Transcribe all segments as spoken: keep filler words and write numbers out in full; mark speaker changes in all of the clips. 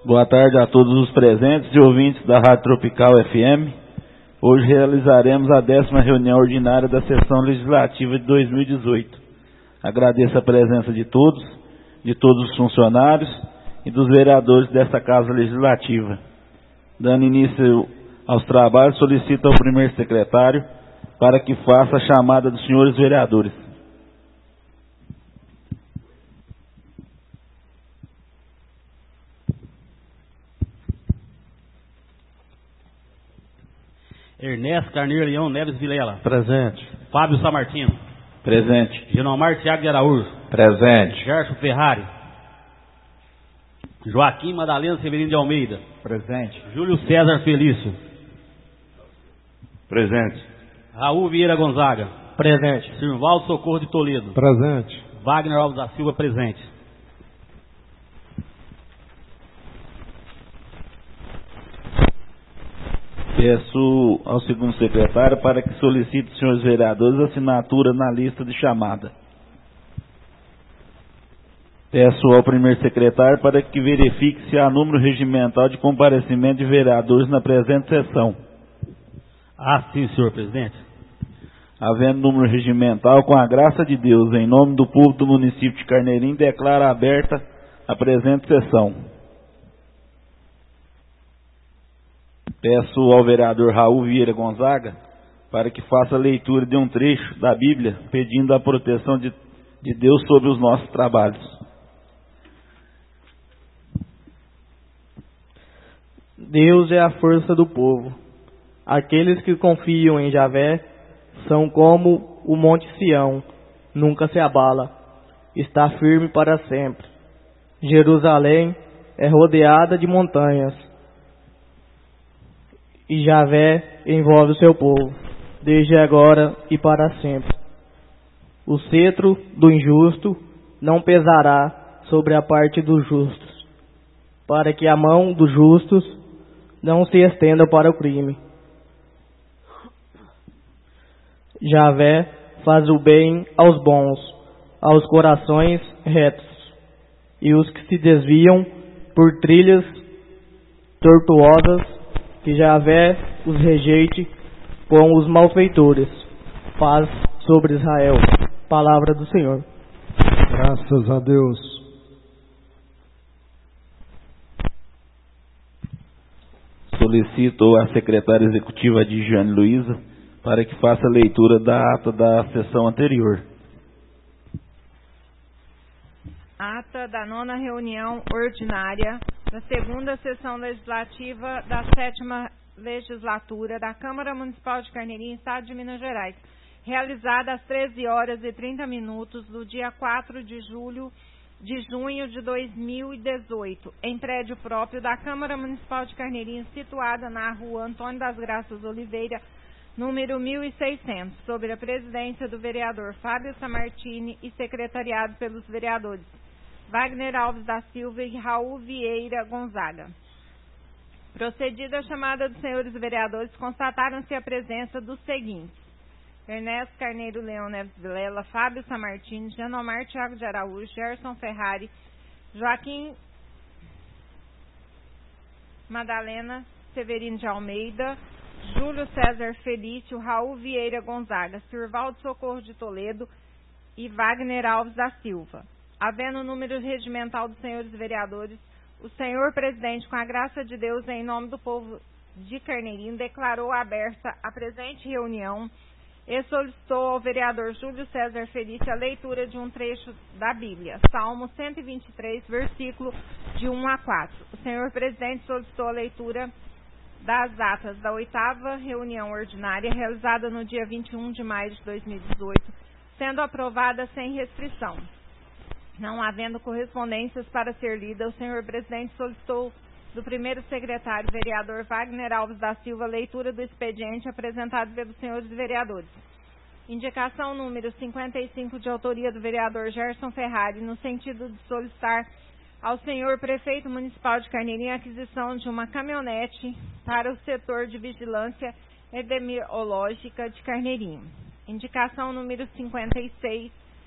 Speaker 1: Boa tarde a todos os presentes e ouvintes da Rádio Tropical F M. Hoje realizaremos a décima reunião ordinária da sessão legislativa de dois mil e dezoito. Agradeço a presença de todos, de todos os funcionários e dos vereadores desta Casa Legislativa. Dando início aos trabalhos, solicito ao primeiro secretário para que faça a chamada dos senhores vereadores.
Speaker 2: Ernesto Carneiro Leão Neves Vilela.
Speaker 3: Presente.
Speaker 2: Fábio Samartino.
Speaker 1: Presente.
Speaker 2: Genomar Thiago de Araújo.
Speaker 3: Presente.
Speaker 2: Gerson Ferrari. Joaquim Madalena Severino de Almeida.
Speaker 3: Presente.
Speaker 2: Júlio César Felício.
Speaker 3: Presente.
Speaker 2: Raul Vieira Gonzaga.
Speaker 3: Presente.
Speaker 2: Sirvaldo Socorro de Toledo.
Speaker 3: Presente.
Speaker 2: Wagner Alves da Silva, presente.
Speaker 1: Peço ao segundo secretário para que solicite os senhores vereadores assinatura na lista de chamada. Peço ao primeiro secretário para que verifique se há número regimental de comparecimento de vereadores na presente sessão.
Speaker 2: Ah, sim, senhor presidente.
Speaker 1: Havendo número regimental, com a graça de Deus, em nome do povo do município de Carneirinho, declaro aberta a presente sessão. Peço ao vereador Raul Vieira Gonzaga para que faça a leitura de um trecho da Bíblia, pedindo a proteção de, de Deus sobre os nossos trabalhos.
Speaker 4: Deus é a força do povo. Aqueles que confiam em Javé são como o monte Sião, nunca se abala, está firme para sempre. Jerusalém é rodeada de montanhas, e Javé envolve o seu povo, desde agora e para sempre. O cetro do injusto não pesará sobre a parte dos justos, para que a mão dos justos não se estenda para o crime. Javé faz o bem aos bons, aos corações retos, e os que se desviam por trilhas tortuosas, que Javé os rejeite com os malfeitores. Paz sobre Israel. Palavra do Senhor.
Speaker 3: Graças a Deus.
Speaker 1: Solicito a secretária executiva de Giane Luiza para que faça a leitura da ata da sessão anterior.
Speaker 5: Ata da nona reunião ordinária da segunda sessão legislativa da sétima legislatura da Câmara Municipal de Carneirinho, Estado de Minas Gerais, realizada às treze horas e trinta minutos do dia quatro de julho de junho de dois mil e dezoito, em prédio próprio da Câmara Municipal de Carneirinho, situada na rua Antônio das Graças Oliveira, número mil e seiscentos, sob a presidência do vereador Fábio Samartini e secretariado pelos vereadores Wagner Alves da Silva e Raul Vieira Gonzaga. Procedida a chamada dos senhores vereadores, constataram-se a presença dos seguintes: Ernesto Carneiro Leão Neves Vilela, Fábio Samartini, Genomar Thiago de Araújo, Gerson Ferrari, Joaquim Madalena Severino de Almeida, Júlio César Felício, Raul Vieira Gonzaga, Sirvaldo Socorro de Toledo e Wagner Alves da Silva. Havendo o número regimental dos senhores vereadores, o senhor presidente, com a graça de Deus, em nome do povo de Carneirinho, declarou aberta a presente reunião e solicitou ao vereador Júlio César Felício a leitura de um trecho da Bíblia, Salmo cento e vinte e três, versículo de um a quatro. O senhor presidente solicitou a leitura das atas da oitava reunião ordinária, realizada no dia vinte e um de maio de dois mil e dezoito, sendo aprovada sem restrição. Não havendo correspondências para ser lida, o senhor presidente solicitou do primeiro secretário, vereador Wagner Alves da Silva, leitura do expediente apresentado pelos senhores vereadores. Indicação número cinquenta e cinco, de autoria do vereador Gerson Ferrari, no sentido de solicitar ao senhor prefeito municipal de Carneirinho a aquisição de uma caminhonete para o setor de vigilância epidemiológica de Carneirinho. Indicação número cinquenta e seis,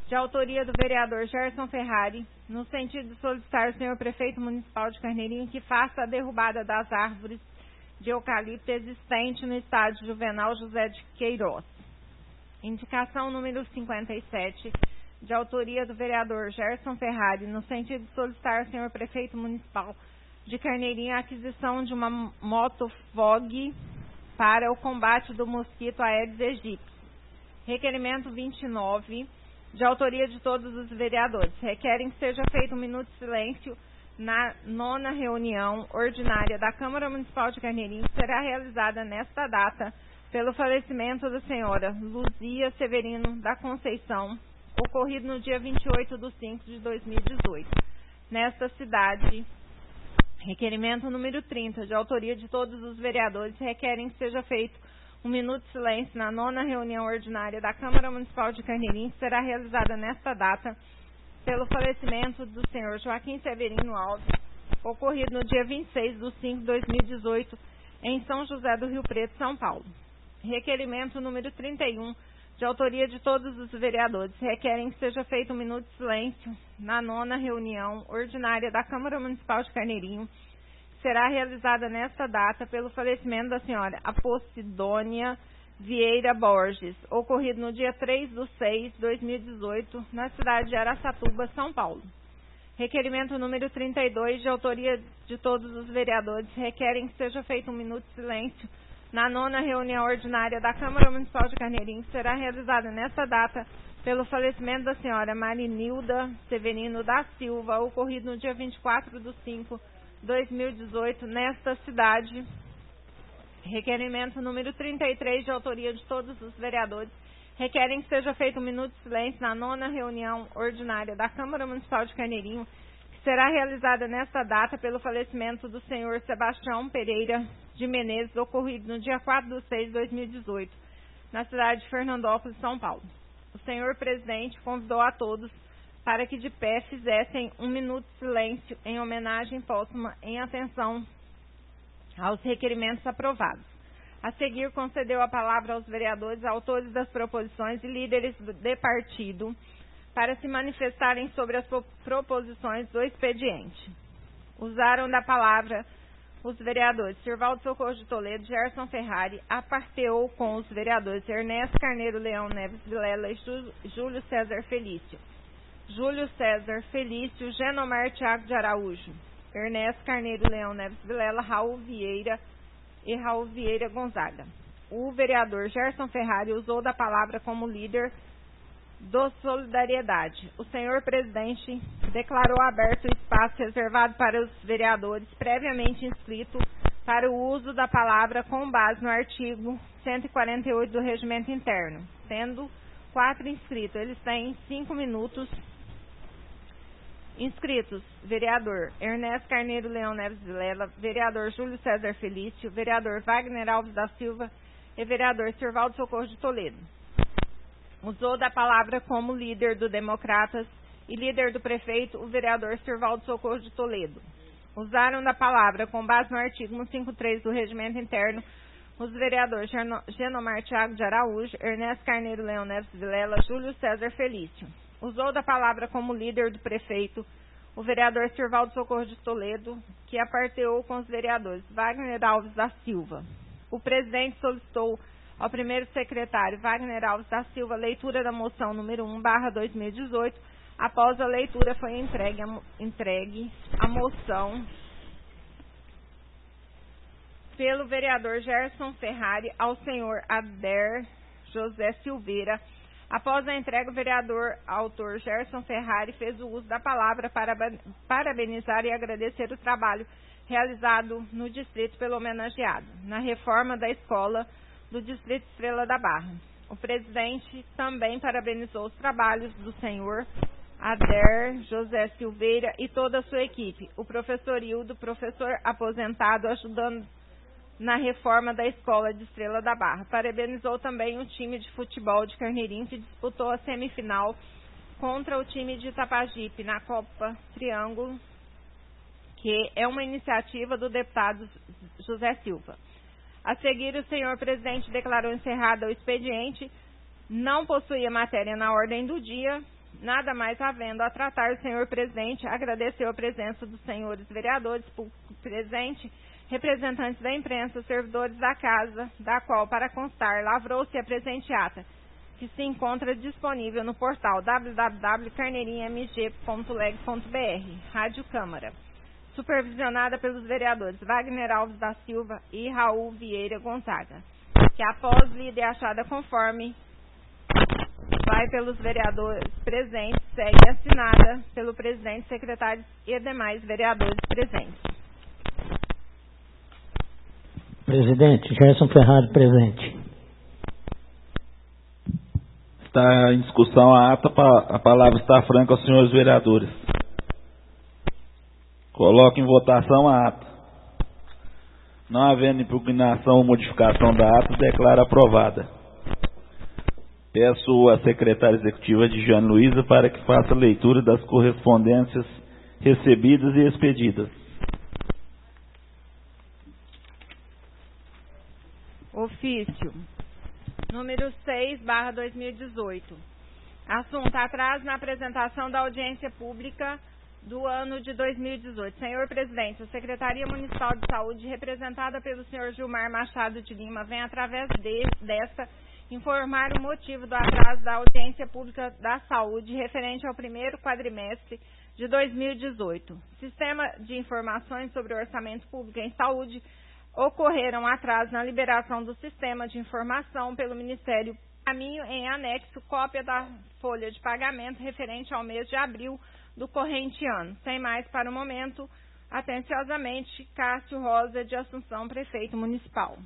Speaker 5: de autoria do vereador Gerson Ferrari, no sentido de solicitar ao senhor prefeito municipal de Carneirinho que faça a derrubada das árvores de eucalipto existente no estádio Juvenal José de Queiroz. Indicação número cinquenta e sete, de autoria do vereador Gerson Ferrari, no sentido de solicitar ao senhor prefeito municipal de Carneirinho a aquisição de uma moto Fog para o combate do mosquito Aedes aegypti. Requerimento vinte e nove, de autoria de todos os vereadores. Requerem que seja feito um minuto de silêncio na nona reunião ordinária da Câmara Municipal de Carneirinho, que será realizada nesta data pelo falecimento da senhora Luzia Severino da Conceição, ocorrido no dia vinte e oito de cinco de dois mil e dezoito, nesta cidade. Requerimento número trinta, de autoria de todos os vereadores, requerem que seja feito um minuto de silêncio na nona reunião ordinária da Câmara Municipal de Carneirinho, que será realizada nesta data pelo falecimento do senhor Joaquim Severino Alves, ocorrido no dia vinte e seis de cinco de dois mil e dezoito, em São José do Rio Preto, São Paulo. Requerimento número trinta e um, de autoria de todos os vereadores, requerem que seja feito um minuto de silêncio na nona reunião ordinária da Câmara Municipal de Carneirinho, que será realizada nesta data pelo falecimento da senhora Apocidônia Vieira Borges, ocorrido no dia três de seis de dois mil e dezoito, na cidade de Araçatuba, São Paulo. Requerimento número trinta e dois, de autoria de todos os vereadores, requerem que seja feito um minuto de silêncio na nona reunião ordinária da Câmara Municipal de Carneirinho, que será realizada nesta data pelo falecimento da senhora Marinilda Severino da Silva, ocorrido no dia vinte e quatro de cinco de dois mil e dezoito, nesta cidade. Requerimento número trinta e três, de autoria de todos os vereadores, requerem que seja feito um minuto de silêncio na nona reunião ordinária da Câmara Municipal de Carneirinho, que será realizada nesta data pelo falecimento do senhor Sebastião Pereira de Menezes, ocorrido no dia quatro de seis de dois mil e dezoito, na cidade de Fernandópolis, São Paulo. O senhor presidente convidou a todos para que de pé fizessem um minuto de silêncio em homenagem póstuma em atenção aos requerimentos aprovados. A seguir, concedeu a palavra aos vereadores, autores das proposições e líderes de partido para se manifestarem sobre as proposições do expediente. Usaram da palavra os vereadores Sirvaldo Socorro de Toledo, Gerson Ferrari, aparteou com os vereadores Ernesto Carneiro Leão Neves Vilela e Júlio César Felício. Júlio César Felício, Genomar Thiago de Araújo, Ernesto Carneiro Leão Neves Vilela, Raul Vieira e Raul Vieira Gonzaga. O vereador Gerson Ferrari usou da palavra como líder do Solidariedade. O senhor presidente declarou aberto o espaço reservado para os vereadores previamente inscritos para o uso da palavra com base no artigo cento e quarenta e oito do Regimento Interno, sendo quatro inscritos. Eles têm cinco minutos. Inscritos: vereador Ernesto Carneiro Leão Neves Vilela, vereador Júlio César Felício, vereador Wagner Alves da Silva e vereador Sirvaldo Socorro de Toledo. Usou da palavra como líder do Democratas e líder do prefeito o vereador Sirvaldo Socorro de Toledo. Usaram da palavra, com base no artigo cento e cinquenta e três do Regimento Interno, os vereadores Genomar Thiago de Araújo, Ernesto Carneiro Leão Neves Vilela, Júlio César Felício. Usou da palavra como líder do prefeito o vereador Sirvaldo Socorro de Toledo, que aparteou com os vereadores Wagner Alves da Silva. O presidente solicitou ao primeiro secretário Wagner Alves da Silva leitura da moção número um barra dois mil e dezoito. Após a leitura foi entregue a, entregue a moção pelo vereador Gerson Ferrari ao senhor Ader José Silveira. Após a entrega, o vereador autor Gerson Ferrari fez o uso da palavra para parabenizar e agradecer o trabalho realizado no distrito pelo homenageado, na reforma da escola do Distrito Estrela da Barra. O presidente também parabenizou os trabalhos do senhor Ader José Silveira e toda a sua equipe, o professor Hildo, professor aposentado, ajudando na reforma da escola de Estrela da Barra. Parabenizou também o time de futebol de Carneirinho, que disputou a semifinal contra o time de Itapajipe na Copa Triângulo, que é uma iniciativa do deputado José Silva. A seguir, o senhor presidente declarou encerrado o expediente, não possuía matéria na ordem do dia, nada mais havendo a tratar, o senhor presidente agradeceu a presença dos senhores vereadores, público presente, representantes da imprensa, servidores da casa, da qual, para constar, lavrou-se a presente ata, que se encontra disponível no portal w w w ponto carneirinho m g ponto leg ponto b r, Rádio Câmara, supervisionada pelos vereadores Wagner Alves da Silva e Raul Vieira Gonzaga, que após lida e achada conforme vai pelos vereadores presentes, segue assinada pelo presidente, secretário e demais vereadores presentes.
Speaker 6: Presidente, Gerson Ferrari, presente.
Speaker 1: Está em discussão a ata, a palavra está franca aos senhores vereadores. Coloco em votação a ata. Não havendo impugnação ou modificação da ata, declaro aprovada. Peço à secretária executiva de Jane Luiza para que faça leitura das correspondências recebidas e expedidas.
Speaker 5: Ofício número seis barra dois mil e dezoito. Assunto: atraso na apresentação da audiência pública do ano de dois mil e dezoito. Senhor presidente, a Secretaria Municipal de Saúde, representada pelo senhor Gilmar Machado de Lima, vem através de, desta informar o motivo do atraso da audiência pública da saúde referente ao primeiro quadrimestre de dois mil e dezoito. Sistema de informações sobre o orçamento público em saúde ocorreram atraso na liberação do sistema de informação pelo Ministério. Caminho em anexo cópia da folha de pagamento referente ao mês de abril do corrente ano. Sem mais para o momento, atenciosamente, Cássio Rosa de Assunção, prefeito municipal.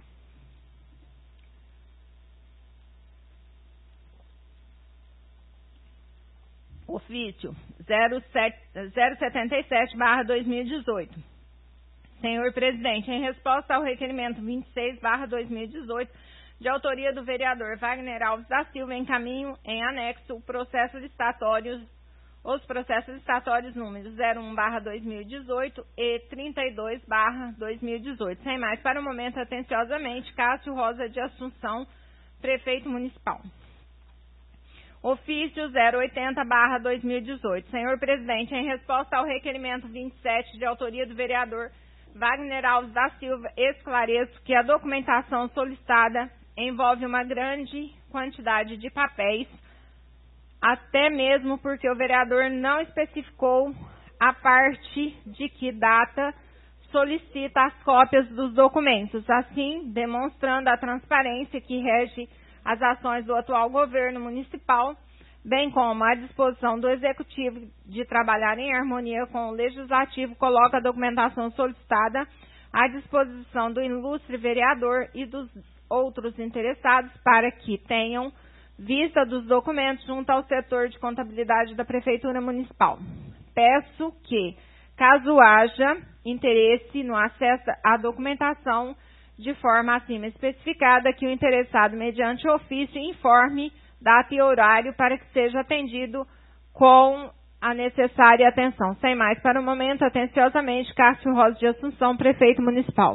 Speaker 5: Ofício zero setenta e sete barra dois mil e dezoito. Senhor presidente, em resposta ao requerimento vinte e seis barra dois mil e dezoito, de autoria do vereador Wagner Alves da Silva, encaminho em anexo o processo licitatório, os processos licitatórios números zero um barra dois mil e dezoito e trinta e dois barra dois mil e dezoito. Sem mais para o momento, atenciosamente, Cássio Rosa de Assunção, prefeito municipal. Ofício zero oitenta barra dois mil e dezoito. Senhor presidente, em resposta ao requerimento vinte e sete, de autoria do vereador Wagner Alves da Silva, esclareço que a documentação solicitada envolve uma grande quantidade de papéis, até mesmo porque o vereador não especificou a parte de que data solicita as cópias dos documentos, assim demonstrando a transparência que rege as ações do atual governo municipal, bem como a disposição do Executivo de trabalhar em harmonia com o Legislativo, coloca a documentação solicitada à disposição do ilustre vereador e dos outros interessados para que tenham vista dos documentos junto ao setor de contabilidade da Prefeitura Municipal. Peço que, caso haja interesse no acesso à documentação de forma acima especificada, que o interessado, mediante ofício, informe data e horário para que seja atendido com a necessária atenção. Sem mais para o momento, atenciosamente, Cássio Rosa de Assunção, prefeito municipal.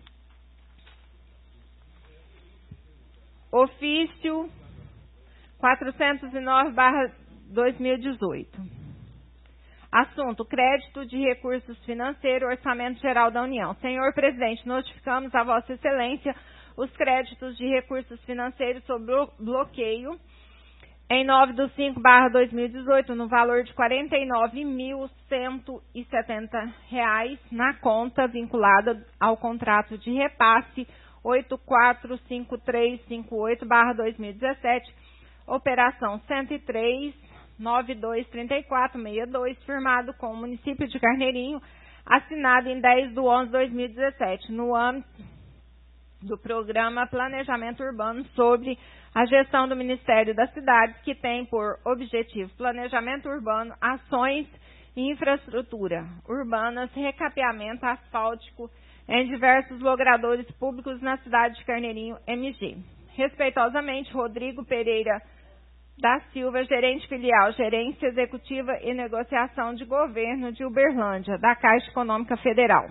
Speaker 5: Ofício quatrocentos e nove barra dois mil e dezoito. Assunto: crédito de recursos financeiros, Orçamento Geral da União. Senhor presidente, notificamos a Vossa Excelência os créditos de recursos financeiros sob bloqueio em nove de cinco barra dois mil e dezoito, no valor de quarenta e nove mil cento e setenta reais, na conta vinculada ao contrato de repasse oito quatro cinco três cinco oito barra dois mil e dezessete, operação cento e três, nove dois trinta e quatro sessenta e dois, firmado com o município de Carneirinho, assinado em dez de onze de dois mil e dezessete, no âmbito do programa Planejamento Urbano sobre a gestão do Ministério das Cidades, que tem por objetivo planejamento urbano, ações e infraestrutura urbanas, recapeamento asfáltico em diversos logradouros públicos na cidade de Carneirinho, M G. Respeitosamente, Rodrigo Pereira da Silva, gerente filial, gerência executiva e negociação de governo de Uberlândia, da Caixa Econômica Federal.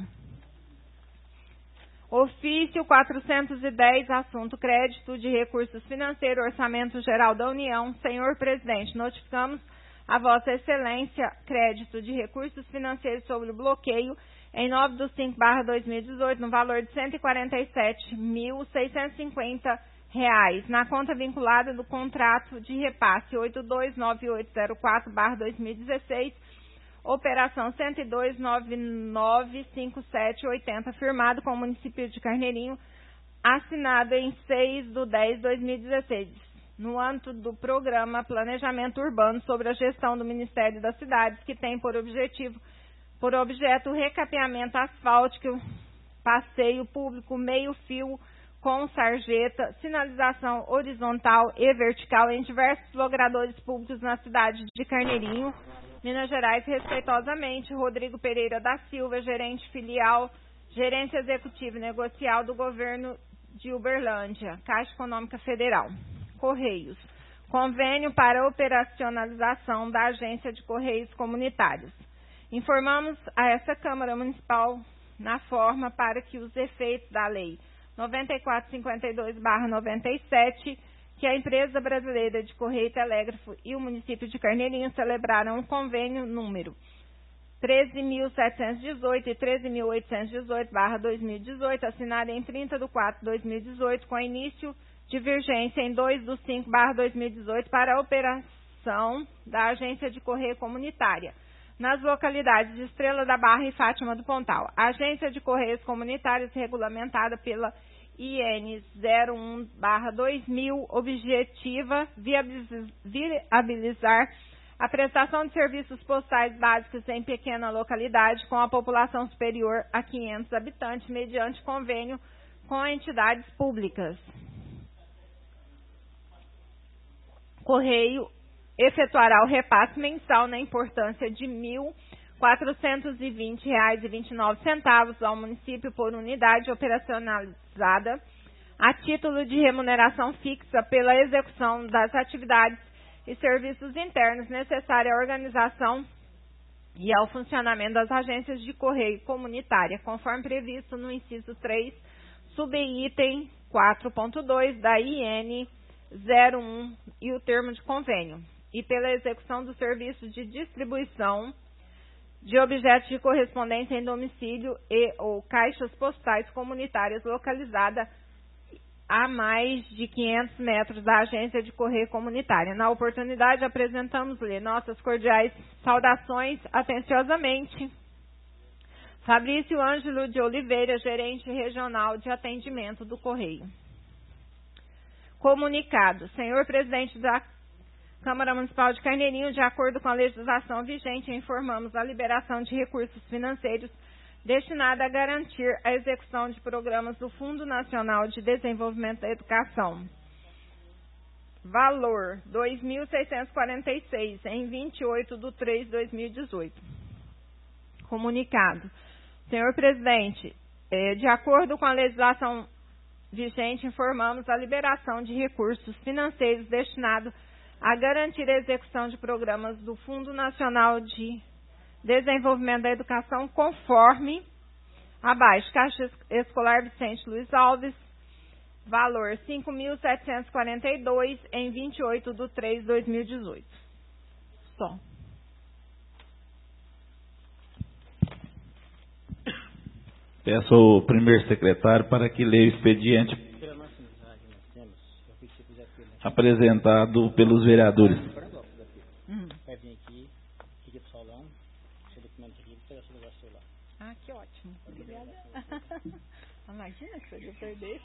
Speaker 5: Ofício quatrocentos e dez, assunto: crédito de recursos financeiros, Orçamento Geral da União. Senhor presidente, notificamos a Vossa Excelência crédito de recursos financeiros sobre o bloqueio em nove de cinco barra dois mil e dezoito, no valor de cento e quarenta e sete mil, seiscentos e cinquenta reais, na conta vinculada do contrato de repasse oito dois nove oito zero quatro barra dois mil e dezesseis, operação cento e dois, nove nove cinco sete oito zero, firmado com o município de Carneirinho, assinado em seis de dez de dois mil e dezesseis, no âmbito do programa Planejamento Urbano sobre a gestão do Ministério das Cidades, que tem por objetivo por objeto o recapeamento asfáltico, passeio público, meio-fio com sarjeta, sinalização horizontal e vertical em diversos logradores públicos na cidade de Carneirinho, Minas Gerais, respeitosamente, Rodrigo Pereira da Silva, gerente filial, gerente executivo e negocial do governo de Uberlândia, Caixa Econômica Federal. Correios. Convênio para operacionalização da Agência de Correios Comunitários. Informamos a essa Câmara Municipal na forma para que os efeitos da Lei noventa e quatro cinquenta e dois barra noventa e sete, que a Empresa Brasileira de Correio e Telégrafo e o município de Carneirinho celebraram um convênio número treze mil setecentos e dezoito e treze mil oitocentos e dezoito barra dois mil e dezoito, assinado em trinta de quatro de dois mil e dezoito, com início de vigência em dois de cinco barra dois mil e dezoito para a operação da Agência de Correio Comunitária nas localidades de Estrela da Barra e Fátima do Pontal. A Agência de Correios Comunitários, regulamentada pela I N zero um barra dois mil, objetiva viabilizar a prestação de serviços postais básicos em pequena localidade com a população superior a quinhentos habitantes, mediante convênio com entidades públicas. Correio efetuará o repasse mensal na importância de mil quatrocentos e vinte reais e vinte e nove centavos ao município por unidade operacionalizada, a título de remuneração fixa pela execução das atividades e serviços internos necessários à organização e ao funcionamento das agências de correio comunitária, conforme previsto no inciso três, subitem quatro ponto dois da I N zero um e o termo de convênio, e pela execução do serviço de distribuição de objetos de correspondência em domicílio e ou caixas postais comunitárias localizada a mais de quinhentos metros da agência de correio comunitária. Na oportunidade, apresentamos-lhe nossas cordiais saudações, atenciosamente, Fabrício Ângelo de Oliveira, gerente regional de atendimento do Correio. Comunicado. Senhor presidente da Câmara Municipal de Carneirinho, de acordo com a legislação vigente, informamos a liberação de recursos financeiros destinada a garantir a execução de programas do Fundo Nacional de Desenvolvimento da Educação. Valor dois mil seiscentos e quarenta e seis, em vinte e oito de três de dois mil e dezoito. Comunicado. Senhor presidente, eh, de acordo com a legislação vigente, informamos a liberação de recursos financeiros destinados a garantir a execução de programas do Fundo Nacional de Desenvolvimento da Educação, conforme abaixo. Caixa Escolar Vicente Luiz Alves, valor cinco mil setecentos e quarenta e dois, em vinte e oito de três de dois mil e dezoito. Só.
Speaker 1: Peço ao primeiro secretário para que leia o expediente apresentado pelos vereadores.
Speaker 6: Hum. Vai vir aqui, aqui pro salão, seu documento aqui, pegar seu negócio celular.
Speaker 5: Ah, que ótimo. Obrigada. Imagina que eu ia perder.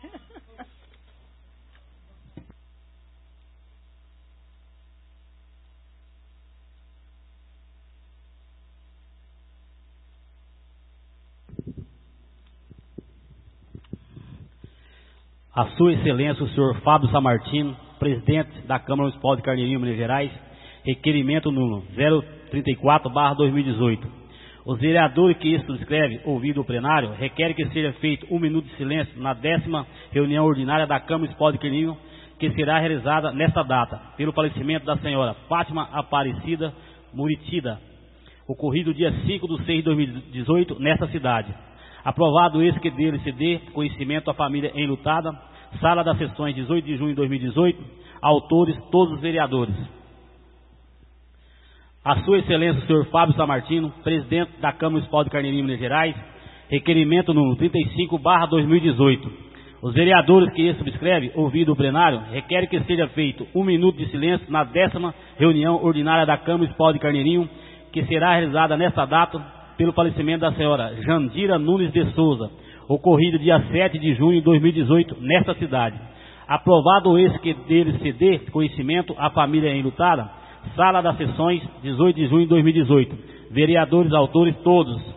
Speaker 2: A Sua Excelência, o senhor Fábio Samartino, presidente da Câmara Municipal de Carneirinho, Minas Gerais, requerimento número zero trinta e quatro barra dois mil e dezoito. Os vereadores que isso escreve, ouvido o plenário, requerem que seja feito um minuto de silêncio na décima reunião ordinária da Câmara Municipal de Carneirinho, que será realizada nesta data, pelo falecimento da senhora Fátima Aparecida Muritida, ocorrido dia cinco de seis de dois mil e dezoito, nesta cidade. Aprovado esse que dele se dê conhecimento à família enlutada, sala das sessões dezoito de junho de dois mil e dezoito, autores todos os vereadores. A Sua Excelência, o senhor Fábio Samartino, presidente da Câmara Municipal de Carneirinho, Minas Gerais, requerimento número trinta e cinco barra dois mil e dezoito. Os vereadores que esse subscreve, ouvido o plenário, requerem que seja feito um minuto de silêncio na décima reunião ordinária da Câmara Municipal de Carneirinho, que será realizada nesta data pelo falecimento da senhora Jandira Nunes de Souza, ocorrido dia sete de junho de dois mil e dezoito, nesta cidade. Aprovado esse que dele se dê conhecimento à família enlutada, sala das sessões, dezoito de junho de dois mil e dezoito. Vereadores, autores, todos.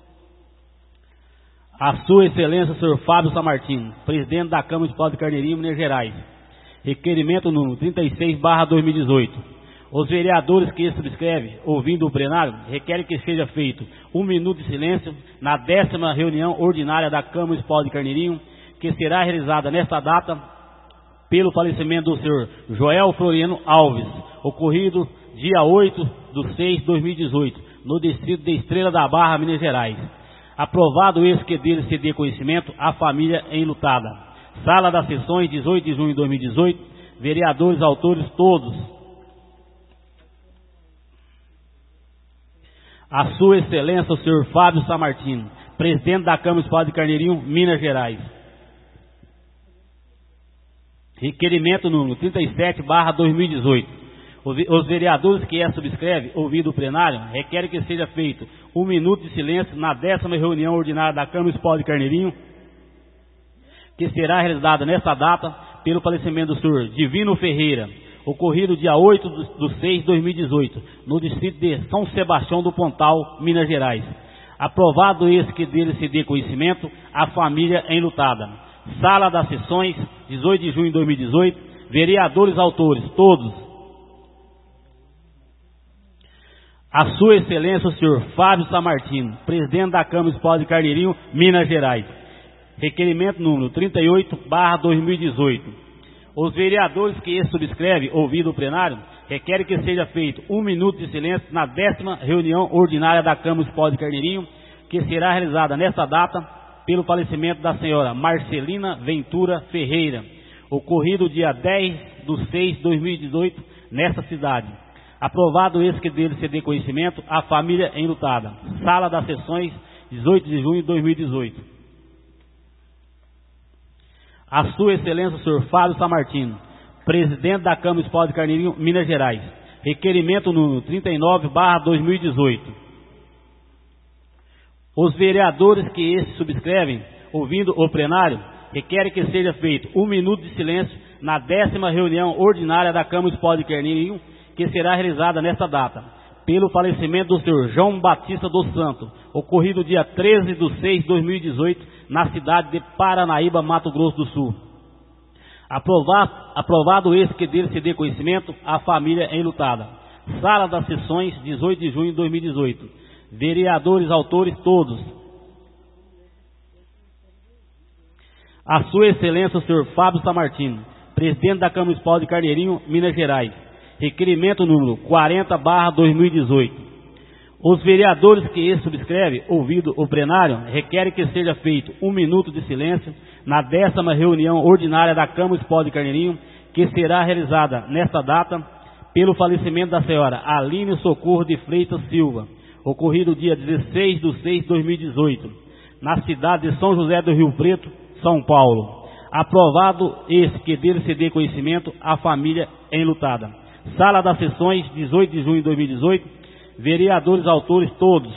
Speaker 2: A Sua Excelência, o senhor Fábio Samartino, presidente da Câmara Municipal de Carneirinho, Minas Gerais. Requerimento número trinta e seis barra dois mil e dezoito. Os vereadores que subscrevem, ouvindo o plenário, requerem que seja feito um minuto de silêncio na décima reunião ordinária da Câmara Municipal de Carneirinho, que será realizada nesta data pelo falecimento do senhor Joel Floriano Alves, ocorrido dia oito de seis de dois mil e dezoito, no distrito de Estrela da Barra, Minas Gerais. Aprovado esse que dele se dê conhecimento à família enlutada. Sala das sessões, dezoito de junho de dois mil e dezoito. Vereadores, autores, todos. A Sua Excelência, o senhor Fábio Samartino, presidente da Câmara Municipal de Carneirinho, Minas Gerais. Requerimento número trinta e sete barra dois mil e dezoito. Os vereadores que é subscreve, ouvido o plenário, requerem que seja feito um minuto de silêncio na décima reunião ordinária da Câmara Municipal de Carneirinho, que será realizada nesta data pelo falecimento do senhor Divino Ferreira, ocorrido dia oito de seis de dois mil e dezoito, no distrito de São Sebastião do Pontal, Minas Gerais. Aprovado esse que dele se dê conhecimento à família enlutada. Sala das sessões, dezoito de junho de dois mil e dezoito. Vereadores, autores, todos. A Sua Excelência, o senhor Fábio Samartino, presidente da Câmara Municipal de Carneirinho, Minas Gerais. Requerimento número trinta e oito barra dois mil e dezoito. Os vereadores que esse subscreve, ouvido o plenário, requerem que seja feito um minuto de silêncio na décima reunião ordinária da Câmara Municipal de Carneirinho, que será realizada nesta data pelo falecimento da senhora Marcelina Ventura Ferreira, ocorrido dia dez de seis de dois mil e dezoito, nesta cidade. Aprovado esse que dele se dê conhecimento à família enlutada. Sala das sessões, dezoito de junho de dois mil e dezoito. A Sua Excelência, o senhor Fábio Samartino, presidente da Câmara Municipal de Carneirinho, Minas Gerais. Requerimento número trinta e nove barra dois mil e dezoito. Os vereadores que esse subscrevem, ouvindo o plenário, requerem que seja feito um minuto de silêncio na décima reunião ordinária da Câmara Municipal de Carneirinho, que será realizada nesta data, pelo falecimento do senhor João Batista dos Santos, ocorrido dia treze de seis de dois mil e dezoito, na cidade de Paranaíba, Mato Grosso do Sul. Aprovado, aprovado esse que dele se dê conhecimento à família enlutada. Sala das sessões, dezoito de junho de dois mil e dezoito. Vereadores, autores, todos. A Sua Excelência, o senhor Fábio Samartino, presidente da Câmara Municipal de Carneirinho, Minas Gerais. Requerimento número quarenta barra dois mil e dezoito. Os vereadores que esse subscreve, ouvido o plenário, requerem que seja feito um minuto de silêncio na décima reunião ordinária da Câmara Municipal de Carneirinho, que será realizada nesta data pelo falecimento da senhora Aline Socorro de Freitas Silva, ocorrido dia dezesseis de seis de dois mil e dezoito, na cidade de São José do Rio Preto, São Paulo. Aprovado esse que dele se dê conhecimento à família enlutada. Sala das sessões, dezoito de junho de dois mil e dezoito. Vereadores, autores, todos.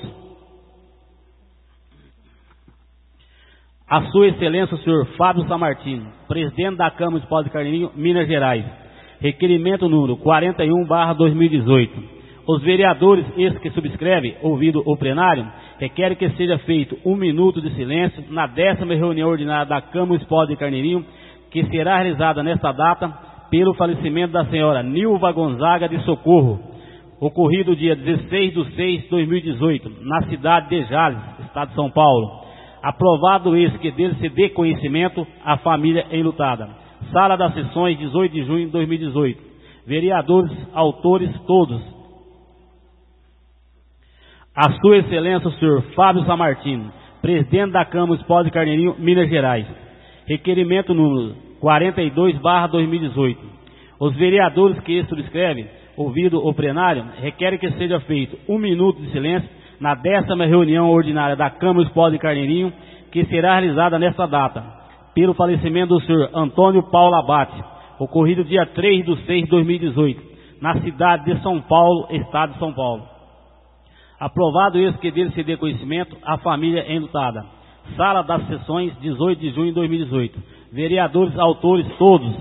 Speaker 2: A Sua Excelência, o senhor Fábio Samartino, presidente da Câmara Municipal de Carneirinho, Minas Gerais. Requerimento número quarenta e um barra dois mil e dezoito. Os vereadores, esses que subscrevem, ouvido o plenário, requerem que seja feito um minuto de silêncio na décima reunião ordinária da Câmara Municipal de Carneirinho, que será realizada nesta data pelo falecimento da senhora Nilva Gonzaga de Socorro, ocorrido dia dezesseis de seis de dois mil e dezoito, na cidade de Jales, estado de São Paulo. Aprovado esse que dele se dê conhecimento à família enlutada. Sala das sessões, dezoito de junho de dois mil e dezoito. Vereadores, autores, todos. A Sua Excelência, o senhor Fábio Samartino, presidente da Câmara Municipal de Carneirinho, Minas Gerais. Requerimento número quarenta e dois barra dois mil e dezoito. Os vereadores que esse subscrevem, ouvido o plenário, requer que seja feito um minuto de silêncio na décima reunião ordinária da Câmara Municipal de Carneirinho, que será realizada nesta data, pelo falecimento do senhor Antônio Paulo Abate, ocorrido dia três de seis de dois mil e dezoito, na cidade de São Paulo, estado de São Paulo. Aprovado isso que dele se dê conhecimento à família enlutada. Sala das sessões, dezoito de junho de dois mil e dezoito. Vereadores, autores, todos.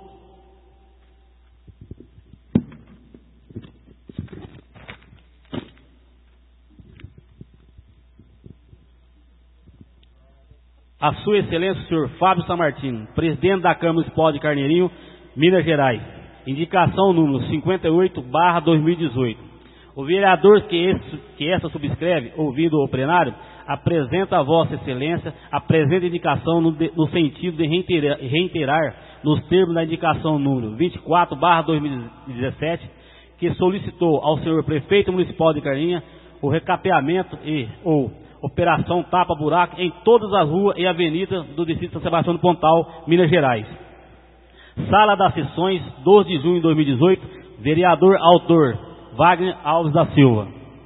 Speaker 2: A Sua Excelência, o senhor Fábio Samartino, presidente da Câmara Municipal de Carneirinho, Minas Gerais. Indicação número cinquenta e oito barra dois mil e dezoito. O vereador que, esse, que essa subscreve, ouvido o plenário, apresenta a Vossa Excelência a presente indicação no, de, no sentido de reiterar, reiterar nos termos da indicação número vinte e quatro barra dois mil e dezessete, que solicitou ao senhor Prefeito Municipal de Carneirinho o recapeamento e ou operação tapa-buraco em todas as ruas e avenidas do distrito de São Sebastião do Pontal, Minas Gerais. Sala das sessões, doze de junho de dois mil e dezoito, vereador autor Wagner Alves da Silva.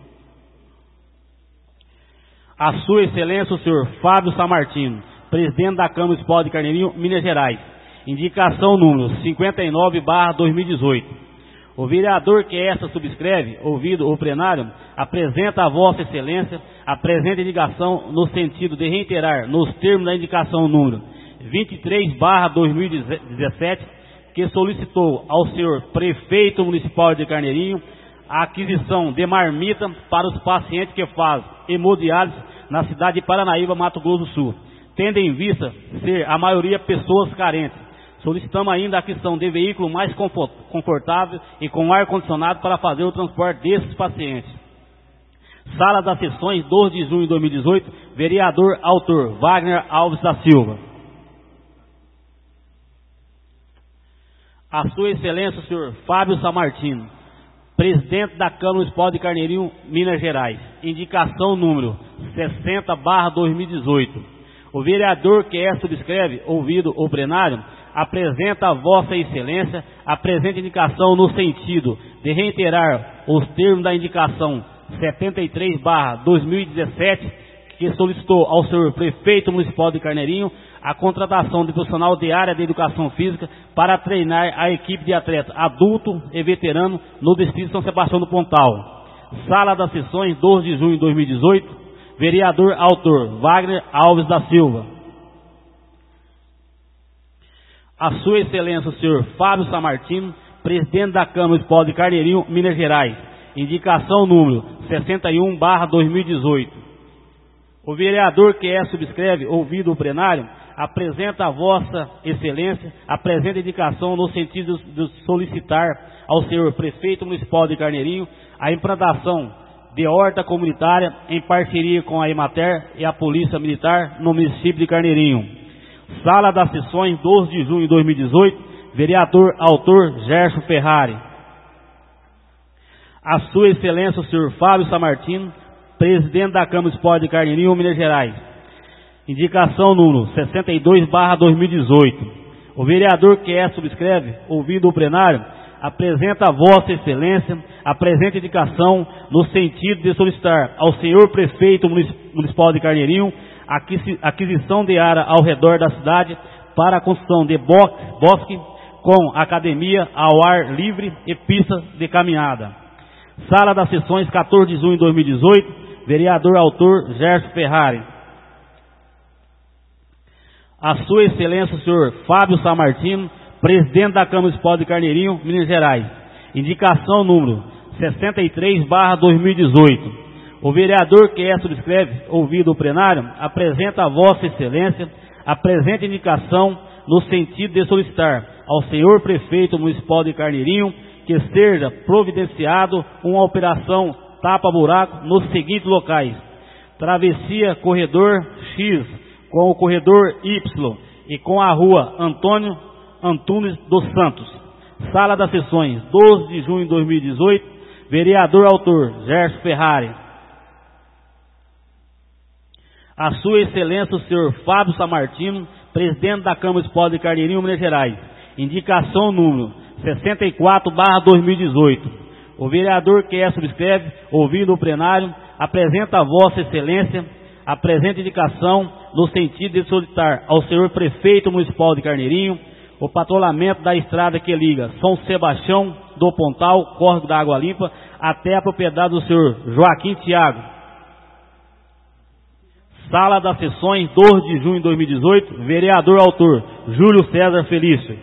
Speaker 2: A Sua Excelência, o senhor Fábio Samartino, presidente da Câmara Municipal de Carneirinho, Minas Gerais. Indicação número cinquenta e nove barra dois mil e dezoito. O vereador que esta subscreve, ouvido o plenário, apresenta a Vossa Excelência a presente indicação no sentido de reiterar nos termos da indicação número vinte e três barra dois mil e dezessete, que solicitou ao senhor Prefeito Municipal de Carneirinho a aquisição de marmita para os pacientes que fazem hemodiálise na cidade de Paranaíba, Mato Grosso do Sul, tendo em vista ser a maioria pessoas carentes. Solicitamos ainda a aquisição de veículo mais confortável e com ar-condicionado para fazer o transporte desses pacientes. Sala das sessões, doze de junho de dois mil e dezoito, vereador autor Wagner Alves da Silva. A Sua Excelência, o senhor Fábio Samartino, presidente da Câmara Municipal de Carneirinho, Minas Gerais. Indicação número sessenta barra dois mil e dezoito. O vereador que é subscreve, ouvido o plenário, apresenta a Vossa Excelência a presente indicação no sentido de reiterar os termos da indicação setenta e três barra dois mil e dezessete, que solicitou ao senhor Prefeito Municipal de Carneirinho a contratação de profissional de área de educação física para treinar a equipe de atletas adulto e veterano no distrito de São Sebastião do Pontal. Sala das sessões, doze de junho de dois mil e dezoito, vereador autor Wagner Alves da Silva. A Sua Excelência, o senhor Fábio Samartino, presidente da Câmara Municipal de Carneirinho, Minas Gerais. Indicação número sessenta e um barra dois mil e dezoito. O vereador que é subscreve, ouvido o plenário, apresenta a Vossa Excelência a presente indicação no sentido de solicitar ao senhor Prefeito Municipal de Carneirinho a implantação de horta comunitária em parceria com a Emater e a Polícia Militar no município de Carneirinho. Sala das sessões, doze de junho de dois mil e dezoito, vereador autor Gerson Ferrari. A Sua Excelência, o senhor Fábio Samartino, presidente da Câmara Municipal de Carneirinho, Minas Gerais. Indicação número sessenta e dois barra dois mil e dezoito. O vereador que é subscreve, ouvido o plenário, apresenta a Vossa Excelência a presente indicação no sentido de solicitar ao senhor Prefeito Municipal de Carneirinho a aquisição de área ao redor da cidade para a construção de bosque com academia ao ar livre e pista de caminhada. Sala das sessões, quatorze de junho de dois mil e dezoito, vereador autor Gerson Ferrari. A Sua Excelência, o senhor Fábio Samartino, presidente da Câmara Municipal de Carneirinho, Minas Gerais. Indicação número sessenta e três barra dois mil e dezoito. O vereador que é subscreve, ouvido o plenário, apresenta a Vossa Excelência a presente indicação no sentido de solicitar ao senhor Prefeito Municipal de Carneirinho que seja providenciado uma operação tapa-buraco nos seguintes locais: Travessia Corredor X com o Corredor Y e com a Rua Antônio Antunes dos Santos. Sala das sessões, doze de junho de dois mil e dezoito, vereador autor Gerson Ferrari. A Sua Excelência, o senhor Fábio Samartino, presidente da Câmara Municipal de Carneirinho, Minas Gerais. Indicação número sessenta e quatro barra dois mil e dezoito. O vereador que é subscreve, ouvindo o plenário, apresenta a Vossa Excelência a presente indicação no sentido de solicitar ao senhor prefeito municipal de Carneirinho o patrulhamento da estrada que liga São Sebastião do Pontal, Córrego da Água Limpa, até a propriedade do senhor Joaquim Thiago. Sala das Sessões, dois de junho de dois mil e dezoito, vereador autor, Júlio César Felício.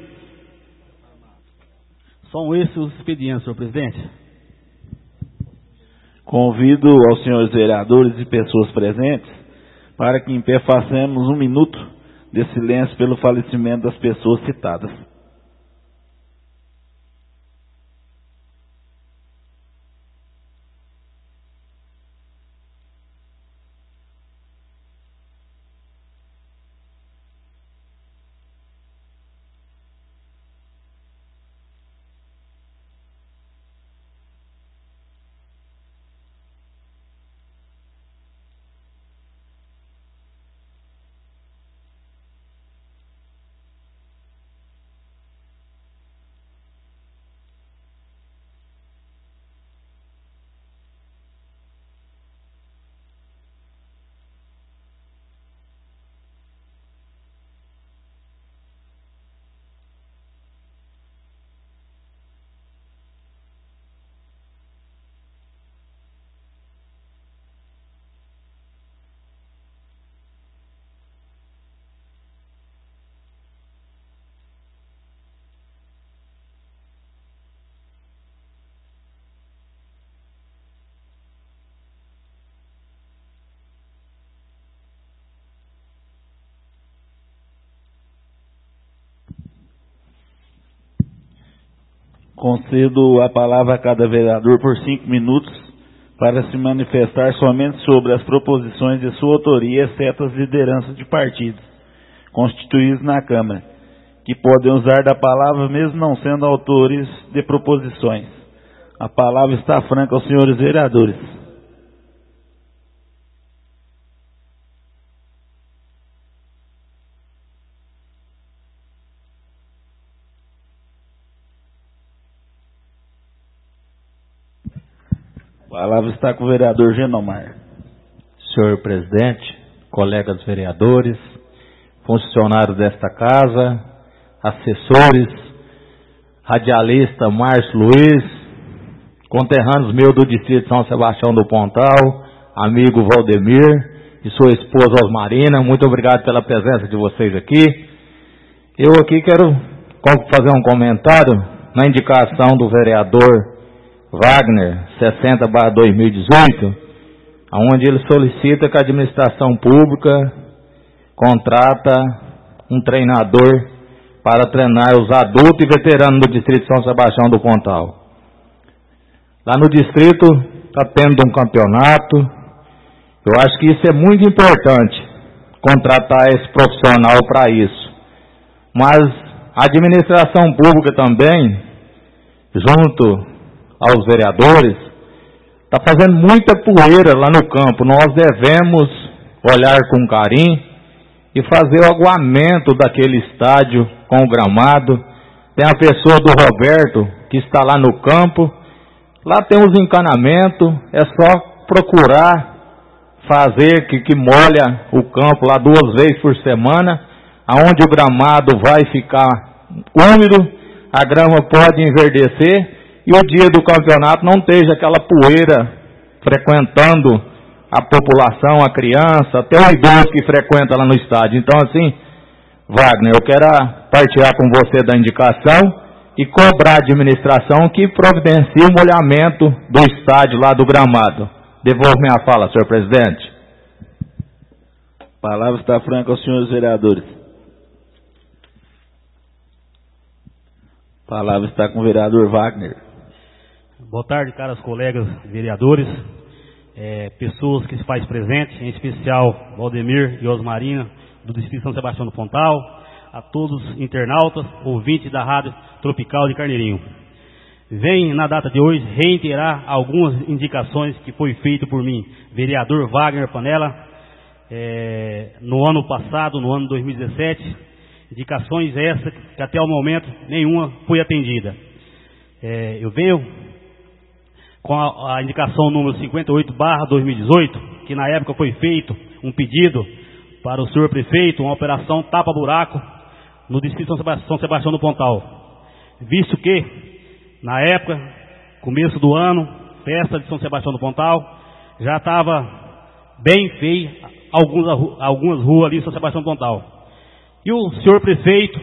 Speaker 2: São esses os expedientes, senhor presidente.
Speaker 1: Convido aos senhores vereadores e pessoas presentes para que em pé façamos um minuto de silêncio pelo falecimento das pessoas citadas. Concedo a palavra a cada vereador por cinco minutos para se manifestar somente sobre as proposições de sua autoria, exceto as lideranças de partidos constituídos na Câmara, que podem usar da palavra mesmo não sendo autores de proposições. A palavra está franca aos senhores vereadores. A palavra está com o vereador Genomar.
Speaker 3: Senhor presidente, colegas vereadores, funcionários desta casa, assessores, radialista Márcio Luiz, conterrâneos meus do distrito de São Sebastião do Pontal, amigo Valdemir e sua esposa Osmarina, muito obrigado pela presença de vocês aqui. Eu aqui quero fazer um comentário na indicação do vereador Wagner, sessenta barra dois mil e dezoito, onde ele solicita que a administração pública contrata um treinador para treinar os adultos e veteranos do distrito de São Sebastião do Pontal. Lá no distrito está tendo um campeonato. Eu acho que isso é muito importante, contratar esse profissional para isso. Mas a administração pública também, junto aos vereadores, está fazendo muita poeira lá no campo. Nós devemos olhar com carinho e fazer o aguamento daquele estádio com o gramado. Tem a pessoa do Roberto que está lá no campo, lá tem os encanamentos, é só procurar fazer que, que molha o campo lá duas vezes por semana, aonde o gramado vai ficar úmido, a grama pode enverdecer e o dia do campeonato não esteja aquela poeira frequentando a população, a criança, até o idoso que frequenta lá no estádio. Então, assim, Wagner, eu quero partilhar com você da indicação e cobrar a administração que providencie o molhamento do estádio lá do gramado. Devolvo minha fala, senhor presidente.
Speaker 1: A palavra está franca aos senhores vereadores. A palavra está com o vereador Wagner.
Speaker 2: Boa tarde, caros colegas vereadores, é, pessoas que se fazem presentes, em especial Valdemir e Osmarina, do distrito de São Sebastião do Pontal, a todos os internautas, ouvintes da Rádio Tropical de Carneirinho. Venho, na data de hoje, reiterar algumas indicações que foi feito por mim, vereador Wagner Panella, é, no ano passado, no ano dois mil e dezessete, indicações essas que até o momento nenhuma foi atendida. É, eu venho com a, a indicação número cinquenta e oito barra dois mil e dezoito, que na época foi feito um pedido para o senhor prefeito, uma operação tapa-buraco no distrito de São Sebastião do Pontal, visto que, na época, começo do ano, festa de São Sebastião do Pontal, já estava bem feia algumas, algumas ruas ali em São Sebastião do Pontal. E o senhor prefeito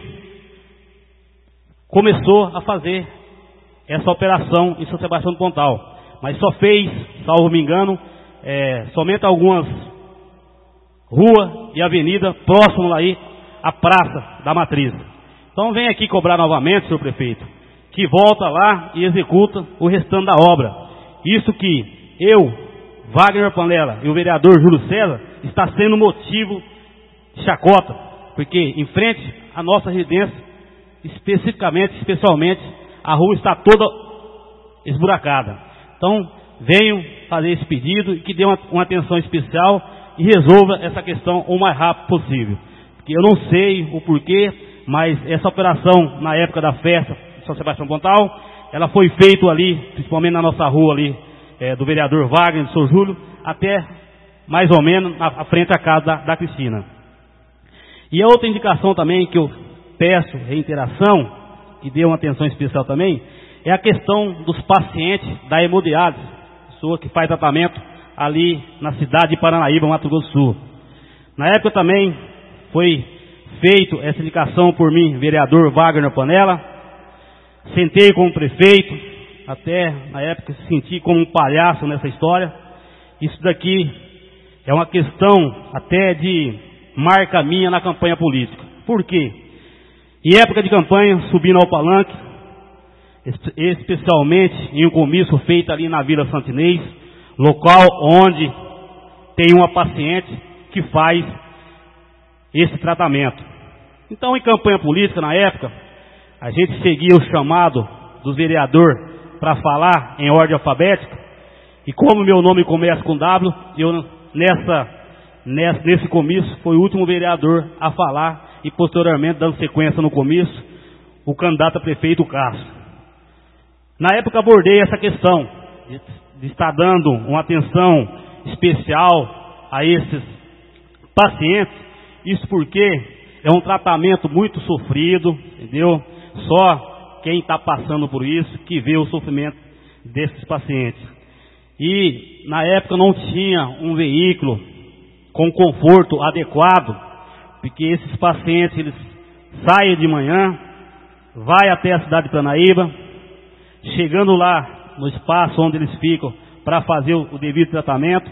Speaker 2: começou a fazer essa operação em São Sebastião do Pontal, mas só fez, salvo me engano, é, somente algumas ruas e avenidas próximas aí à Praça da Matriz. Então vem aqui cobrar novamente, senhor prefeito, que volta lá e executa o restante da obra. Isso que eu, Wagner Panella e o vereador Júlio César está sendo motivo de chacota, porque em frente à nossa residência, especificamente, especialmente, a rua está toda esburacada. Então, venham fazer esse pedido e que dê uma, uma atenção especial e resolva essa questão o mais rápido possível. Porque eu não sei o porquê, mas essa operação, na época da festa de São Sebastião Pontal, ela foi feita ali, principalmente na nossa rua ali, é, do vereador Wagner, do senhor Júlio, até mais ou menos na, à frente da casa da, da Cristina. E a outra indicação também que eu peço reiteração, que dê uma atenção especial também, é a questão dos pacientes da hemodiálise, pessoa que faz tratamento ali na cidade de Paranaíba, Mato Grosso do Sul. Na época também foi feito essa indicação por mim, vereador Wagner Panella. Sentei com o prefeito, até na época se senti como um palhaço nessa história. Isso daqui é uma questão até de marca minha na campanha política. Por quê? Em época de campanha, subindo ao palanque, especialmente em um comício feito ali na Vila Santinês, local onde tem uma paciente que faz esse tratamento. Então, em campanha política, na época, a gente seguia o chamado dos vereadores para falar em ordem alfabética, e como meu nome começa com W, eu nessa, nessa, nesse comício foi o último vereador a falar, e posteriormente, dando sequência no comício, o candidato a prefeito Castro. Na época abordei essa questão de, de estar dando uma atenção especial a esses pacientes, isso porque é um tratamento muito sofrido, entendeu? Só quem está passando por isso que vê o sofrimento desses pacientes. E na época não tinha um veículo com conforto adequado, porque esses pacientes eles saem de manhã, vai até a cidade de Paranaíba, chegando lá no espaço onde eles ficam para fazer o, o devido tratamento,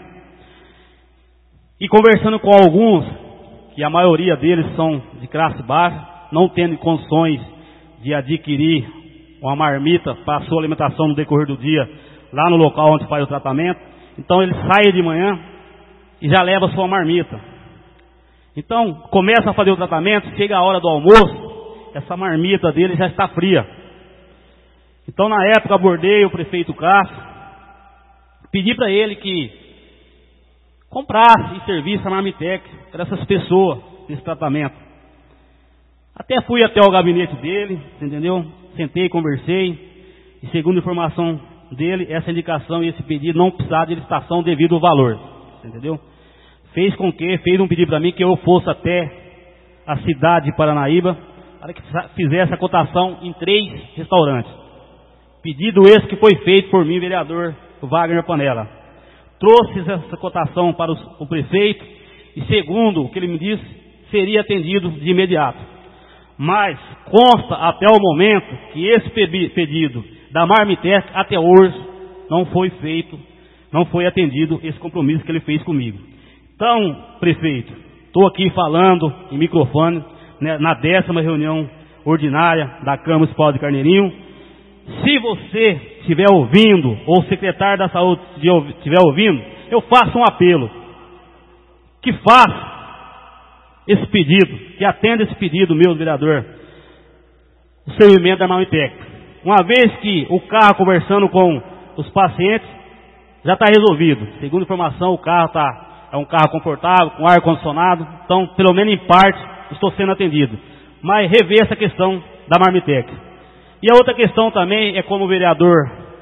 Speaker 2: e conversando com alguns, que a maioria deles são de classe baixa, não tendo condições de adquirir uma marmita para a sua alimentação no decorrer do dia, lá no local onde faz o tratamento. Então eles saem de manhã e já levam a sua marmita. Então começa a fazer o tratamento, chega a hora do almoço, essa marmita dele já está fria. Então na época abordei o prefeito Castro, pedi para ele que comprasse e servisse a Marmitec para essas pessoas desse tratamento. Até fui até o gabinete dele, entendeu? Sentei, conversei, e segundo a informação dele, essa indicação e esse pedido não precisava de licitação devido ao valor, entendeu? Fez com que, fez um pedido para mim que eu fosse até a cidade de Paranaíba para que fizesse a cotação em três restaurantes. Pedido esse que foi feito por mim, vereador Wagner Panella. Trouxe essa cotação para o prefeito e, segundo o que ele me disse, seria atendido de imediato. Mas consta até o momento que esse pedido da Marmitec até hoje não foi feito, não foi atendido esse compromisso que ele fez comigo. Então, prefeito, estou aqui falando em microfone, né, na décima reunião ordinária da Câmara Municipal de Carneirinho. Se você estiver ouvindo, ou o secretário da Saúde estiver ouvindo, eu faço um apelo, que faça esse pedido, que atenda esse pedido, meu vereador, o servimento da Marmitec. Uma vez que o carro conversando com os pacientes, já está resolvido. Segundo a informação, o carro está, é um carro confortável, com ar-condicionado, então, pelo menos em parte, estou sendo atendido. Mas rever essa questão da Marmitec. E a outra questão também é como o vereador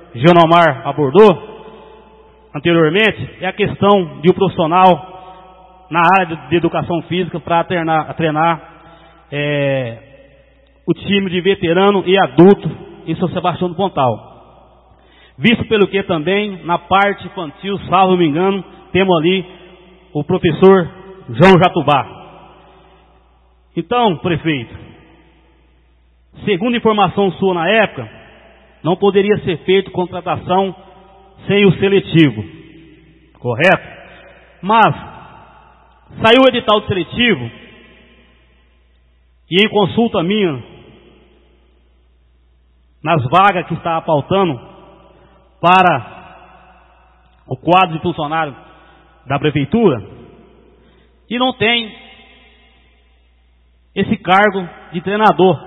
Speaker 2: Geonomar abordou anteriormente, é a questão de um profissional na área de, de educação física para treinar, treinar é, o time de veterano e adulto em São Sebastião do Pontal. Visto pelo que também, na parte infantil, salvo me engano, temos ali o professor João Jatubá. Então, prefeito, segundo informação sua na época, não poderia ser feito contratação sem o seletivo, correto? Mas saiu o edital do seletivo e em consulta minha, nas vagas que estava pautando para o quadro de funcionário da prefeitura, e não tem esse cargo de treinador.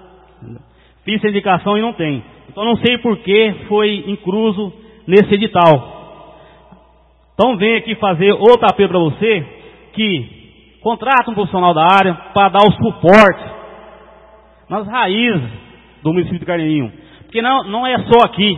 Speaker 2: Fiz essa indicação e não tem. Então não sei por que foi incluso nesse edital. Então venho aqui fazer outro apelo para você, que contrata um profissional da área para dar o suporte nas raízes do município de Carneirinho. Porque não, não é só aqui,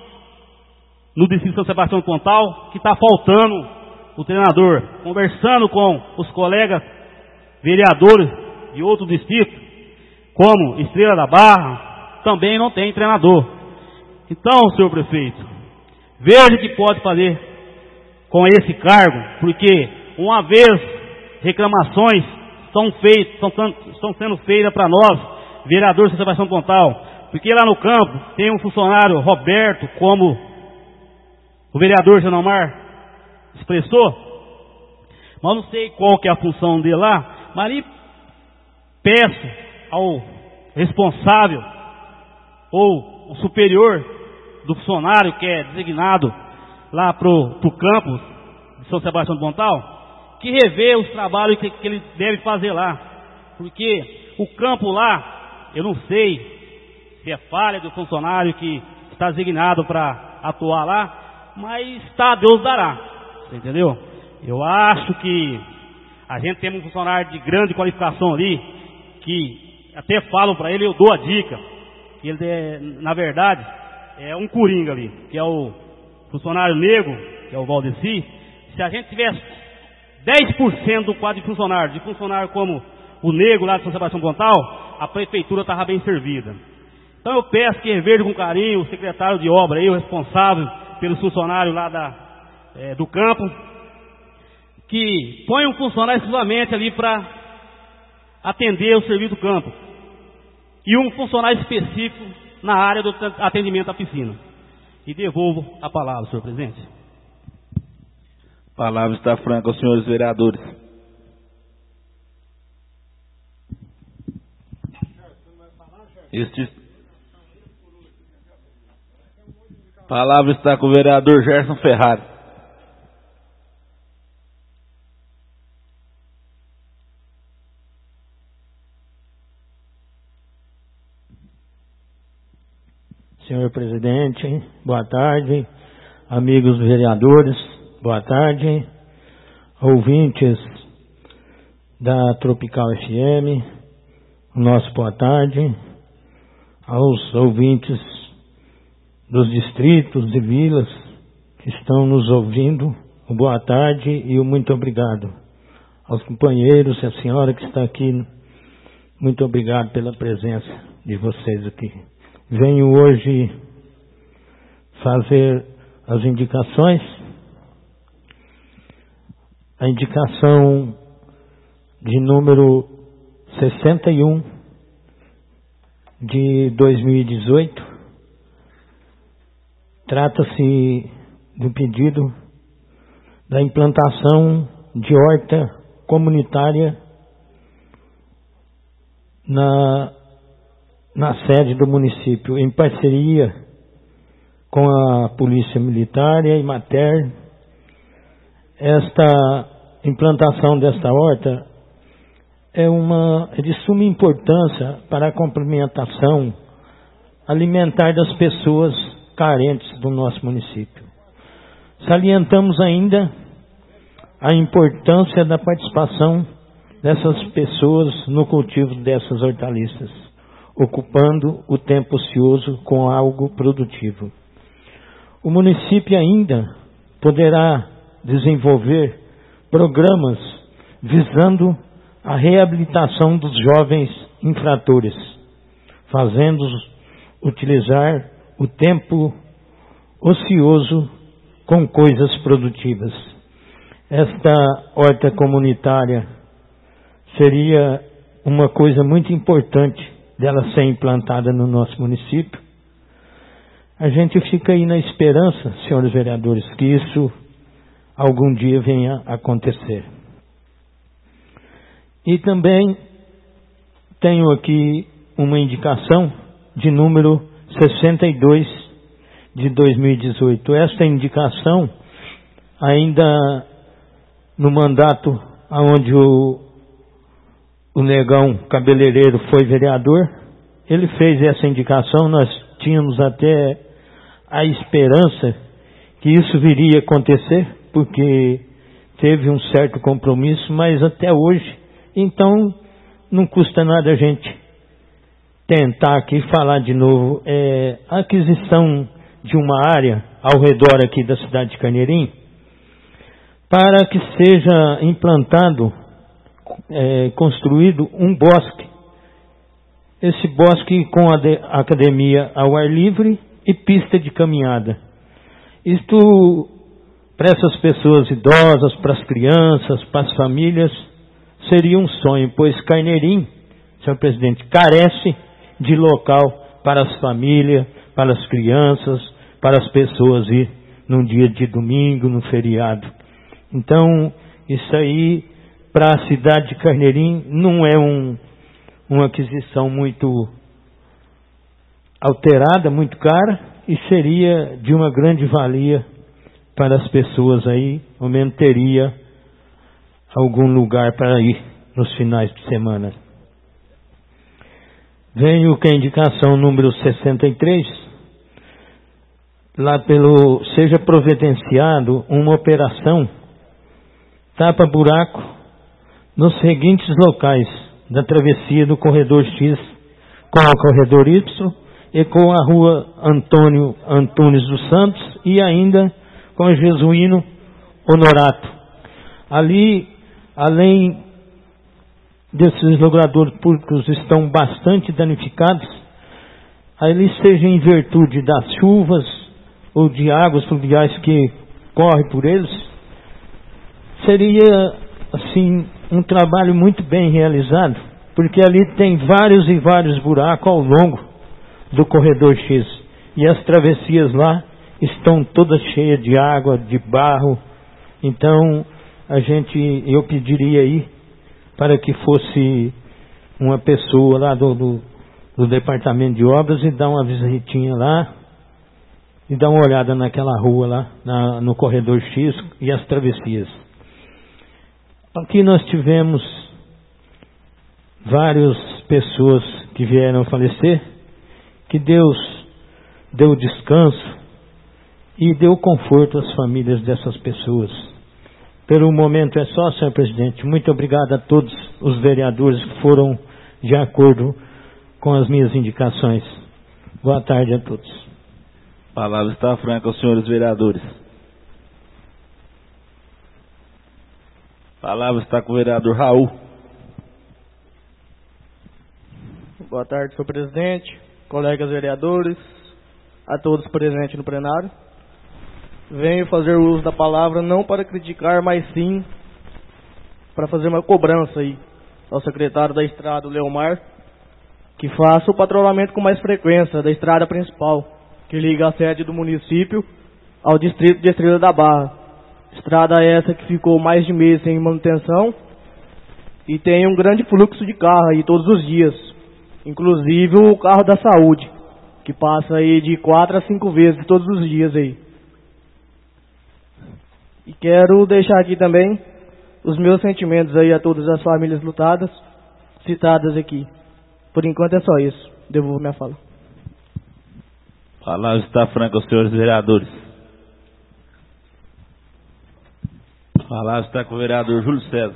Speaker 2: no distrito de São Sebastião do Pontal, que está faltando o treinador. Conversando com os colegas vereadores de outro distrito, como Estrela da Barra, também não tem treinador. Então, senhor prefeito, veja o que pode fazer com esse cargo, porque uma vez reclamações estão, feitas, estão, estão sendo feitas para nós, vereadores de São Sebastião do Pontal, porque lá no campo tem um funcionário, Roberto, como o vereador Genomar expressou, mas não sei qual que é a função dele lá, mas ali peço ao responsável ou o superior do funcionário que é designado lá para o campo de São Sebastião do Pontal, que revê os trabalhos que, que ele deve fazer lá, porque o campo lá, eu não sei se é falha do funcionário que está designado para atuar lá, mas está, Deus dará, você entendeu? Eu acho que a gente tem um funcionário de grande qualificação ali, que até falo para ele, eu dou a dica, que ele é, na verdade, é um coringa ali, que é o funcionário negro, que é o Valdeci. Se a gente tivesse dez por cento do quadro de funcionário, de funcionário como o negro lá de São Sebastião do Pontal, a prefeitura estava bem servida. Então eu peço que reveja com carinho o secretário de obra aí, o responsável pelos funcionários lá da, é, do campo, que ponha um funcionário exclusivamente ali para atender o serviço do campo, e um funcionário específico na área do atendimento à piscina. E devolvo a palavra, senhor presidente.
Speaker 1: A palavra está franca aos senhores vereadores. Este... A palavra está com o vereador Gerson Ferrari.
Speaker 7: Senhor presidente, boa tarde, amigos vereadores, boa tarde, ouvintes da Tropical F M, nosso boa tarde, aos ouvintes dos distritos e vilas que estão nos ouvindo, boa tarde e muito obrigado. Aos companheiros e a senhora que está aqui, muito obrigado pela presença de vocês aqui. Venho hoje fazer as indicações. A indicação de número sessenta e um de dois mil e dezoito trata-se do pedido da implantação de horta comunitária na na sede do município, em parceria com a Polícia Militar e a Imater. Esta implantação desta horta é, uma, é de suma importância para a complementação alimentar das pessoas carentes do nosso município. Salientamos ainda a importância da participação dessas pessoas no cultivo dessas hortaliças, ocupando o tempo ocioso com algo produtivo. o município ainda poderá desenvolver programas visando a reabilitação dos jovens infratores, fazendo-os utilizar o tempo ocioso com coisas produtivas. Esta horta comunitária seria uma coisa muito importante dela ser implantada no nosso município. A gente fica aí na esperança, senhores vereadores, que isso algum dia venha a acontecer. E também tenho aqui uma indicação de número sessenta e dois de dois mil e dezoito. Esta indicação, ainda no mandato onde o, o Negão Cabeleireiro foi vereador, ele fez essa indicação. Nós tínhamos até a esperança que isso viria a acontecer, porque teve um certo compromisso, mas até hoje, então não custa nada a gente tentar aqui falar de novo. É, a aquisição de uma área ao redor aqui da cidade de Carneirim, para que seja implantado, é, construído um bosque. Esse bosque com a, de, a academia ao ar livre e pista de caminhada. Isto, para essas pessoas idosas, para as crianças, para as famílias, seria um sonho, pois Carneirim, senhor presidente, carece de local para as famílias, para as crianças, para as pessoas ir num dia de domingo, num feriado. Então, isso aí, para a cidade de Carneirim, não é um, uma aquisição muito alterada, muito cara, e seria de uma grande valia para as pessoas aí, ao menos teria algum lugar para ir nos finais de semana. Venho com a indicação número sessenta e três, lá pelo, seja providenciado uma operação tapa-buraco nos seguintes locais da travessia do corredor X com o corredor Y e com a rua Antônio Antunes dos Santos e ainda com o Jesuíno Honorato. Ali, além desses logradouros públicos estão bastante danificados, ali seja em virtude das chuvas ou de águas fluviais que correm por eles, seria assim um trabalho muito bem realizado, porque ali tem vários e vários buracos ao longo do corredor X, e as travessias lá estão todas cheias de água, de barro. Então a gente, eu pediria aí para que fosse uma pessoa lá do, do, do departamento de obras e dar uma visitinha lá e dar uma olhada naquela rua lá, na, no corredor X e as travessias. Aqui nós tivemos várias pessoas que vieram falecer, que Deus deu descanso e deu conforto às famílias dessas pessoas. Pelo momento é só, senhor presidente. Muito obrigado a todos os vereadores que foram de acordo com as minhas indicações. Boa tarde a todos.
Speaker 1: A palavra está franca aos senhores vereadores. A palavra está com o vereador Raul.
Speaker 4: Boa tarde, senhor presidente, colegas vereadores, a todos presentes no plenário. Venho fazer uso da palavra não para criticar, mas sim para fazer uma cobrança aí ao secretário da estrada, o Leomar, que faça o patrulhamento com mais frequência da estrada principal, que liga a sede do município ao distrito de Estrela da Barra. Estrada essa que ficou mais de mês sem manutenção e tem um grande fluxo de carro aí todos os dias, inclusive o carro da saúde, que passa aí de quatro a cinco vezes todos os dias aí. E quero deixar aqui também os meus sentimentos aí a todas as famílias lutadas, citadas aqui. Por enquanto é só isso. Devolvo minha fala.
Speaker 1: A palavra está franca aos senhores vereadores. A palavra está com o vereador Júlio César.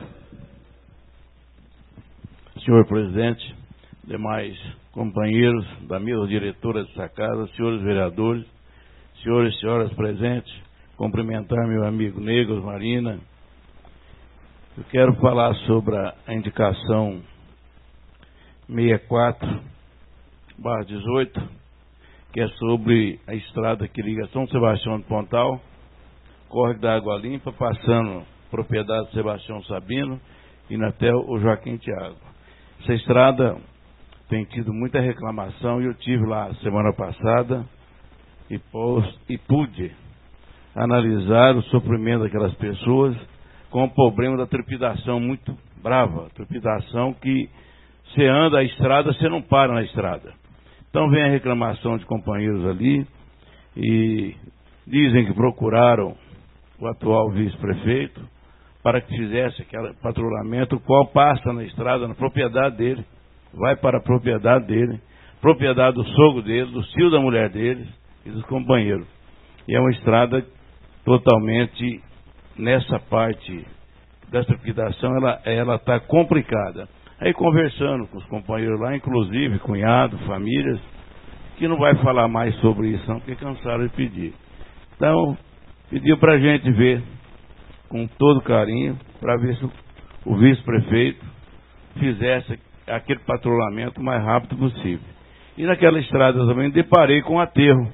Speaker 8: Senhor presidente, demais companheiros da mesa diretora dessa casa, senhores vereadores, senhores e senhoras presentes, cumprimentar meu amigo Negros Marina. Eu quero falar sobre a indicação sessenta e quatro barra dezoito, que é sobre a estrada que liga São Sebastião do Pontal, córrego da Água Limpa, passando propriedade de Sebastião Sabino, indo até o Joaquim Tiago. Essa estrada tem tido muita reclamação e eu tive lá semana passada e, pôs, e pude analisar o sofrimento daquelas pessoas com o problema da trepidação muito brava, trepidação que você anda a estrada, você não para na estrada. Então vem a reclamação de companheiros ali e dizem que procuraram o atual vice-prefeito para que fizesse aquele patrulhamento, o qual passa na estrada, na propriedade dele, vai para a propriedade dele, propriedade do sogro dele, do tio da mulher dele e dos companheiros. E é uma estrada totalmente, nessa parte da trepidação, ela ela está complicada. Aí conversando com os companheiros lá, inclusive cunhado, famílias, que não vai falar mais sobre isso não, porque cansaram de pedir. Então, pediu para a gente ver com todo carinho, para ver se o vice-prefeito fizesse aquele patrulhamento o mais rápido possível. E naquela estrada também deparei com o aterro,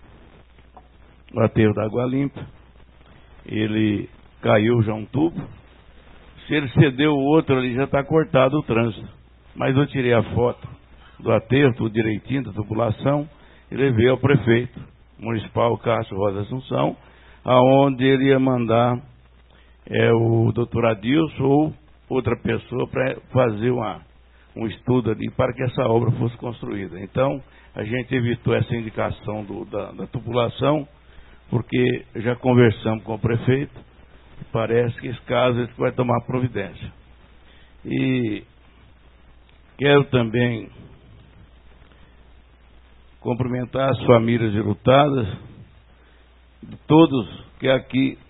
Speaker 8: o aterro da Água Limpa. Ele caiu já um tubo. Se ele cedeu o outro ali, já está cortado o trânsito. Mas eu tirei a foto do aterro, tudo direitinho, da tubulação, e levei ao prefeito municipal, Cássio Rosa Assunção, aonde ele ia mandar é, o doutor Adilson ou outra pessoa para fazer uma, um estudo ali para que essa obra fosse construída. Então, a gente evitou essa indicação do, da, da tubulação, porque já conversamos com o prefeito, parece que esse caso ele vai tomar providência. E quero também cumprimentar as famílias enlutadas, de todos que aqui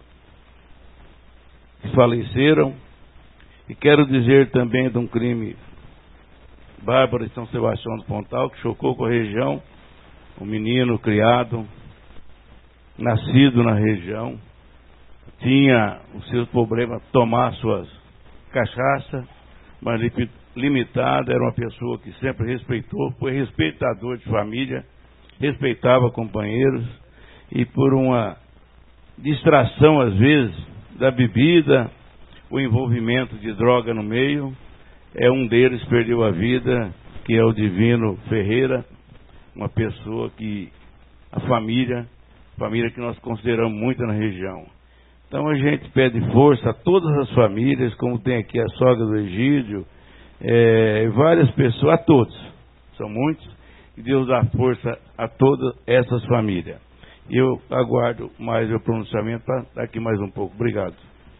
Speaker 8: faleceram, e quero dizer também de um crime bárbaro em São Sebastião do Pontal, que chocou com a região, um menino criado, nascido na região, tinha os seus problemas, tomar suas cachaças, mas limitada, era uma pessoa que sempre respeitou, foi respeitador de família, respeitava companheiros, e por uma distração, às vezes, da bebida, o envolvimento de droga no meio, é um deles perdeu a vida, que é o Divino Ferreira, uma pessoa que, a família, família que nós consideramos muito na região. Então a gente pede força a todas as famílias, como tem aqui a sogra do Egídio, é, várias pessoas, a todos, são muitos, e Deus dá força a todas essas famílias. E eu aguardo mais o pronunciamento para daqui mais um pouco. Obrigado.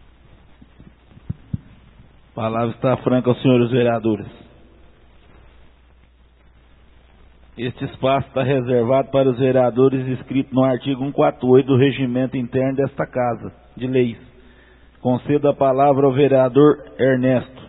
Speaker 1: A palavra está franca aos senhores vereadores. Este espaço está reservado para os vereadores inscritos no artigo cento e quarenta e oito do regimento interno desta Casa de Leis. Concedo a palavra ao vereador Ernesto.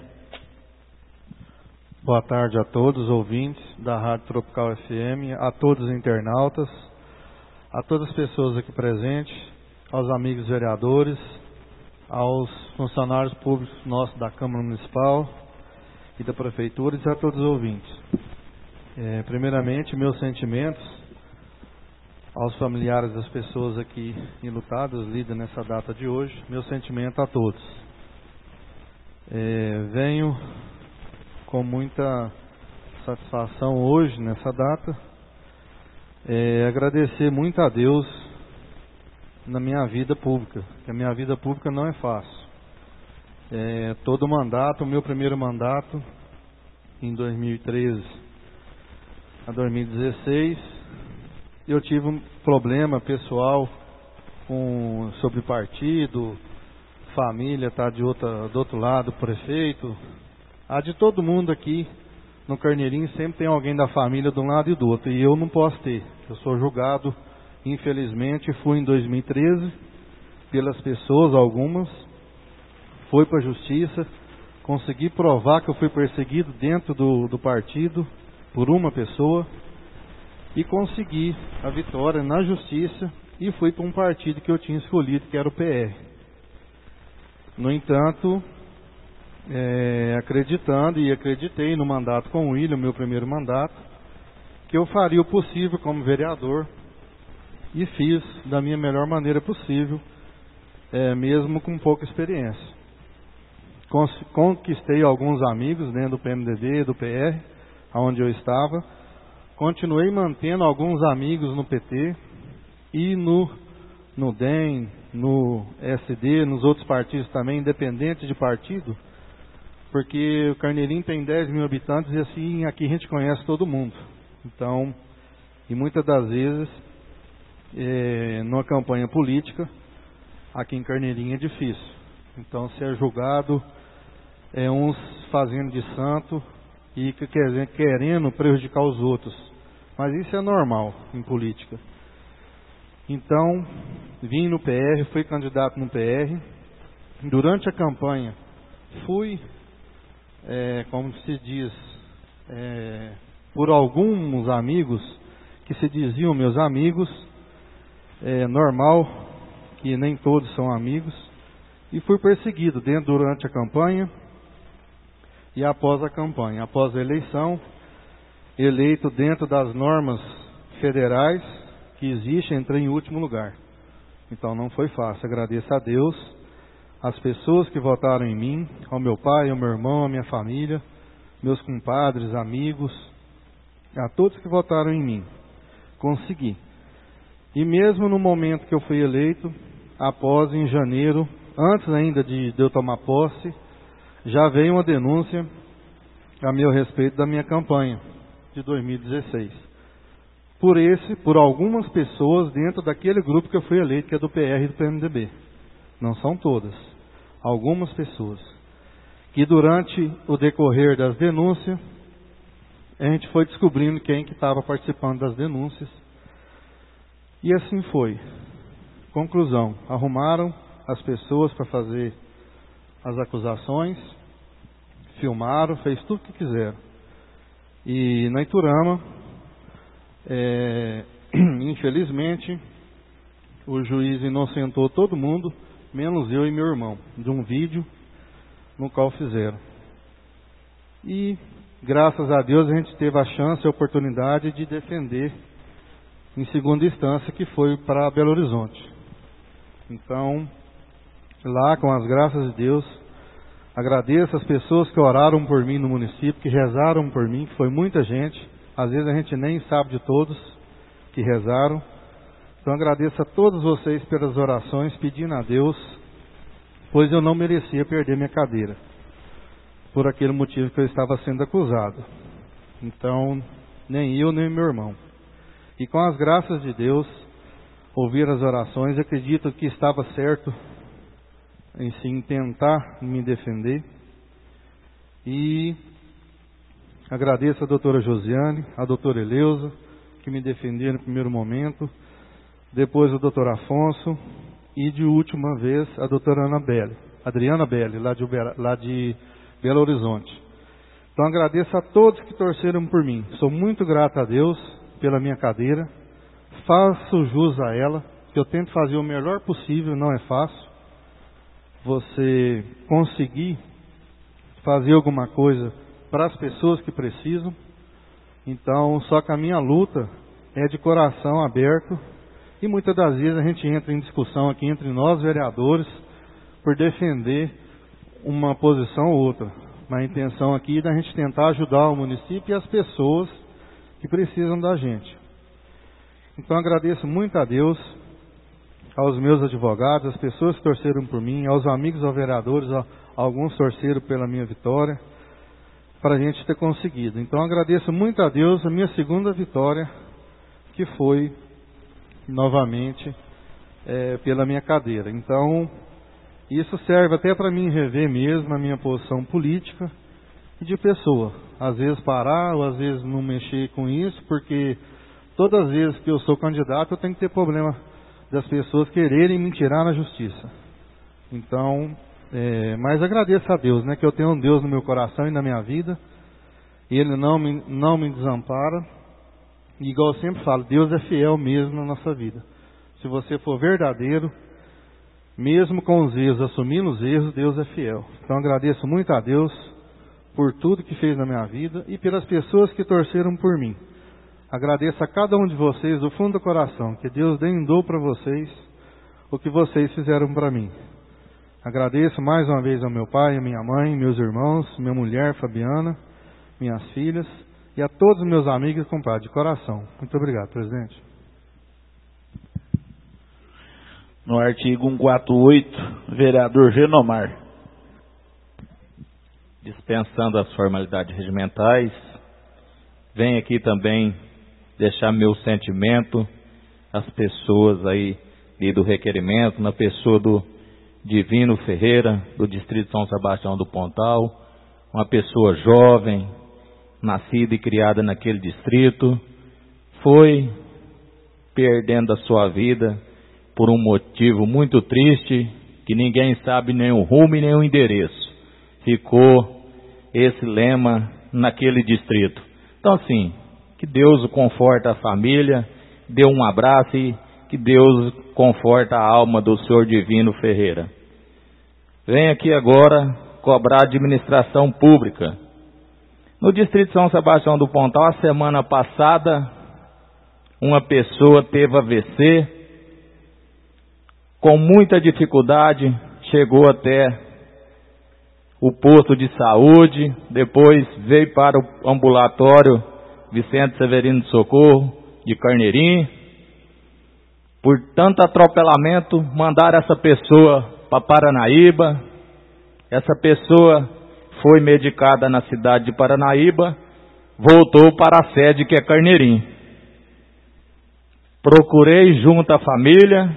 Speaker 9: Boa tarde a todos os ouvintes da Rádio Tropical F M, a todos os internautas, a todas as pessoas aqui presentes, aos amigos vereadores, aos funcionários públicos nossos da Câmara Municipal e da Prefeitura e a todos os ouvintes. É, primeiramente, meus sentimentos aos familiares das pessoas aqui enlutadas, lidas nessa data de hoje, meu sentimento a todos. É, venho com muita satisfação hoje, nessa data, é, agradecer muito a Deus na minha vida pública, porque a minha vida pública não é fácil. É, todo mandato, o meu primeiro mandato, em dois mil e treze a dois mil e dezesseis, eu tive um problema pessoal com, sobre partido, família, tá de outra, do outro lado, prefeito. A de todo mundo aqui no Carneirinho sempre tem alguém da família de um lado e do outro, e eu não posso ter. Eu sou julgado, infelizmente, fui em dois mil e treze pelas pessoas, algumas, fui para a justiça, consegui provar que eu fui perseguido dentro do, do partido por uma pessoa, e consegui a vitória na justiça e fui para um partido que eu tinha escolhido, que era o P R. No entanto, é, acreditando e acreditei no mandato com o William, meu primeiro mandato, que eu faria o possível como vereador e fiz da minha melhor maneira possível, é, mesmo com pouca experiência. Conquistei alguns amigos dentro do P M D B, do P R, onde eu estava. Continuei mantendo alguns amigos no P T e no, no D E M, no S D, nos outros partidos também, independente de partido, porque o Carneirinho tem dez mil habitantes e assim aqui a gente conhece todo mundo. Então, e muitas das vezes, é, numa campanha política, aqui em Carneirinho é difícil. Então, ser julgado, é uns fazendo de santo e querendo prejudicar os outros. Mas isso é normal em política. Então, vim no P R, fui candidato no P R. Durante a campanha, fui, é, como se diz, é, por alguns amigos que se diziam meus amigos, é normal que nem todos são amigos, e fui perseguido dentro, durante a campanha e após a campanha. Após a eleição, eleito dentro das normas federais que existem, entrei em último lugar. Então não foi fácil. Agradeço a Deus, as pessoas que votaram em mim, ao meu pai, ao meu irmão, à minha família, meus compadres, amigos, a todos que votaram em mim. Consegui. E mesmo no momento que eu fui eleito, após em janeiro, antes ainda de, de eu tomar posse, já veio uma denúncia a meu respeito da minha campanha de dois mil e dezesseis. Por esse, por algumas pessoas dentro daquele grupo que eu fui eleito, que é do P R e do P M D B. Não são todas. Algumas pessoas. Que durante o decorrer das denúncias, a gente foi descobrindo quem que estava participando das denúncias. E assim foi. Conclusão, arrumaram as pessoas para fazer as acusações, filmaram, fez tudo o que quiseram. E na Iturama, é, infelizmente, o juiz inocentou todo mundo, menos eu e meu irmão, de um vídeo no qual fizeram. E, graças a Deus, a gente teve a chance, a oportunidade de defender em segunda instância, que foi para Belo Horizonte. Então, lá, com as graças de Deus, agradeço as pessoas que oraram por mim no município, que rezaram por mim, que foi muita gente. Às vezes a gente nem sabe de todos que rezaram. Então agradeço a todos vocês pelas orações, pedindo a Deus, pois eu não merecia perder minha cadeira, por aquele motivo que eu estava sendo acusado. Então, nem eu, nem meu irmão. E com as graças de Deus, ouvir as orações, acredito que estava certo em sim tentar me defender. E agradeço a doutora Josiane, a doutora Eleusa, que me defenderam no primeiro momento, depois o doutor Afonso e de última vez a doutora Ana Belli, Adriana Belli, lá de, lá de Belo Horizonte. Então agradeço a todos que torceram por mim. Sou muito grato a Deus pela minha cadeira, faço jus a ela, que eu tento fazer o melhor possível, não é fácil. Você conseguir fazer alguma coisa para as pessoas que precisam. Então, só que a minha luta é de coração aberto e muitas das vezes a gente entra em discussão aqui entre nós vereadores por defender uma posição ou outra. Mas a intenção aqui é da gente tentar ajudar o município e as pessoas que precisam da gente. Então agradeço muito a Deus, aos meus advogados, às pessoas que torceram por mim, aos amigos, aos vereadores, a, alguns torceram pela minha vitória, para a gente ter conseguido. Então agradeço muito a Deus a minha segunda vitória, que foi novamente é, pela minha cadeira. Então isso serve até para mim rever mesmo a minha posição política e de pessoa. Às vezes parar, ou às vezes não mexer com isso, porque todas as vezes que eu sou candidato eu tenho que ter problema das pessoas quererem me tirar na justiça. Então, é, mas agradeço a Deus, né, que eu tenho um Deus no meu coração e na minha vida, e Ele não me, não me desampara, E igual eu sempre falo, Deus é fiel mesmo na nossa vida. Se você for verdadeiro, mesmo com os erros, assumindo os erros, Deus é fiel. Então agradeço muito a Deus por tudo que fez na minha vida e pelas pessoas que torceram por mim. Agradeço a cada um de vocês do fundo do coração, que Deus deu para vocês o que vocês fizeram para mim. Agradeço mais uma vez ao meu pai, a minha mãe, meus irmãos, minha mulher Fabiana, minhas filhas e a todos os meus amigos e compadres, de coração. Muito obrigado, presidente.
Speaker 1: No artigo cento e quarenta e oito, vereador Genomar.
Speaker 3: Dispensando as formalidades regimentais, venho aqui também deixar meu sentimento às pessoas aí e do requerimento, na pessoa do Divino Ferreira, do distrito de São Sebastião do Pontal, uma pessoa jovem, nascida e criada naquele distrito, foi perdendo a sua vida por um motivo muito triste, que ninguém sabe nem o rumo e nem o endereço. Ficou esse lema naquele distrito. Então assim, que Deus conforta a família, dê um abraço e que Deus conforta a alma do senhor Divino Ferreira. Venho aqui agora cobrar administração pública. No distrito de São Sebastião do Pontal, a semana passada, uma pessoa teve A V C, com muita dificuldade, chegou até o posto de saúde, depois veio para o ambulatório Vicente Severino de Socorro, de Carneirinho. Por tanto atropelamento, mandaram essa pessoa para Paranaíba. Essa pessoa foi medicada na cidade de Paranaíba, voltou para a sede que é Carneirinho. Procurei junto à família,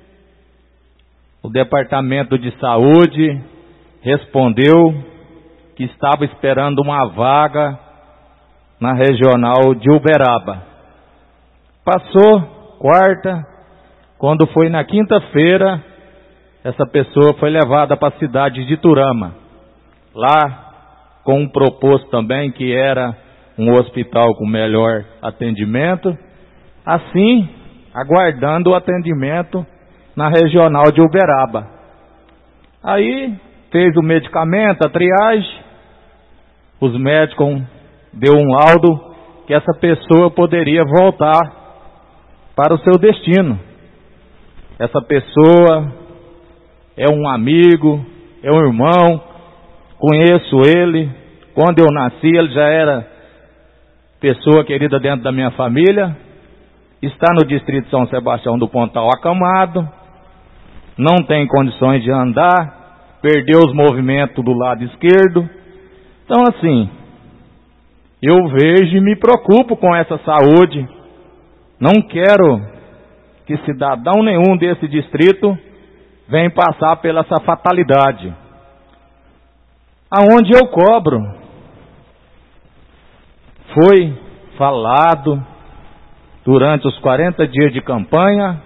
Speaker 3: o departamento de saúde respondeu que estava esperando uma vaga na regional de Uberaba. Passou quarta, quando foi na quinta-feira, essa pessoa foi levada para a cidade de Turama. Lá, com um proposto também que era um hospital com melhor atendimento, assim, aguardando o atendimento na regional de Uberaba. Aí, fez o medicamento, a triagem, os médicos deu um laudo que essa pessoa poderia voltar para o seu destino. Essa pessoa é um amigo, é um irmão, conheço ele, quando eu nasci ele já era pessoa querida dentro da minha família, está no distrito de São Sebastião do Pontal acamado, não tem condições de andar, perdeu os movimentos do lado esquerdo. Então assim, eu vejo e me preocupo com essa saúde. Não quero que cidadão nenhum desse distrito venha passar pela essa fatalidade. Aonde eu cobro, foi falado durante os quarenta dias de campanha,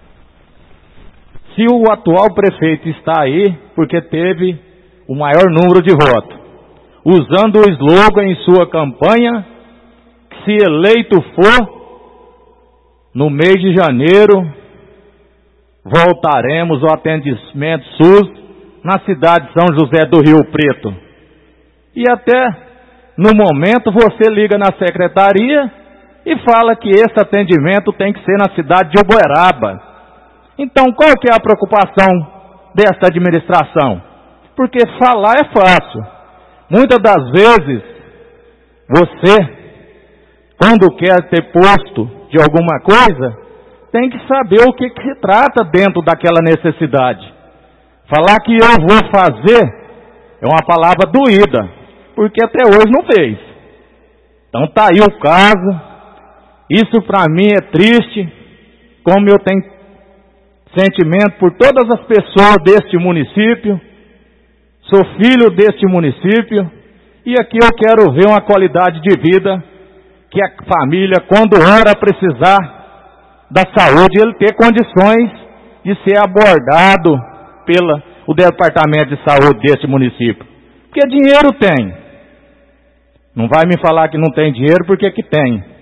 Speaker 3: se o atual prefeito está aí, porque teve o maior número de votos, usando o slogan em sua campanha, que se eleito for, no mês de janeiro, voltaremos ao atendimento SUS na cidade de São José do Rio Preto. E até no momento você liga na secretaria e fala que esse atendimento tem que ser na cidade de Uberaba. Então qual que é a preocupação desta administração? Porque falar é fácil. Muitas das vezes você, quando quer ter posto de alguma coisa, tem que saber o que, que se trata dentro daquela necessidade. Falar que eu vou fazer é uma palavra doída, porque até hoje não fez. Então tá aí o caso. Isso para mim é triste, como eu tenho sentimento por todas as pessoas deste município, sou filho deste município, e aqui eu quero ver uma qualidade de vida que a família, quando ora precisar da saúde, ele ter condições de ser abordado pelo o departamento de saúde deste município. Porque dinheiro tem. Não vai me falar que não tem dinheiro, porque que tem.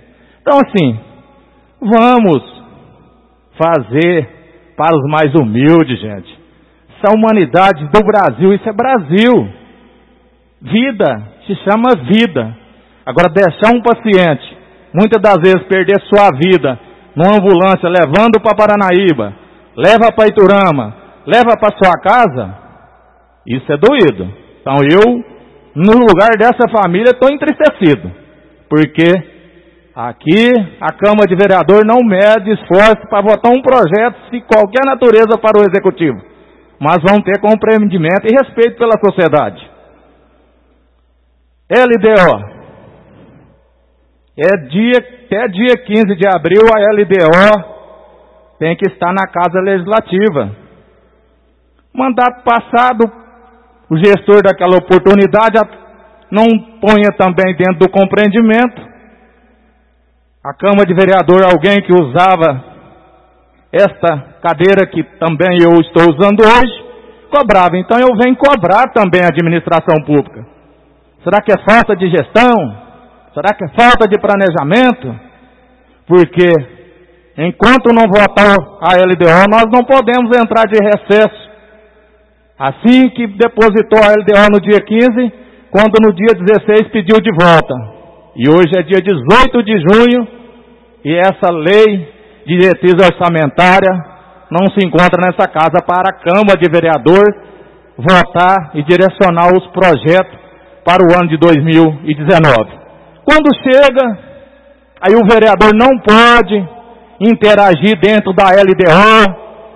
Speaker 3: Então, assim, vamos fazer para os mais humildes, gente. Essa humanidade do Brasil, isso é Brasil. Vida se chama vida. Agora, deixar um paciente, muitas das vezes, perder sua vida numa ambulância, levando para Paranaíba, leva para Iturama, leva para sua casa, isso é doído. Então, eu, no lugar dessa família, estou entristecido. Porque aqui a Câmara de Vereador não mede esforço para votar um projeto de qualquer natureza para o Executivo. Mas vão ter compreendimento e respeito pela sociedade. L D O. É dia, até dia quinze de abril a L D O tem que estar na Casa Legislativa. Mandato passado, o gestor daquela oportunidade não ponha também dentro do compreendimento. A Câmara de Vereador, alguém que usava esta cadeira que também eu estou usando hoje, cobrava. Então eu venho cobrar também a administração pública. Será que é falta de gestão? Será que é falta de planejamento? Porque enquanto não votar a L D O, nós não podemos entrar de recesso. Assim que depositou a L D O no dia quinze, quando no dia dezesseis pediu de volta. E hoje é dia dezoito de junho, e essa lei de diretriz orçamentária não se encontra nessa casa para a Câmara de Vereador votar e direcionar os projetos para o ano de dois mil e dezenove. Quando chega, aí o vereador não pode interagir dentro da L D O,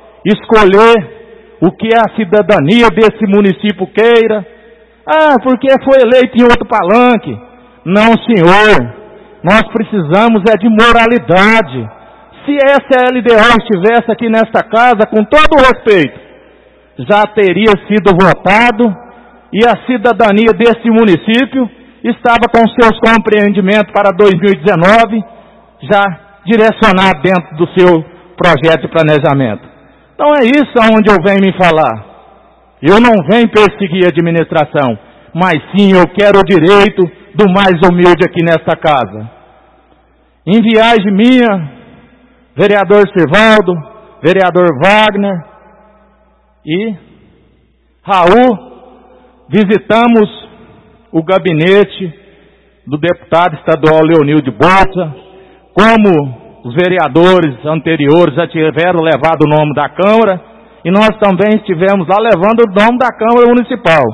Speaker 3: escolher o que a cidadania desse município queira. Ah, porque foi eleito em outro palanque. Não, senhor. Nós precisamos é de moralidade. Se essa L D O estivesse aqui nesta casa, com todo o respeito, já teria sido votado e a cidadania desse município estava com seus compreendimentos para dois mil e dezenove já direcionado dentro do seu projeto de planejamento. Então é isso aonde eu venho me falar. Eu não venho perseguir a administração, mas sim eu quero o direito do mais humilde aqui nesta casa. Em viagem minha, vereador Sivaldo, vereador Wagner e Raul, visitamos o gabinete do deputado estadual Leonildo Bolsa, como os vereadores anteriores já tiveram levado o nome da Câmara, e nós também estivemos lá levando o nome da Câmara Municipal.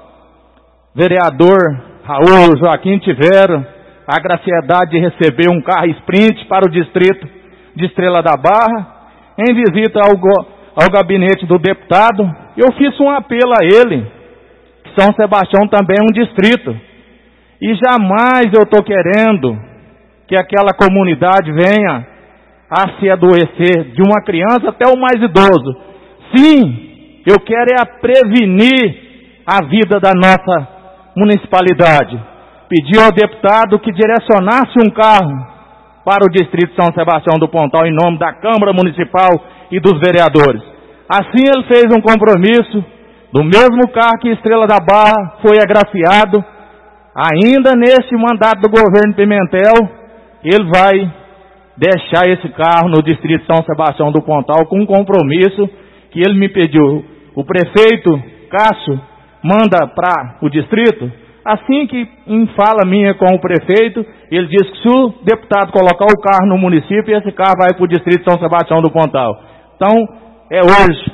Speaker 3: Vereador Raul Joaquim tiveram a graciedade de receber um carro Sprint para o distrito de Estrela da Barra, em visita ao, ao gabinete do deputado. Eu fiz um apelo a ele, que São Sebastião também é um distrito, e jamais eu estou querendo que aquela comunidade venha a se adoecer, de uma criança até o mais idoso. Sim, eu quero é a prevenir a vida da nossa municipalidade. Pedi ao deputado que direcionasse um carro para o distrito de São Sebastião do Pontal em nome da Câmara Municipal e dos vereadores. Assim ele fez um compromisso, do mesmo carro que Estrela da Barra foi agraciado, ainda neste mandato do governo Pimentel, ele vai deixar esse carro no distrito de São Sebastião do Pontal com um compromisso que ele me pediu. O prefeito Cássio manda para o distrito. Assim que em fala minha com o prefeito, ele diz que se o deputado colocar o carro no município, esse carro vai para o distrito de São Sebastião do Pontal. Então, é hoje.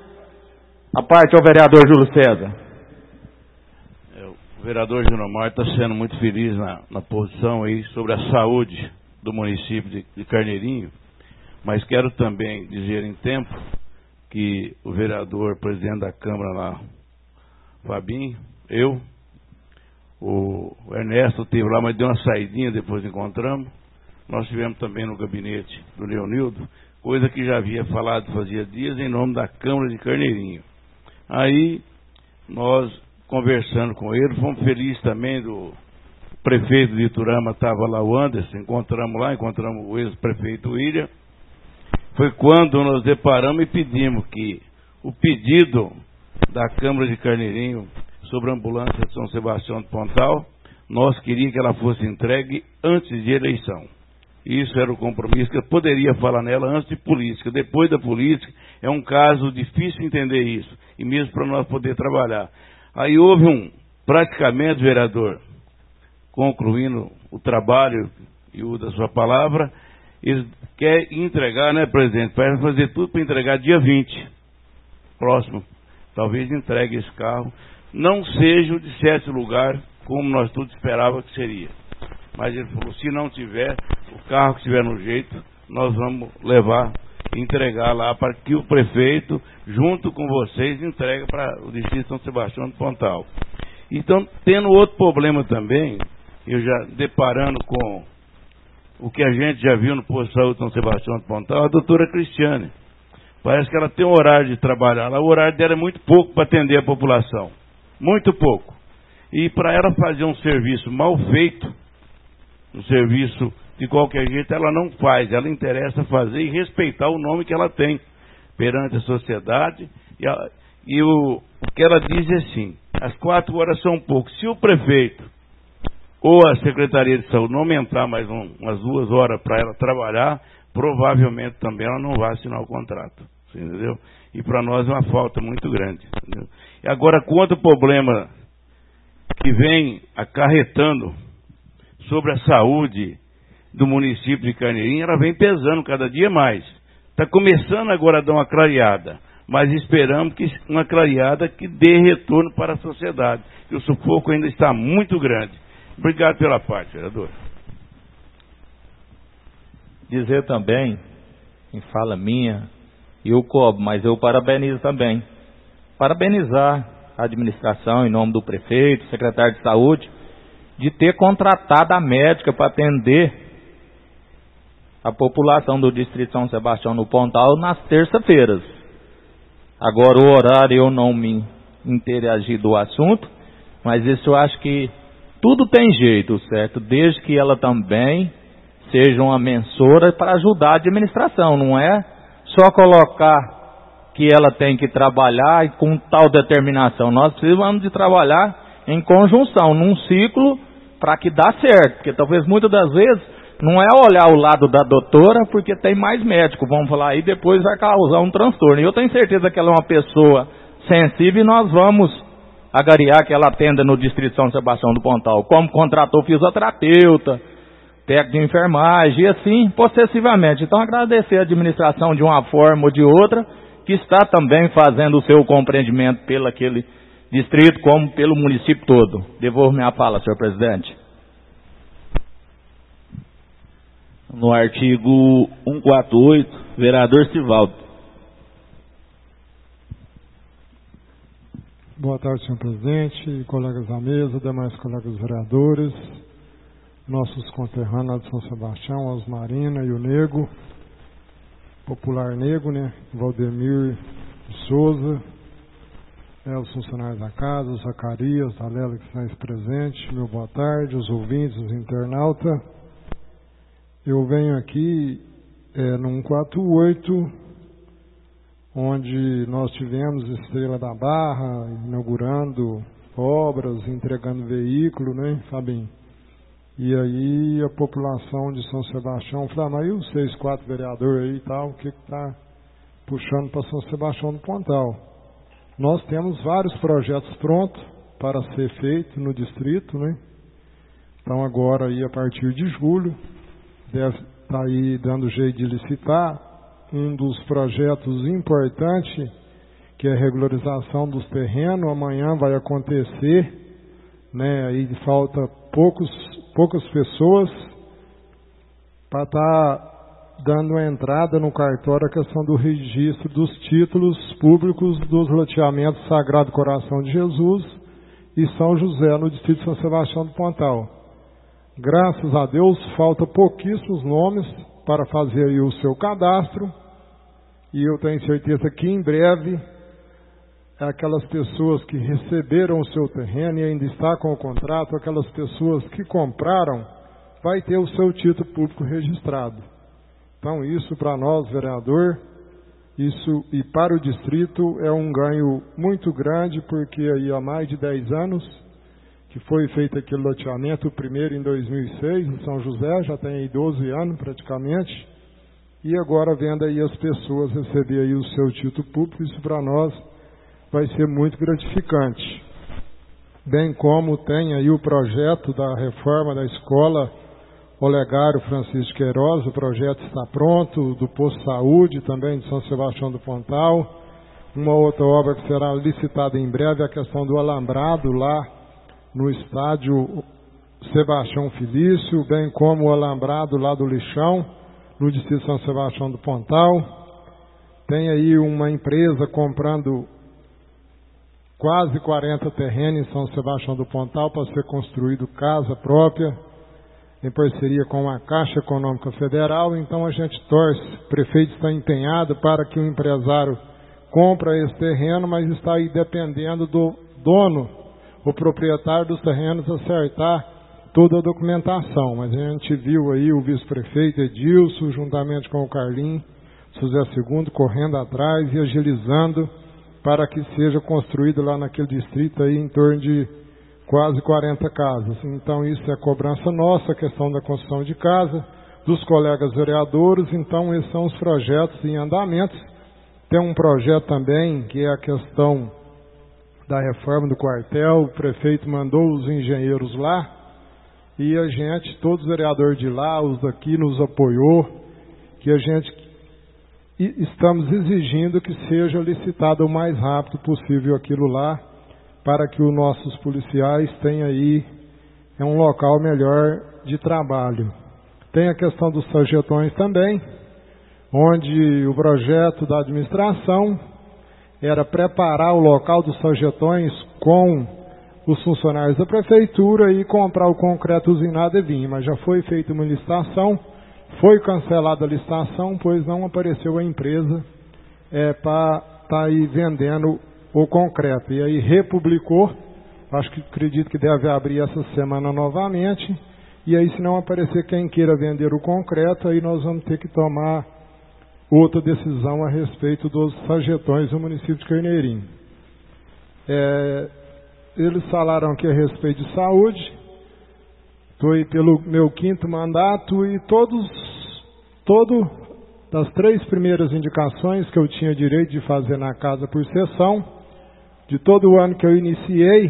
Speaker 3: A parte ao vereador Júlio César.
Speaker 8: É, o vereador Júnior Marta está sendo muito feliz na, na posição aí sobre a saúde do município de, de Carneirinho, mas quero também dizer em tempo que o vereador, presidente da Câmara lá, Fabinho, eu, o Ernesto esteve lá, mas deu uma saidinha, depois encontramos. Nós estivemos também no gabinete do Leonildo, coisa que já havia falado fazia dias em nome da Câmara de Carneirinho. Aí, nós conversando com ele, fomos felizes também do prefeito de Iturama, estava lá o Anderson, encontramos lá, encontramos o ex-prefeito William. Foi quando nos deparamos e pedimos que o pedido da Câmara de Carneirinho sobre a ambulância de São Sebastião do Pontal, nós queríamos que ela fosse entregue antes de eleição. Isso era o compromisso, que eu poderia falar nela antes de política. Depois da política, é um caso difícil entender isso, e mesmo para nós poder trabalhar. Aí houve um, praticamente, vereador, concluindo o trabalho e o da sua palavra, eles querem entregar, né, presidente, para fazer tudo para entregar dia vinte, próximo. Talvez entregue esse carro, não seja o de sete lugar, como nós todos esperávamos que seria. Mas ele falou, se não tiver, o carro que estiver no jeito, nós vamos levar, entregar lá para que o prefeito, junto com vocês, entregue para o distrito de São Sebastião do Pontal. Então, tendo outro problema também, eu já deparando com o que a gente já viu no posto de saúde de São Sebastião do Pontal, a doutora Cristiane. Parece que ela tem um horário de trabalhar lá, o horário dela é muito pouco para atender a população. Muito pouco. E para ela fazer um serviço mal feito, um serviço de qualquer jeito, ela não faz. Ela interessa fazer e respeitar o nome que ela tem perante a sociedade. E, a, e o, o que ela diz é assim, as quatro horas são pouco. Se o prefeito ou a Secretaria de Saúde não aumentar mais um, umas duas horas para ela trabalhar, provavelmente também ela não vai assinar o contrato. Entendeu? E para nós é uma falta muito grande. Entendeu? E agora, quanto ao problema que vem acarretando sobre a saúde do município de Carneirinho, ela vem pesando cada dia mais. Está começando agora a dar uma clareada, mas esperamos que uma clareada que dê retorno para a sociedade, que o sufoco ainda está muito grande. Obrigado pela parte, vereador.
Speaker 3: Dizer também, em fala minha, eu cobro, mas eu parabenizo também. Parabenizar a administração, em nome do prefeito, secretário de saúde, de ter contratado a médica para atender a população do distrito de São Sebastião no Pontal nas terça-feiras. Agora o horário eu não me interagi do assunto, mas isso eu acho que tudo tem jeito, certo? Desde que ela também seja uma mensora para ajudar a administração, não é só colocar que ela tem que trabalhar com tal determinação. Nós precisamos de trabalhar em conjunção, num ciclo, para que dá certo, porque talvez muitas das vezes não é olhar o lado da doutora, porque tem mais médico, vamos falar aí, depois vai causar um transtorno. E eu tenho certeza que ela é uma pessoa sensível e nós vamos agariar que ela atenda no distrito de São Sebastião do Pontal, como contratou fisioterapeuta, técnico de enfermagem e assim possessivamente. Então agradecer a administração de uma forma ou de outra, que está também fazendo o seu compreendimento pelo aquele distrito, como pelo município todo. Devolvo minha fala, senhor presidente.
Speaker 1: No artigo cento e quarenta e oito, vereador Sivaldo.
Speaker 10: Boa tarde, senhor presidente, colegas da mesa, demais colegas vereadores, nossos conterrâneos de São Sebastião, Osmarina e o Nego, popular Nego, né, Valdemir de Souza, é, os funcionários da casa, o Zacarias, a Lela que está presente, meu boa tarde, os ouvintes, os internautas. Eu venho aqui é, no cento e quarenta e oito, onde nós tivemos Estrela da Barra, inaugurando obras, entregando veículo, né, Fabinho? E aí a população de São Sebastião falou, ah, mas e os seis, quatro vereadores aí e tal, o que está puxando para São Sebastião do Pontal? Nós temos vários projetos prontos para ser feito no distrito, né? Então agora aí a partir de julho, deve estar aí dando jeito de licitar um dos projetos importantes, que é a regularização dos terrenos. Amanhã vai acontecer, né? Aí falta poucos, poucas pessoas para estar dando entrada no cartório a questão do registro dos títulos públicos dos loteamentos Sagrado Coração de Jesus e São José, no distrito de São Sebastião do Pontal. Graças a Deus, falta pouquíssimos nomes para fazer aí o seu cadastro, e eu tenho certeza que em breve aquelas pessoas que receberam o seu terreno e ainda está com o contrato, aquelas pessoas que compraram, vai ter o seu título público registrado. Então isso para nós, vereador, isso e para o distrito é um ganho muito grande, porque aí há mais de dez anos que foi feito aquele loteamento, o primeiro em dois mil e seis, em São José, já tem aí doze anos praticamente, e agora vendo aí as pessoas receber aí o seu título público, isso para nós vai ser muito gratificante. Bem como tem aí o projeto da reforma da escola Olegário Francisco Queiroz, o projeto está pronto, do posto de saúde também de São Sebastião do Pontal. Uma outra obra que será licitada em breve é a questão do alambrado lá no estádio Sebastião Felício, bem como o alambrado lá do Lixão, no distrito de São Sebastião do Pontal. Tem aí uma empresa comprando quase quarenta terrenos em São Sebastião do Pontal para ser construído casa própria, em parceria com a Caixa Econômica Federal. Então a gente torce, o prefeito está empenhado para que o empresário compre esse terreno, mas está aí dependendo do dono, o proprietário dos terrenos, acertar toda a documentação. Mas a gente viu aí o vice-prefeito Edilson, juntamente com o Carlinhos, José segundo, correndo atrás e agilizando para que seja construído lá naquele distrito aí em torno de quase quarenta casas. Então isso é cobrança nossa, a questão da construção de casa, dos colegas vereadores. Então esses são os projetos em andamento. Tem um projeto também que é a questão da reforma do quartel. O prefeito mandou os engenheiros lá e a gente, todos os vereadores de lá, os daqui, nos apoiou, que a gente estamos exigindo que seja licitado o mais rápido possível aquilo lá, para que os nossos policiais tenham aí é um local melhor de trabalho. Tem a questão dos sarjetões também, onde o projeto da administração era preparar o local dos sarjetões com os funcionários da prefeitura e comprar o concreto usinado e vinho, mas já foi feita uma licitação, foi cancelada a licitação, pois não apareceu a empresa é, para estar tá aí vendendo o concreto. E aí republicou, acho que acredito que deve abrir essa semana novamente, e aí se não aparecer quem queira vender o concreto, aí nós vamos ter que tomar outra decisão a respeito dos sarjetões do município de Carneirinho. É, eles falaram aqui a respeito de saúde. Estou aí pelo meu quinto mandato e todos, todo das três primeiras indicações que eu tinha direito de fazer na casa por sessão, de todo o ano que eu iniciei,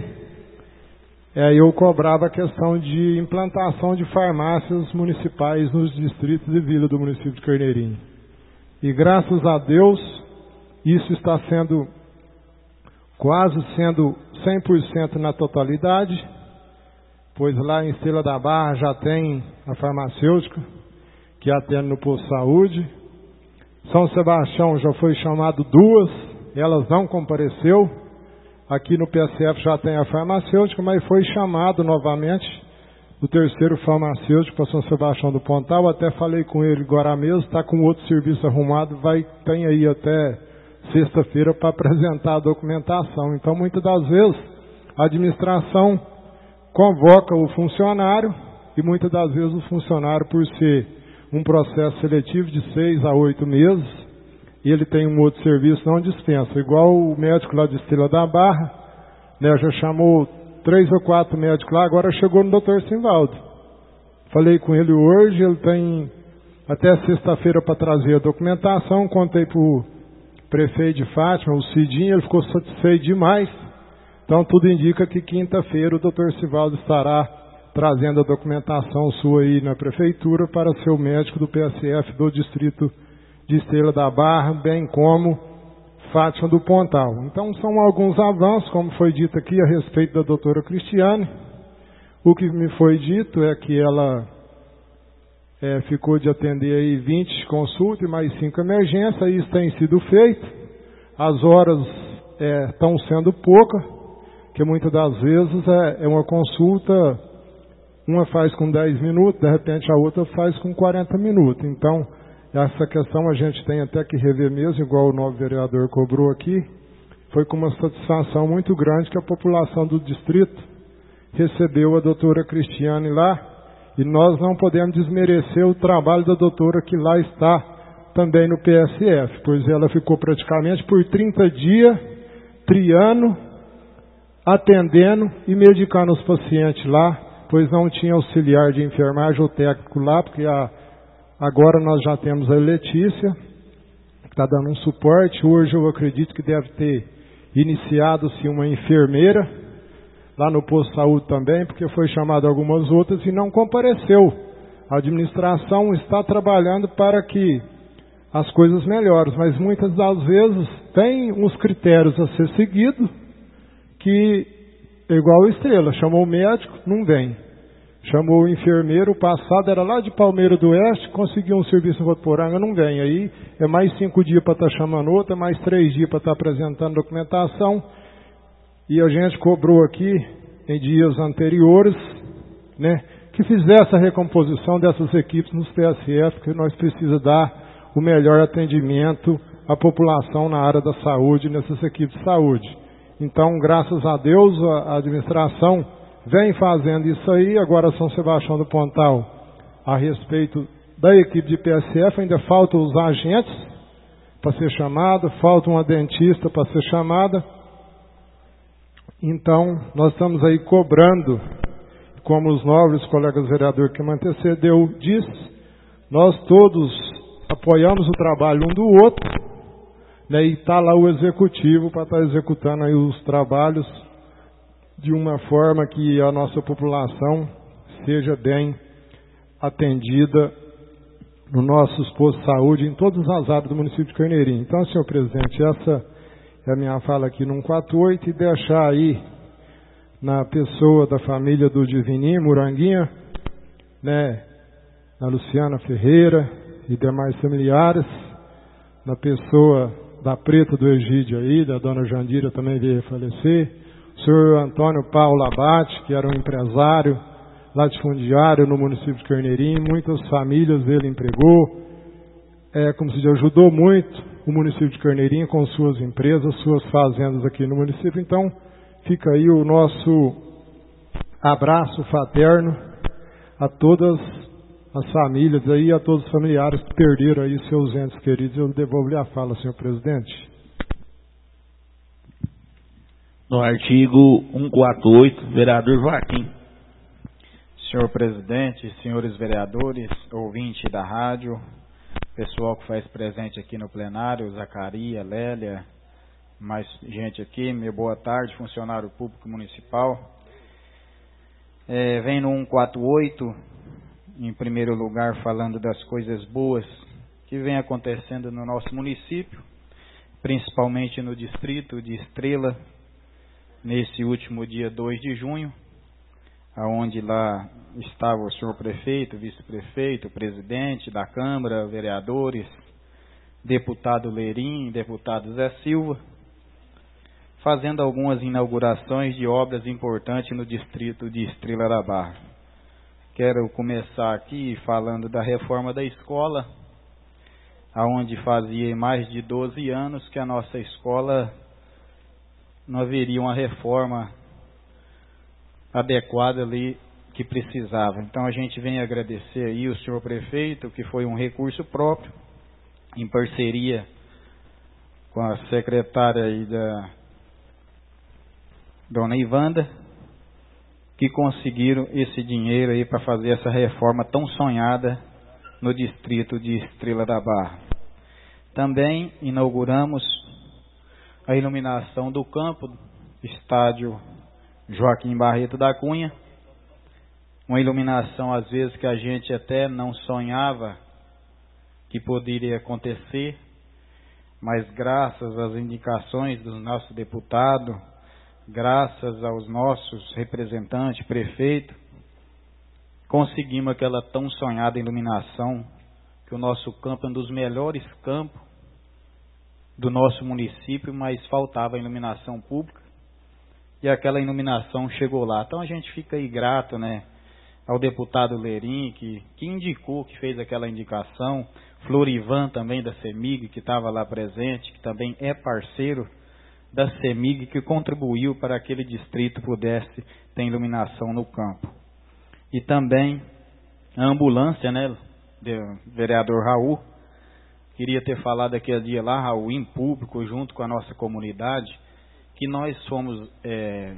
Speaker 10: é, eu cobrava a questão de implantação de farmácias municipais nos distritos e vilas do município de Carneirinho. E graças a Deus, isso está sendo, quase sendo cem por cento na totalidade, pois lá em Estrela da Barra já tem a farmacêutica, que atende no posto de saúde. São Sebastião já foi chamado duas, elas não compareceu. Aqui no P S F já tem a farmacêutica, mas foi chamado novamente o terceiro farmacêutico para São Sebastião do Pontal. Até falei com ele agora mesmo, está com outro serviço arrumado, vai, tem aí até sexta-feira para apresentar a documentação. Então, muitas das vezes, a administração convoca o funcionário e muitas das vezes o funcionário, por ser um processo seletivo de seis a oito meses, e ele tem um outro serviço, não dispensa. Igual o médico lá de Estrela da Barra, né, já chamou três ou quatro médicos lá, agora chegou no doutor Simvaldo. Falei com ele hoje, ele tem até sexta-feira para trazer a documentação, contei para o prefeito de Fátima, o Cidinho, ele ficou satisfeito demais. Então tudo indica que quinta-feira o doutor Simvaldo estará trazendo a documentação sua aí na prefeitura para ser o médico do P S F do distrito de Estrela da Barra, bem como Fátima do Pontal. Então são alguns avanços, como foi dito aqui a respeito da doutora Cristiane. O que me foi dito é que ela é, ficou de atender aí vinte consultas e mais cinco emergências, isso tem sido feito. As horas é, estão sendo poucas, que muitas das vezes é, é uma consulta, uma faz com dez minutos, de repente a outra faz com quarenta minutos. Então, essa questão a gente tem até que rever mesmo, igual o novo vereador cobrou aqui. Foi com uma satisfação muito grande que a população do distrito recebeu a doutora Cristiane lá, e nós não podemos desmerecer o trabalho da doutora que lá está também no P S F, pois ela ficou praticamente por trinta dias triando atendendo e medicando os pacientes lá, pois não tinha auxiliar de enfermagem ou técnico lá, porque a, agora nós já temos a Letícia, que está dando um suporte. Hoje eu acredito que deve ter iniciado-se uma enfermeira lá no posto de saúde também, porque foi chamado algumas outras e não compareceu. A administração está trabalhando para que as coisas melhorem, mas muitas das vezes tem uns critérios a ser seguidos que é igual a Estrela, chamou o médico, não vem. Chamou o enfermeiro, o passado era lá de Palmeira do Oeste, conseguiu um serviço em Votuporanga, não vem. Aí é mais cinco dias para estar chamando outra, é mais três dias para estar apresentando documentação. E a gente cobrou aqui, em dias anteriores, né, que fizesse a recomposição dessas equipes nos P S F, que nós precisamos dar o melhor atendimento à população na área da saúde, nessas equipes de saúde. Então, graças a Deus, a administração vem fazendo isso aí. Agora São Sebastião do Pontal, a respeito da equipe de P S F, ainda faltam os agentes para ser chamada, falta uma dentista para ser chamada. Então, nós estamos aí cobrando, como os nobres colegas vereadores que me antecedeu disse, nós todos apoiamos o trabalho um do outro, né, e está lá o executivo para estar executando aí os trabalhos de uma forma que a nossa população seja bem atendida no nossos postos de saúde, em todas as áreas do município de Carneirinho. Então, senhor presidente, essa é a minha fala aqui no cento e quarenta e oito, e deixar aí na pessoa da família do Divininho, Moranguinha, né, na Luciana Ferreira e demais familiares, na pessoa da Preta do Egídio aí, da dona Jandira também veio falecer, o senhor Antônio Paulo Abate, que era um empresário latifundiário no município de Carneirinho, muitas famílias ele empregou, é, como se diz, ajudou muito o município de Carneirinho com suas empresas, suas fazendas aqui no município. Então, fica aí o nosso abraço fraterno a todas as famílias aí, a todos os familiares que perderam aí seus entes queridos. Eu devolvo-lhe a fala, senhor presidente.
Speaker 1: No artigo cento e quarenta e oito, vereador Joaquim.
Speaker 11: Senhor presidente, senhores vereadores, ouvinte da rádio, pessoal que faz presente aqui no plenário, Zacaria, Lélia, mais gente aqui, meu boa tarde, funcionário público municipal. É, vem no cento e quarenta e oito, em primeiro lugar, falando das coisas boas que vem acontecendo no nosso município, principalmente no distrito de Estrela, nesse último dia dois de junho, aonde lá estava o senhor prefeito, vice-prefeito, presidente da Câmara, vereadores, deputado Leirim, deputado Zé Silva, fazendo algumas inaugurações de obras importantes no distrito de Estrela da Barra. Quero começar aqui falando da reforma da escola, aonde fazia mais de doze anos que a nossa escola não haveria uma reforma adequada ali que precisava. Então a gente vem agradecer aí o senhor prefeito, que foi um recurso próprio, em parceria com a secretária aí da dona Ivanda, que conseguiram esse dinheiro aí para fazer essa reforma tão sonhada no distrito de Estrela da Barra. Também inauguramos a iluminação do campo, estádio Joaquim Barreto da Cunha, uma iluminação às vezes que a gente até não sonhava que poderia acontecer, mas graças às indicações do nosso deputado, graças aos nossos representantes, prefeito, conseguimos aquela tão sonhada iluminação, que o nosso campo é um dos melhores campos do nosso município, mas faltava iluminação pública, e aquela iluminação chegou lá. Então a gente fica aí grato, né, ao deputado Leirim, que, que indicou, que fez aquela indicação, Florivan também da CEMIG, que estava lá presente, que também é parceiro da CEMIG, que contribuiu para que aquele distrito pudesse ter iluminação no campo. E também a ambulância, né, do vereador Raul, queria ter falado aquele dia lá, Raul, em público, junto com a nossa comunidade, que nós fomos é,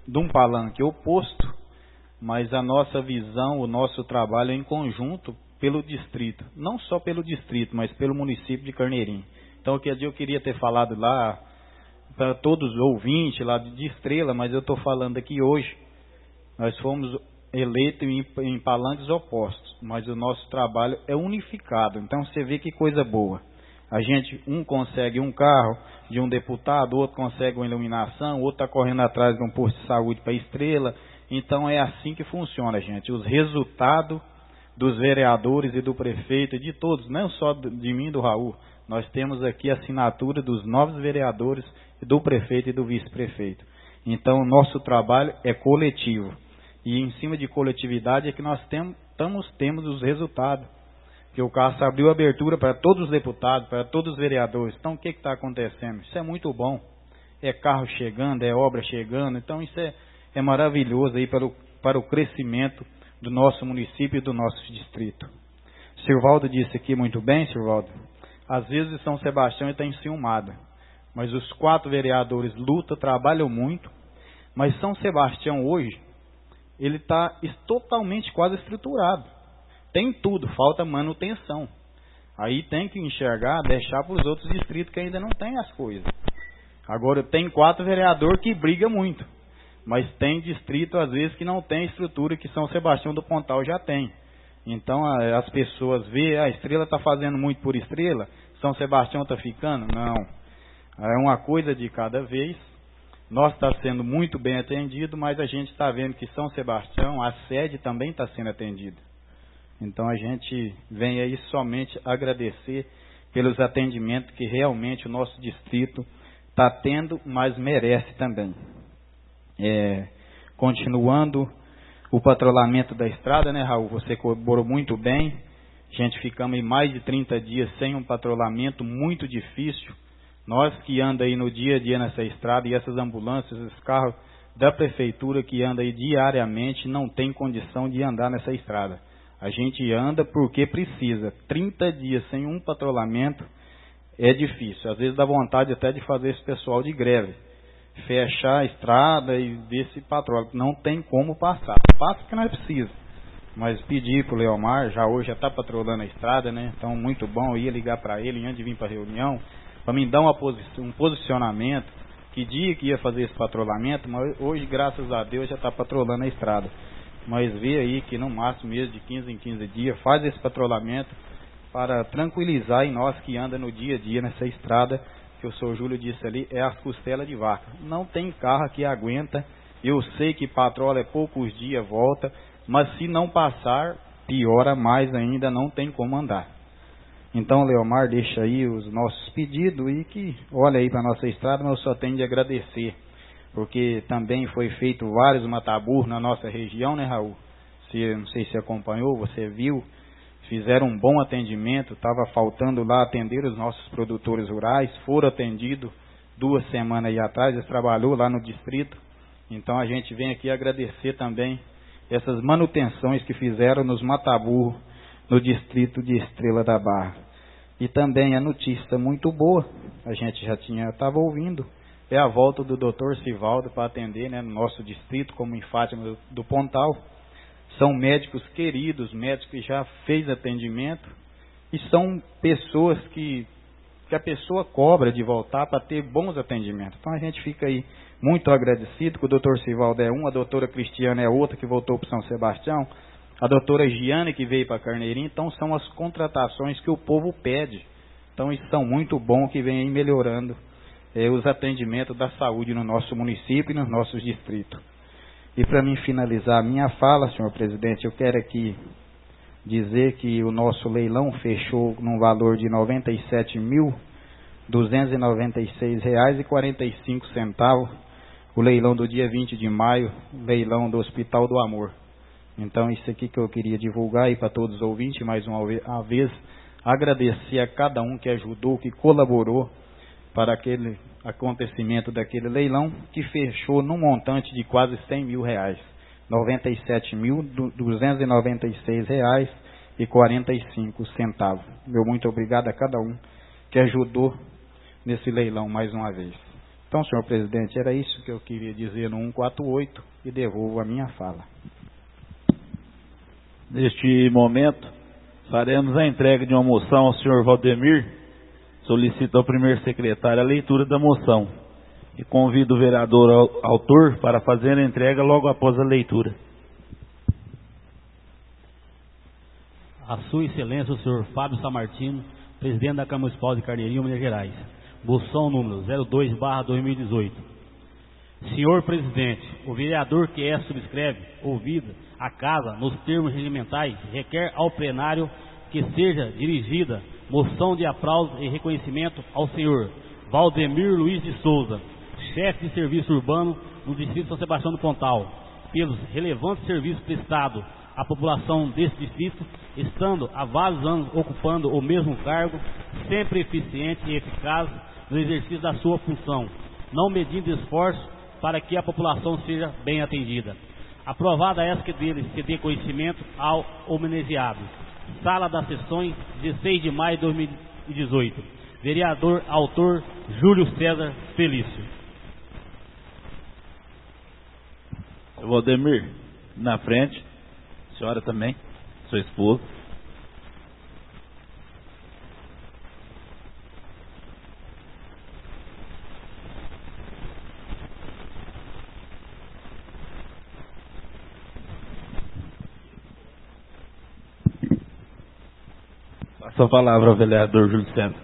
Speaker 11: de um palanque oposto, mas a nossa visão, o nosso trabalho é em conjunto pelo distrito, não só pelo distrito, mas pelo município de Carneirinho. Então, aquele dia eu queria ter falado lá para todos os ouvintes lá de Estrela, mas eu estou falando aqui hoje. Nós fomos eleitos em, em palanques opostos, mas o nosso trabalho é unificado. Então, você vê que coisa boa. A gente, um consegue um carro de um deputado, outro consegue uma iluminação, outro está correndo atrás de um posto de saúde para Estrela. Então, é assim que funciona, gente. Os resultados dos vereadores e do prefeito e de todos, não só de mim e do Raul, nós temos aqui a assinatura dos novos vereadores, do prefeito e do vice-prefeito. Então, o nosso trabalho é coletivo. E em cima de coletividade é que nós temos, tamos, temos os resultados. Que o Cássio abriu abertura para todos os deputados, para todos os vereadores. Então, o que está acontecendo? Isso é muito bom. É carro chegando, é obra chegando. Então, isso é, é maravilhoso aí para o, para o crescimento do nosso município e do nosso distrito. Sirvaldo disse aqui muito bem, Sirvaldo. Às vezes São Sebastião está enciumada, mas os quatro vereadores lutam, trabalham muito, mas São Sebastião hoje, ele está totalmente quase estruturado. Tem tudo, falta manutenção. Aí tem que enxergar, deixar para os outros distritos que ainda não tem as coisas. Agora, tem quatro vereadores que brigam muito, mas tem distrito, às vezes, que não tem estrutura que São Sebastião do Pontal já tem. Então, as pessoas veem, a Estrela está fazendo muito por Estrela, São Sebastião está ficando? Não. É uma coisa de cada vez. Nós está sendo muito bem atendido, mas a gente está vendo que São Sebastião, a sede também está sendo atendida. Então, a gente vem aí somente agradecer pelos atendimentos que realmente o nosso distrito está tendo, mas merece também. É, continuando o patrulhamento da estrada, né, Raul? Você colaborou muito bem. A gente ficamos em mais de trinta dias sem um patrulhamento, muito difícil. Nós que andamos aí no dia a dia nessa estrada, e essas ambulâncias, esses carros da prefeitura que andam aí diariamente, não tem condição de andar nessa estrada. A gente anda porque precisa. trinta dias sem um patrulhamento é difícil. Às vezes dá vontade até de fazer esse pessoal de greve. Fechar a estrada e ver se patrola. Não tem como passar. Passa porque nós precisamos. Mas pedir para o Leomar, já hoje já está patrolando a estrada, né? Então, muito bom. Eu ia ligar para ele antes de vir para a reunião, para me dar uma posi um posicionamento. Que dia que ia fazer esse patrulhamento, mas hoje, graças a Deus, já está patrolando a estrada. Mas vê aí que no máximo mesmo de quinze em quinze dias faz esse patrulhamento para tranquilizar em nós que anda no dia a dia nessa estrada, que o senhor Júlio disse ali, é as costelas de vaca. Não tem carro que aguenta. Eu sei que patrola é poucos dias, volta, mas se não passar, piora mais ainda, não tem como andar. Então, Leomar, deixa aí os nossos pedidos e que olha aí para a nossa estrada, mas eu só tenho de agradecer, porque também foi feito vários mataburros na nossa região, né, Raul? Se, não sei se acompanhou, você viu, fizeram um bom atendimento, estava faltando lá atender os nossos produtores rurais, foram atendidos duas semanas aí atrás, eles trabalhou lá no distrito. Então a gente vem aqui agradecer também essas manutenções que fizeram nos mataburros no distrito de Estrela da Barra. E também a notícia muito boa, a gente já tinha, estava ouvindo, é a volta do doutor Sivaldo para atender, né, no nosso distrito, como em Fátima do, do Pontal. São médicos queridos, médicos que já fez atendimento, e são pessoas que, que a pessoa cobra de voltar para ter bons atendimentos. Então a gente fica aí muito agradecido que o doutor Sivaldo é um, a doutora Cristiana é outra que voltou para São Sebastião, a doutora Giane que veio para Carneirinho. Então são as contratações que o povo pede. Então isso são muito bom que vem aí melhorando eh, os atendimentos da saúde no nosso município e nos nossos distritos. E para mim finalizar a minha fala, senhor presidente, eu quero aqui dizer que o nosso leilão fechou num valor de noventa e sete mil duzentos e noventa e seis reais e quarenta e cinco centavos, o leilão do dia vinte de maio, leilão do Hospital do Amor. Então isso aqui que eu queria divulgar aí para todos os ouvintes, mais uma vez, agradecer a cada um que ajudou, que colaborou para aquele acontecimento daquele leilão, que fechou num montante de quase cem mil reais, noventa e sete mil duzentos e noventa e seis reais e quarenta e cinco centavos. Meu muito obrigado a cada um que ajudou nesse leilão mais uma vez. Então, senhor presidente, era isso que eu queria dizer no cento e quarenta e oito e devolvo a minha fala.
Speaker 1: Neste momento, faremos a entrega de uma moção ao senhor Valdemir. Solicito ao primeiro secretário a leitura da moção e convido o vereador autor para fazer a entrega logo após a leitura.
Speaker 2: A sua excelência, o senhor Fábio Samartino, presidente da Câmara Municipal de Carneirinho, Minas Gerais. Moção número zero dois barra dois mil e dezoito. Senhor presidente, o vereador que esta subscreve, ouvida a casa nos termos regimentais, requer ao plenário que seja dirigida moção de aplauso e reconhecimento ao senhor Valdemir Luiz de Souza, chefe de serviço urbano no distrito de São Sebastião do Pontal, pelos relevantes serviços prestados à população desse distrito, estando há vários anos ocupando o mesmo cargo, sempre eficiente e eficaz no exercício da sua função, não medindo esforço para que a população seja bem atendida. Aprovada essa que dele se dê conhecimento ao homenageado. Sala das Sessões, dezesseis de maio de dois mil e dezoito. Vereador, autor, Júlio César Felício.
Speaker 1: Valdemir, na frente. Senhora também, sua esposa. Passa a palavra ao vereador Júlio César.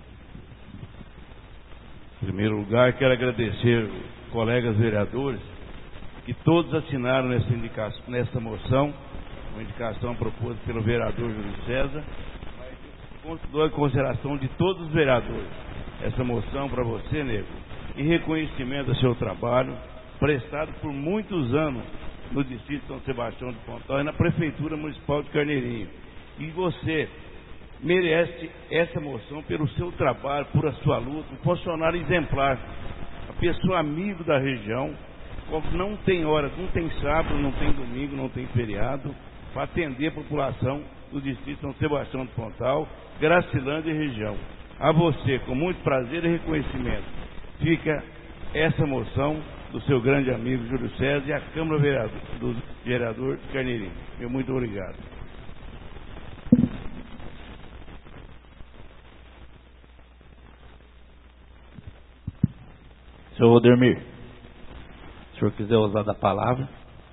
Speaker 8: Em primeiro lugar, quero agradecer aos colegas vereadores que todos assinaram nessa, indicação, nessa moção, uma indicação proposta pelo vereador Júlio César, mas dou em consideração de todos os vereadores essa moção para você, nego, em reconhecimento do seu trabalho, prestado por muitos anos no distrito de São Sebastião do Pontal e na Prefeitura Municipal de Carneirinho. E você merece essa moção pelo seu trabalho, por a sua luta, um funcionário exemplar, a pessoa amigo da região, não tem hora, não tem sábado, não tem domingo, não tem feriado, para atender a população do distrito de São Sebastião do Pontal, Gracilândia e região. A você, com muito prazer e reconhecimento, fica essa moção do seu grande amigo Júlio César e a Câmara vereador, do vereador de Carneirinho. Meu muito obrigado.
Speaker 1: Senhor Valdemir, se o senhor quiser usar da palavra.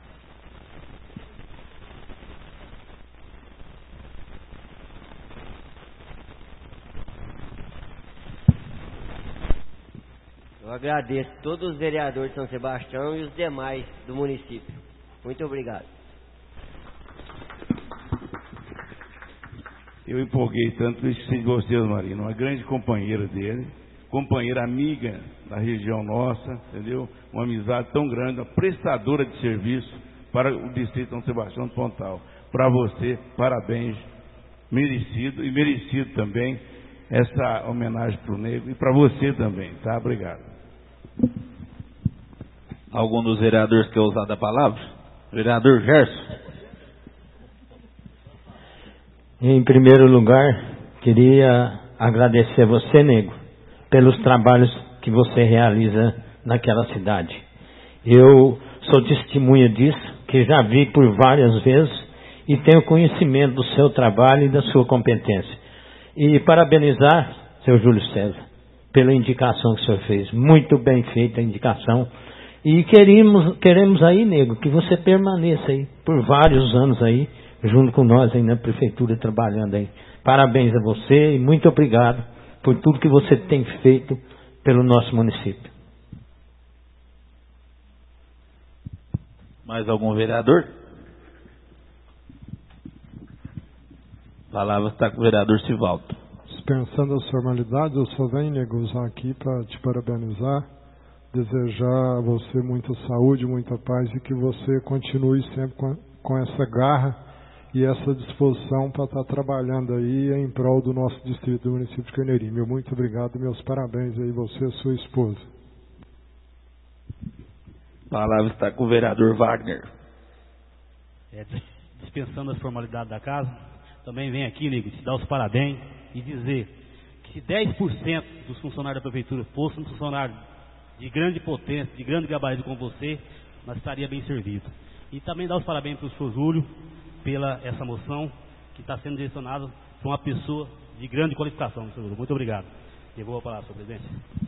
Speaker 12: Eu agradeço a todos os vereadores de São Sebastião e os demais do município. Muito obrigado.
Speaker 8: Eu empolguei tanto isso de vocês, Marina, uma grande companheira dele, companheira amiga da região nossa, entendeu? Uma amizade tão grande, uma prestadora de serviço para o distrito de São Sebastião do Pontal. Para você, parabéns, merecido e merecido também essa homenagem para o nego e para você também, tá? Obrigado.
Speaker 1: Algum dos vereadores quer usar da palavra? Vereador Gerson.
Speaker 7: Em primeiro lugar, queria agradecer a você, nego, pelos trabalhos que você realiza naquela cidade. Eu sou testemunha disso, que já vi por várias vezes e tenho conhecimento do seu trabalho e da sua competência. E parabenizar, seu Júlio César, pela indicação que o senhor fez. Muito bem feita a indicação. E queremos, queremos aí, nego, que você permaneça aí por vários anos aí, junto com nós aí na prefeitura trabalhando aí. Parabéns a você e muito obrigado por tudo que você tem feito pelo nosso município.
Speaker 1: Mais algum vereador? A palavra está com o vereador Sivaldo.
Speaker 10: Dispensando as formalidades, eu só venho, nego, usar aqui para te parabenizar, desejar a você muita saúde, muita paz e que você continue sempre com, com essa garra e essa disposição para estar trabalhando aí em prol do nosso distrito do município de Carneirinho. Meu muito obrigado, meus parabéns aí você e sua esposa.
Speaker 1: A palavra está com o vereador Wagner.
Speaker 2: É, dispensando as formalidades da casa, também vem aqui, nego, te dar os parabéns e dizer que se dez por cento dos funcionários da prefeitura fossem funcionários de grande potência, de grande gabarito como você, nós estaria bem servido. E também dar os parabéns para o senhor Júlio pela essa moção que está sendo direcionada para uma pessoa de grande qualificação, senhor Júlio. Muito obrigado. Devolvo a palavra, senhor presidente.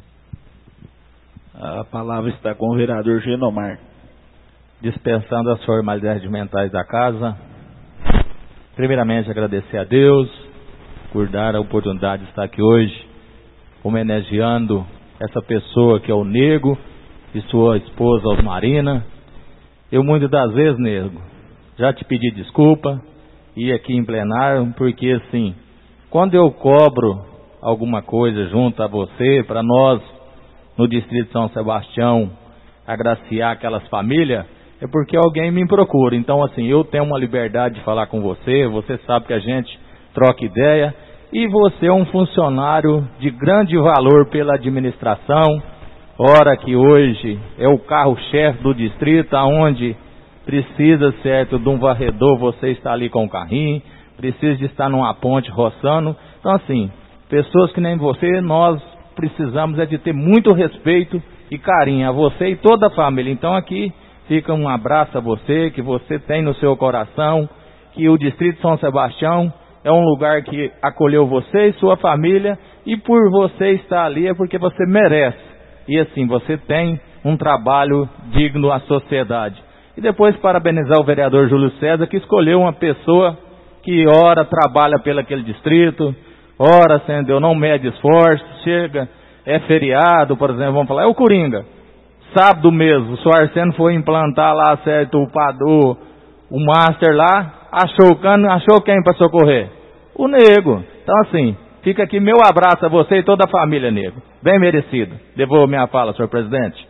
Speaker 1: A palavra está com o vereador Genomar.
Speaker 3: Dispensando as formalidades mentais da casa, primeiramente agradecer a Deus por dar a oportunidade de estar aqui hoje, homenageando essa pessoa que é o Nego e sua esposa Osmarina. Eu muitas das vezes, Nego, já te pedi desculpa, e aqui em plenário, porque assim, quando eu cobro alguma coisa junto a você, para nós, no Distrito de São Sebastião, agraciar aquelas famílias, é porque alguém me procura. Então assim, eu tenho uma liberdade de falar com você, você sabe que a gente troca ideia, e você é um funcionário de grande valor pela administração, ora que hoje é o carro-chefe do distrito, aonde precisa, certo, de um varredor, você está ali com o carrinho, precisa de estar numa ponte roçando. Então assim, pessoas que nem você, nós precisamos é de ter muito respeito e carinho a você e toda a família. Então aqui fica um abraço a você, que você tem no seu coração, que o Distrito de São Sebastião é um lugar que acolheu você e sua família, e por você estar ali é porque você merece. E assim, você tem um trabalho digno à sociedade. E depois parabenizar o vereador Júlio César, que escolheu uma pessoa que ora trabalha pelo aquele distrito, ora, entendeu, não mede esforço, chega, é feriado, por exemplo, vamos falar, é o Coringa. Sábado mesmo, o senhor Arsênio foi implantar lá, certo, o Padu, o Master lá, achou o cano, achou quem para socorrer? O Nego. Então assim, fica aqui meu abraço a você e toda a família, Nego. Bem merecido. Devolvo minha fala, senhor presidente.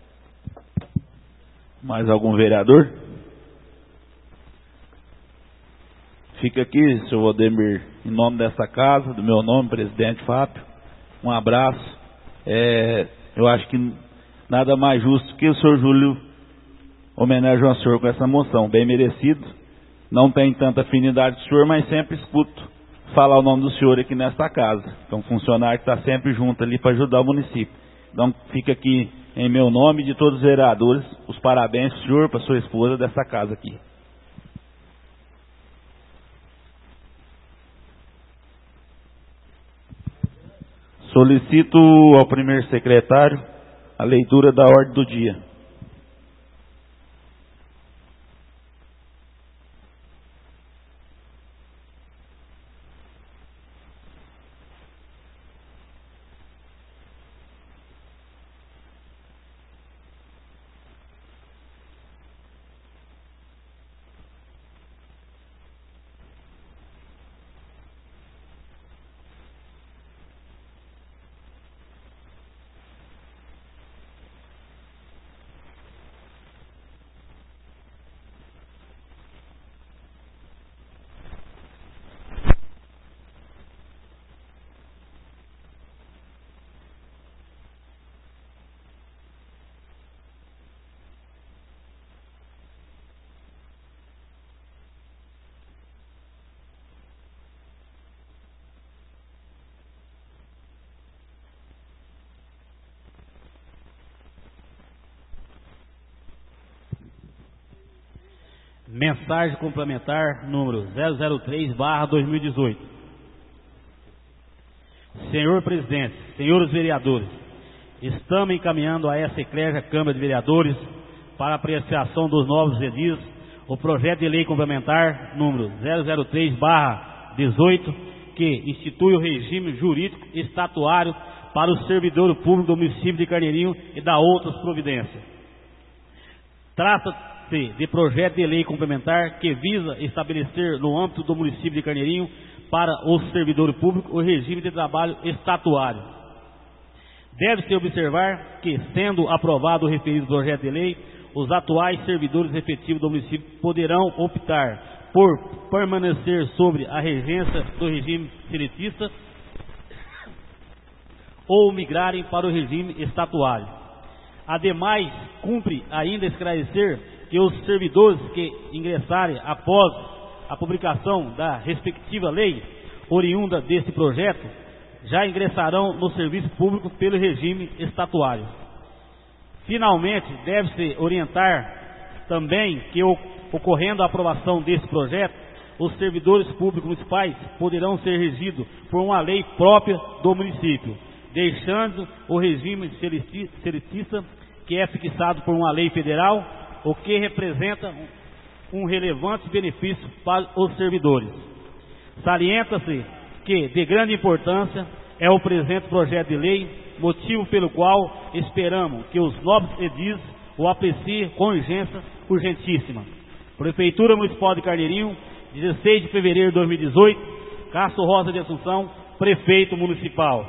Speaker 1: Mais algum vereador? Fica aqui, senhor Odemir, em nome dessa casa, do meu nome, presidente Fábio, um abraço. É, eu acho que nada mais justo que o senhor Júlio homenagear o senhor com essa moção, bem merecido. Não tem tanta afinidade com o senhor, mas sempre escuto falar o nome do senhor aqui nesta casa. Então, um funcionário que está sempre junto ali para ajudar o município. Então, fica aqui em meu nome e de todos os vereadores, os parabéns para o senhor, para sua esposa dessa casa aqui. Solicito ao primeiro secretário a leitura da ordem do dia.
Speaker 2: Mensagem complementar número zero zero três barra dois mil e dezoito. Senhor presidente, senhores vereadores, estamos encaminhando a essa eclésia Câmara de Vereadores para apreciação dos novos edis o projeto de lei complementar número zero zero três barra dezoito, que institui o regime jurídico estatuário para o servidor público do município de Carneirinho e dá outras providências. Trata-se de projeto de lei complementar que visa estabelecer no âmbito do município de Carneirinho para o servidor público o regime de trabalho estatuário. Deve-se observar que, sendo aprovado o referido projeto de lei, os atuais servidores efetivos do município poderão optar por permanecer sobre a regência do regime seletista ou migrarem para o regime estatuário. Ademais, cumpre ainda esclarecer que os servidores que ingressarem após a publicação da respectiva lei oriunda desse projeto já ingressarão no serviço público pelo regime estatuário. Finalmente, deve-se orientar também que, ocorrendo a aprovação desse projeto, os servidores públicos municipais poderão ser regidos por uma lei própria do município, deixando o regime seletista, que é fixado por uma lei federal, o que representa um relevante benefício para os servidores. Salienta-se que, de grande importância, é o presente projeto de lei, motivo pelo qual esperamos que os nobres edis o apreciem com urgência urgentíssima. Prefeitura Municipal de Carneirinho, dezesseis de fevereiro de dois mil e dezoito, Castro Rosa de Assunção, Prefeito Municipal.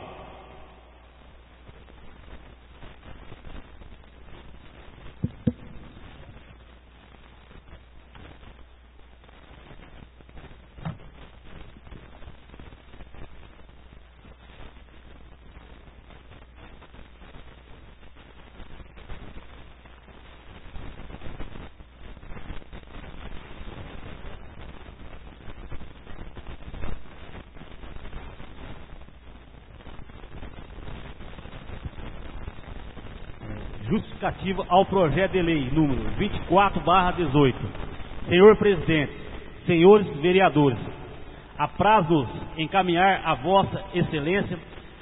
Speaker 2: Justificativa ao projeto de lei número vinte e quatro barra dezoito. Senhor Presidente, senhores vereadores, apraz-nos encaminhar a Vossa Excelência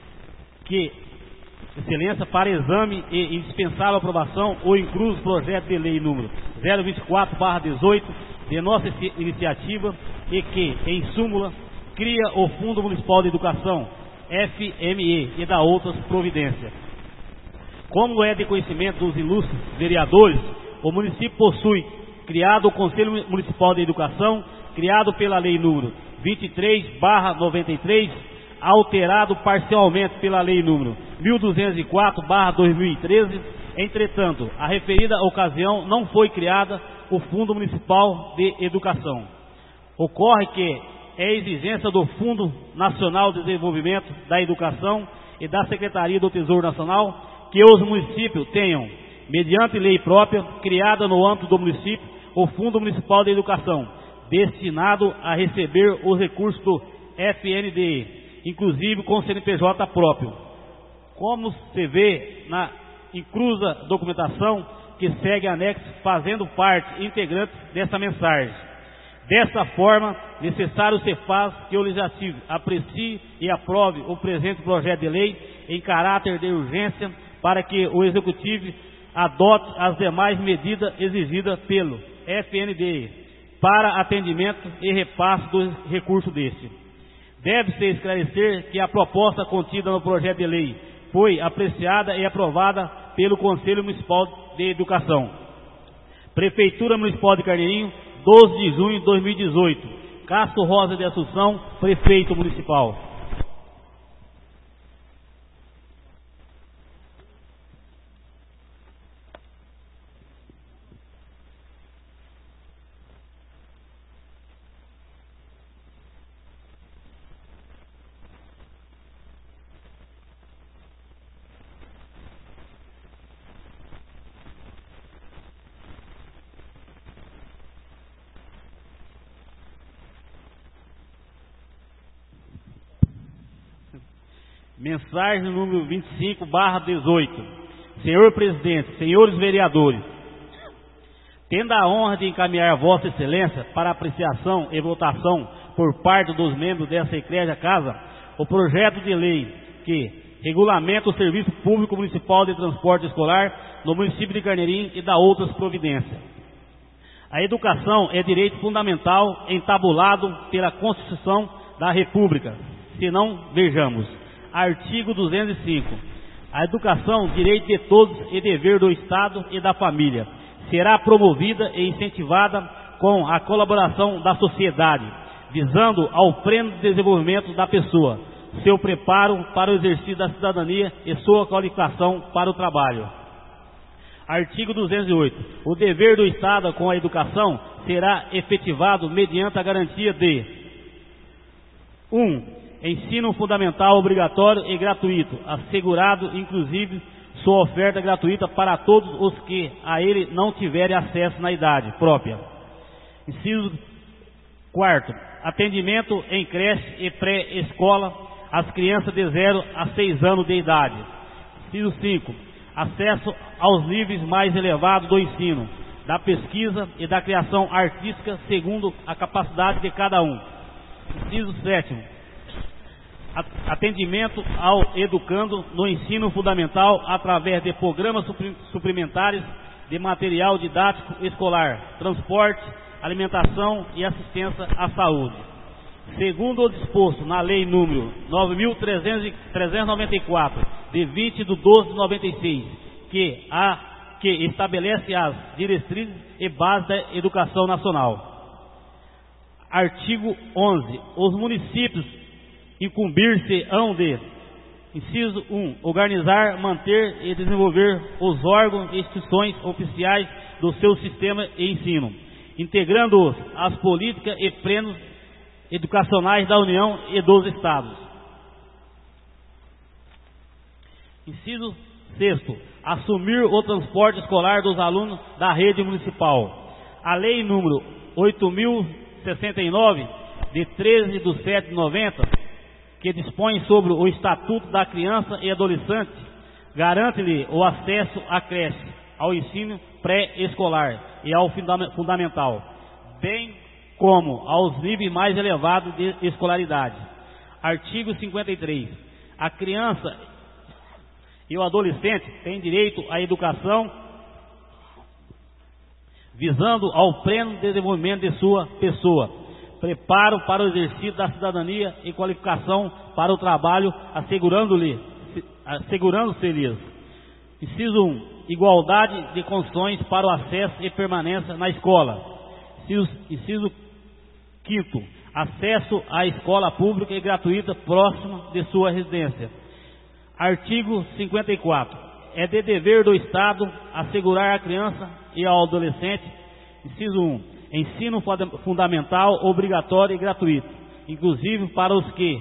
Speaker 2: que Excelência para exame e indispensável aprovação o incluso projeto de lei número zero vinte e quatro barra dezoito de nossa iniciativa e que, em súmula, cria o Fundo Municipal de Educação, F M E, e dá outras providências. Como é de conhecimento dos ilustres vereadores, o município possui criado o Conselho Municipal de Educação, criado pela Lei número vinte e três barra noventa e três, alterado parcialmente pela Lei número mil duzentos e quatro barra dois mil e treze. Entretanto, a referida ocasião não foi criada o Fundo Municipal de Educação. Ocorre que é exigência do Fundo Nacional de Desenvolvimento da Educação e da Secretaria do Tesouro Nacional que os municípios tenham, mediante lei própria, criada no âmbito do município, o Fundo Municipal de Educação, destinado a receber os recursos do F N D E, inclusive com C N P J próprio. Como se vê na inclusa documentação que segue anexo, fazendo parte integrante dessa mensagem. Dessa forma, necessário se faz que o Legislativo aprecie e aprove o presente projeto de lei em caráter de urgência, para que o Executivo adote as demais medidas exigidas pelo F N D E para atendimento e repasse dos recursos deste. Deve-se esclarecer que a proposta contida no projeto de lei foi apreciada e aprovada pelo Conselho Municipal de Educação. Prefeitura Municipal de Carneirinho, doze de junho de dois mil e dezoito. Castro Rosa de Assunção, Prefeito Municipal. Mensagem número vinte e cinco barra dezoito. Senhor Presidente, senhores vereadores, tendo a honra de encaminhar a Vossa Excelência para apreciação e votação por parte dos membros dessa Eclésia Casa, o projeto de lei que regulamenta o Serviço Público Municipal de Transporte Escolar no município de Carneirinho e dá outras providências. A educação é direito fundamental entabulado pela Constituição da República. Se não, vejamos. Artigo duzentos e cinco. A educação, direito de todos e dever do Estado e da família, será promovida e incentivada com a colaboração da sociedade, visando ao pleno desenvolvimento da pessoa, seu preparo para o exercício da cidadania e sua qualificação para o trabalho. Artigo duzentos e oito. O dever do Estado com a educação será efetivado mediante a garantia de um ensino fundamental obrigatório e gratuito, assegurado inclusive sua oferta gratuita para todos os que a ele não tiverem acesso na idade própria. Inciso quarto. Atendimento em creche e pré-escola às crianças de zero a seis anos de idade. Inciso cinco. acesso aos níveis mais elevados do ensino, da pesquisa e da criação artística segundo a capacidade de cada um. Inciso sétimo. Atendimento ao educando no ensino fundamental através de programas suplementares de material didático escolar, transporte, alimentação e assistência à saúde. Segundo o disposto na Lei número nove mil trezentos e noventa e quatro, de vinte de doze de noventa e seis, que, a, que estabelece as diretrizes e bases da educação nacional. Artigo onze. Os municípios incumbir-se-ão de: inciso um, organizar, manter e desenvolver os órgãos e instituições oficiais do seu sistema de ensino, integrando-os às políticas e planos educacionais da União e dos Estados. Inciso sexto, assumir o transporte escolar dos alunos da rede municipal. A Lei número oito mil e sessenta e nove, de treze de sete de noventa, que dispõe sobre o Estatuto da Criança e Adolescente, garante-lhe o acesso à creche, ao ensino pré-escolar e ao fundamental, bem como aos níveis mais elevados de escolaridade. Artigo cinquenta e três. A criança e o adolescente têm direito à educação visando ao pleno desenvolvimento de sua pessoa, preparo para o exercício da cidadania e qualificação para o trabalho, assegurando-lhe, assegurando-se-lhes. Inciso um. Igualdade de condições para o acesso e permanência na escola. Inciso, inciso quinto. Acesso à escola pública e gratuita próxima de sua residência. Artigo cinquenta e quatro. É de dever do Estado assegurar à criança e ao adolescente, inciso um, ensino fundamental obrigatório e gratuito, inclusive para os que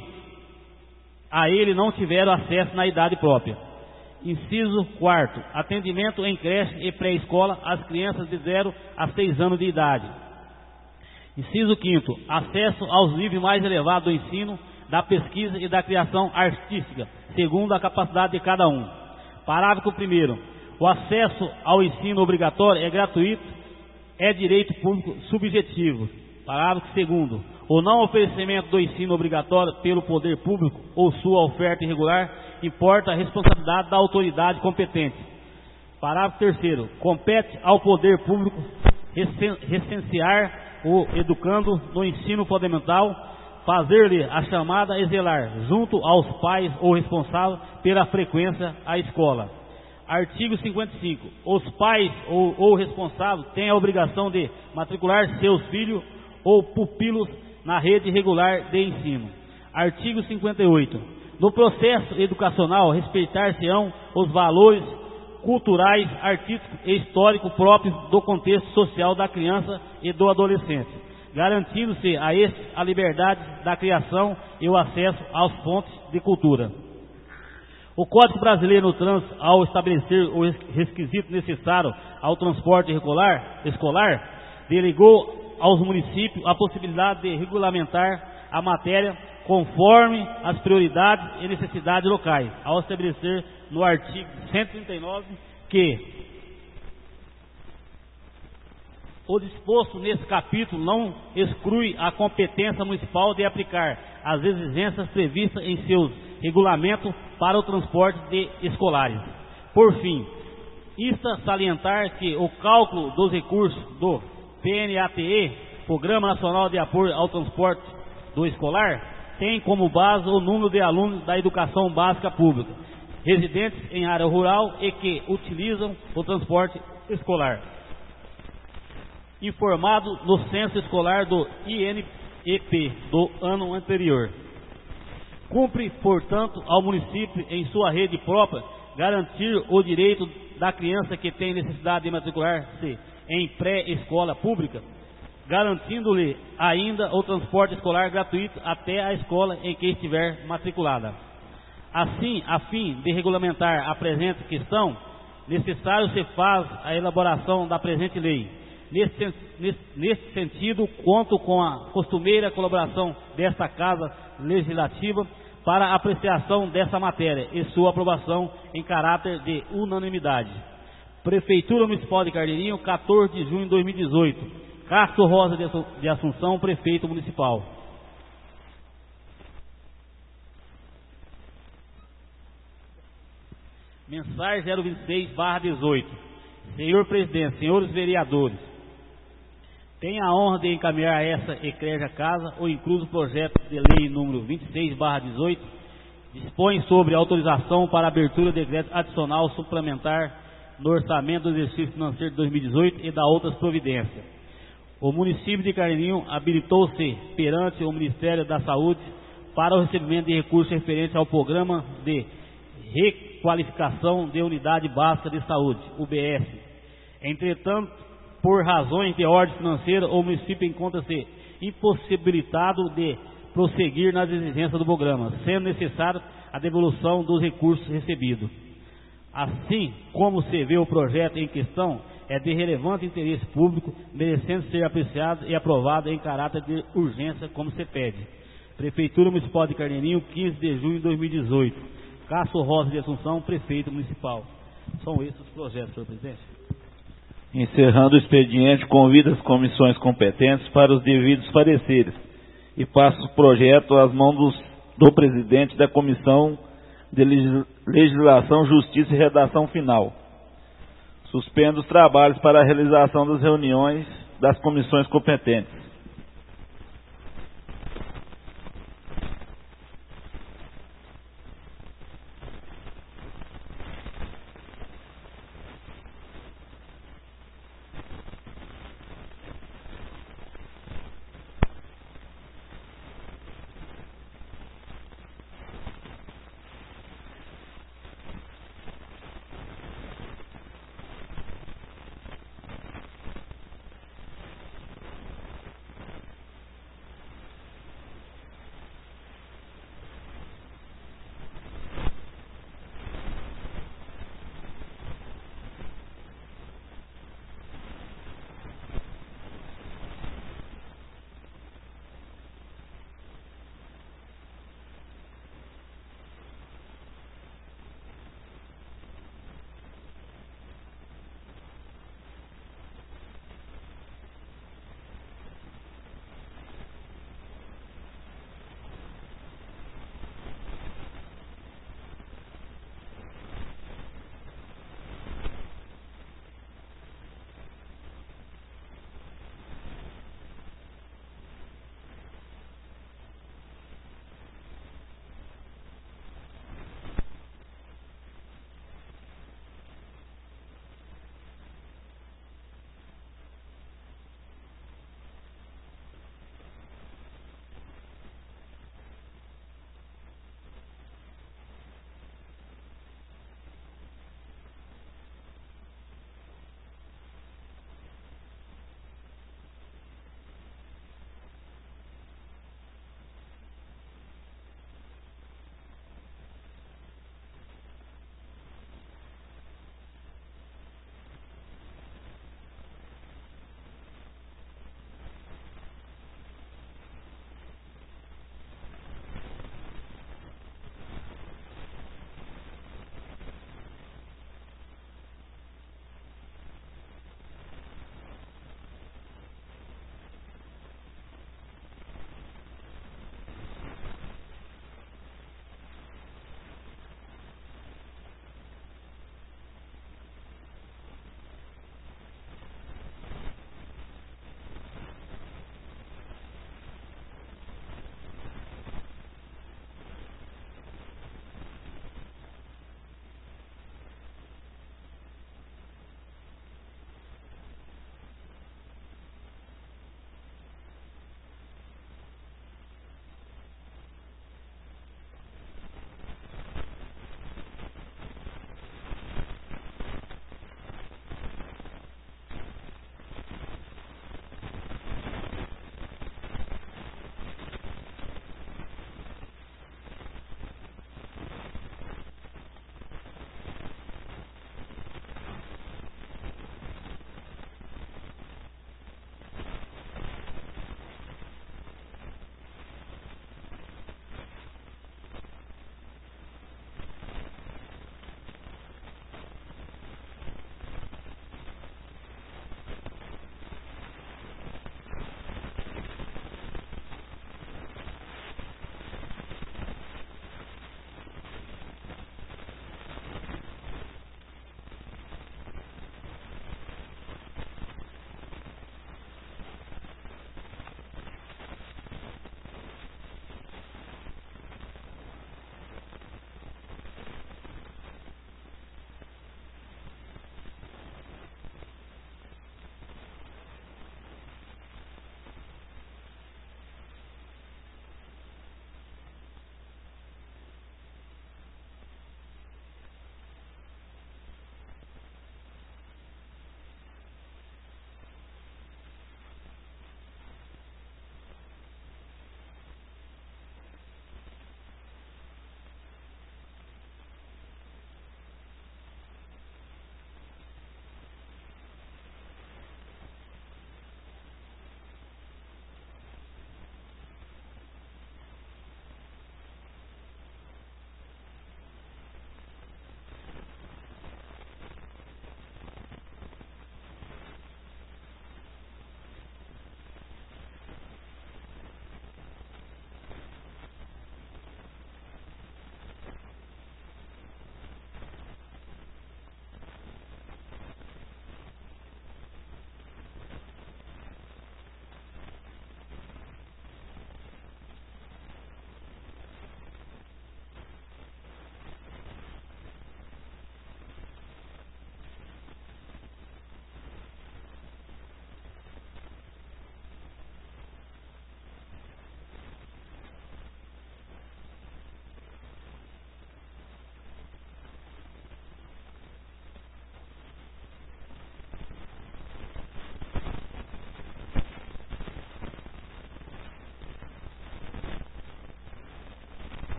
Speaker 2: a ele não tiveram acesso na idade própria. Inciso quarto, atendimento em creche e pré-escola às crianças de zero a seis anos de idade. Inciso quinto, acesso aos níveis mais elevados do ensino, da pesquisa e da criação artística, segundo a capacidade de cada um. Parágrafo primeiro. O acesso ao ensino obrigatório é gratuito, é direito público subjetivo. Parágrafo segundo. O não oferecimento do ensino obrigatório pelo poder público ou sua oferta irregular importa a responsabilidade da autoridade competente. Parágrafo terceiro. Compete ao poder público recensear o educando no ensino fundamental, fazer-lhe a chamada e zelar, junto aos pais ou responsáveis, pela frequência à escola. Artigo cinquenta e cinco. Os pais ou, ou responsáveis têm a obrigação de matricular seus filhos ou pupilos na rede regular de ensino. Artigo cinquenta e oito. No processo educacional, respeitar-se-ão os valores culturais, artísticos e históricos próprios do contexto social da criança e do adolescente, garantindo-se a estes a liberdade da criação e o acesso às fontes de cultura. O Código Brasileiro do Trânsito, ao estabelecer o requisito necessário ao transporte escolar, escolar, delegou aos municípios a possibilidade de regulamentar a matéria conforme as prioridades e necessidades locais, ao estabelecer no artigo cento e trinta e nove que o disposto nesse capítulo não exclui a competência municipal de aplicar as exigências previstas em seus regulamentos para o transporte de escolares. Por fim, insta salientar que o cálculo dos recursos do P N A T E, Programa Nacional de Apoio ao Transporte do Escolar, tem como base o número de alunos da educação básica pública, residentes em área rural e que utilizam o transporte escolar, informado no censo escolar do I N E P do ano anterior. Cumpre, portanto, ao município, em sua rede própria, garantir o direito da criança que tem necessidade de matricular-se em pré-escola pública, garantindo-lhe ainda o transporte escolar gratuito até a escola em que estiver matriculada. Assim, a fim de regulamentar a presente questão, necessário se faz a elaboração da presente lei. Nesse, nesse, nesse sentido, conto com a costumeira colaboração desta Casa Legislativa para a apreciação dessa matéria e sua aprovação em caráter de unanimidade. Prefeitura Municipal de Carneirinho, quatorze de junho de dois mil e dezoito. Castro Rosa de Assunção, Prefeito Municipal. Mensagem zero vinte e seis barra dezoito. Senhor Presidente, senhores vereadores, tenho a honra de encaminhar a essa eclésia casa o incluso projeto de lei número vinte e seis barra dezoito, dispõe sobre autorização para abertura de decreto adicional suplementar no orçamento do exercício financeiro de dois mil e dezoito e da outras providências. O município de Carneirinho habilitou-se perante o Ministério da Saúde para o recebimento de recursos referentes ao programa de requalificação de unidade básica de saúde, U B S. Entretanto, por razões de ordem financeira, o município encontra-se impossibilitado de prosseguir nas exigências do programa, sendo necessária a devolução dos recursos recebidos. Assim como se vê o projeto em questão, é de relevante interesse público, merecendo ser apreciado e aprovado em caráter de urgência, como se pede. Prefeitura Municipal de Carneirinho, quinze de junho de dois mil e dezoito. Castro Rosa de Assunção, Prefeito Municipal. São esses os projetos, senhor presidente.
Speaker 1: Encerrando o expediente, convido as comissões competentes para os devidos pareceres e passo o projeto às mãos dos, do presidente da Comissão de Legislação, Justiça e Redação Final. Suspendo os trabalhos para a realização das reuniões das comissões competentes.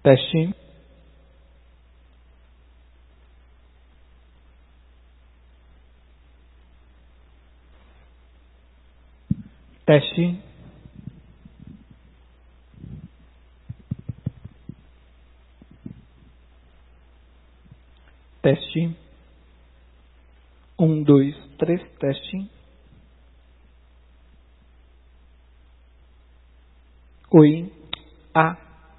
Speaker 4: Teste. Teste. Teste. Um, dois, três, teste. Oi. A.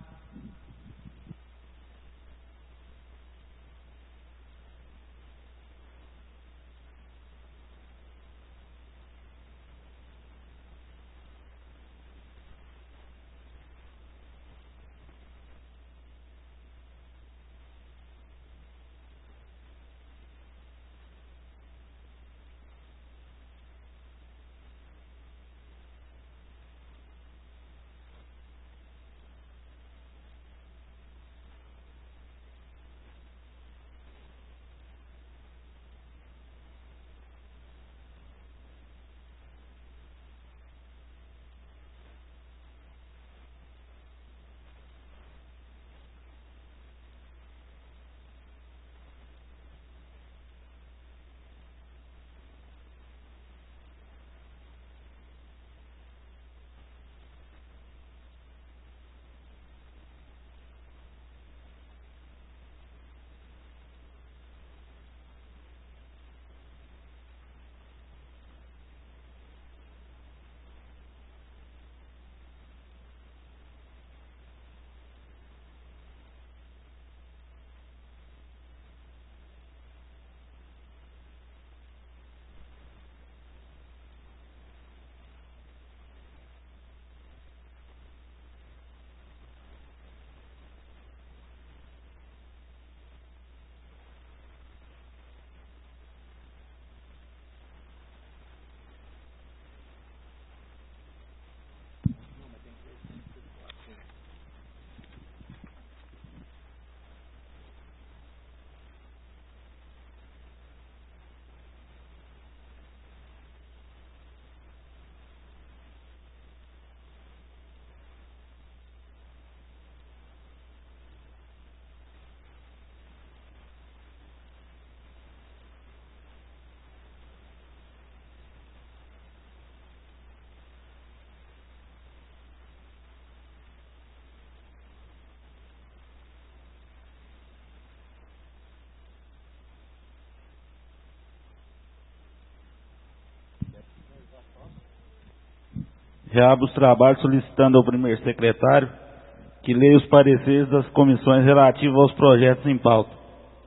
Speaker 1: Reabro os trabalhos solicitando ao primeiro secretário que leia os pareceres das comissões relativos aos projetos em pauta.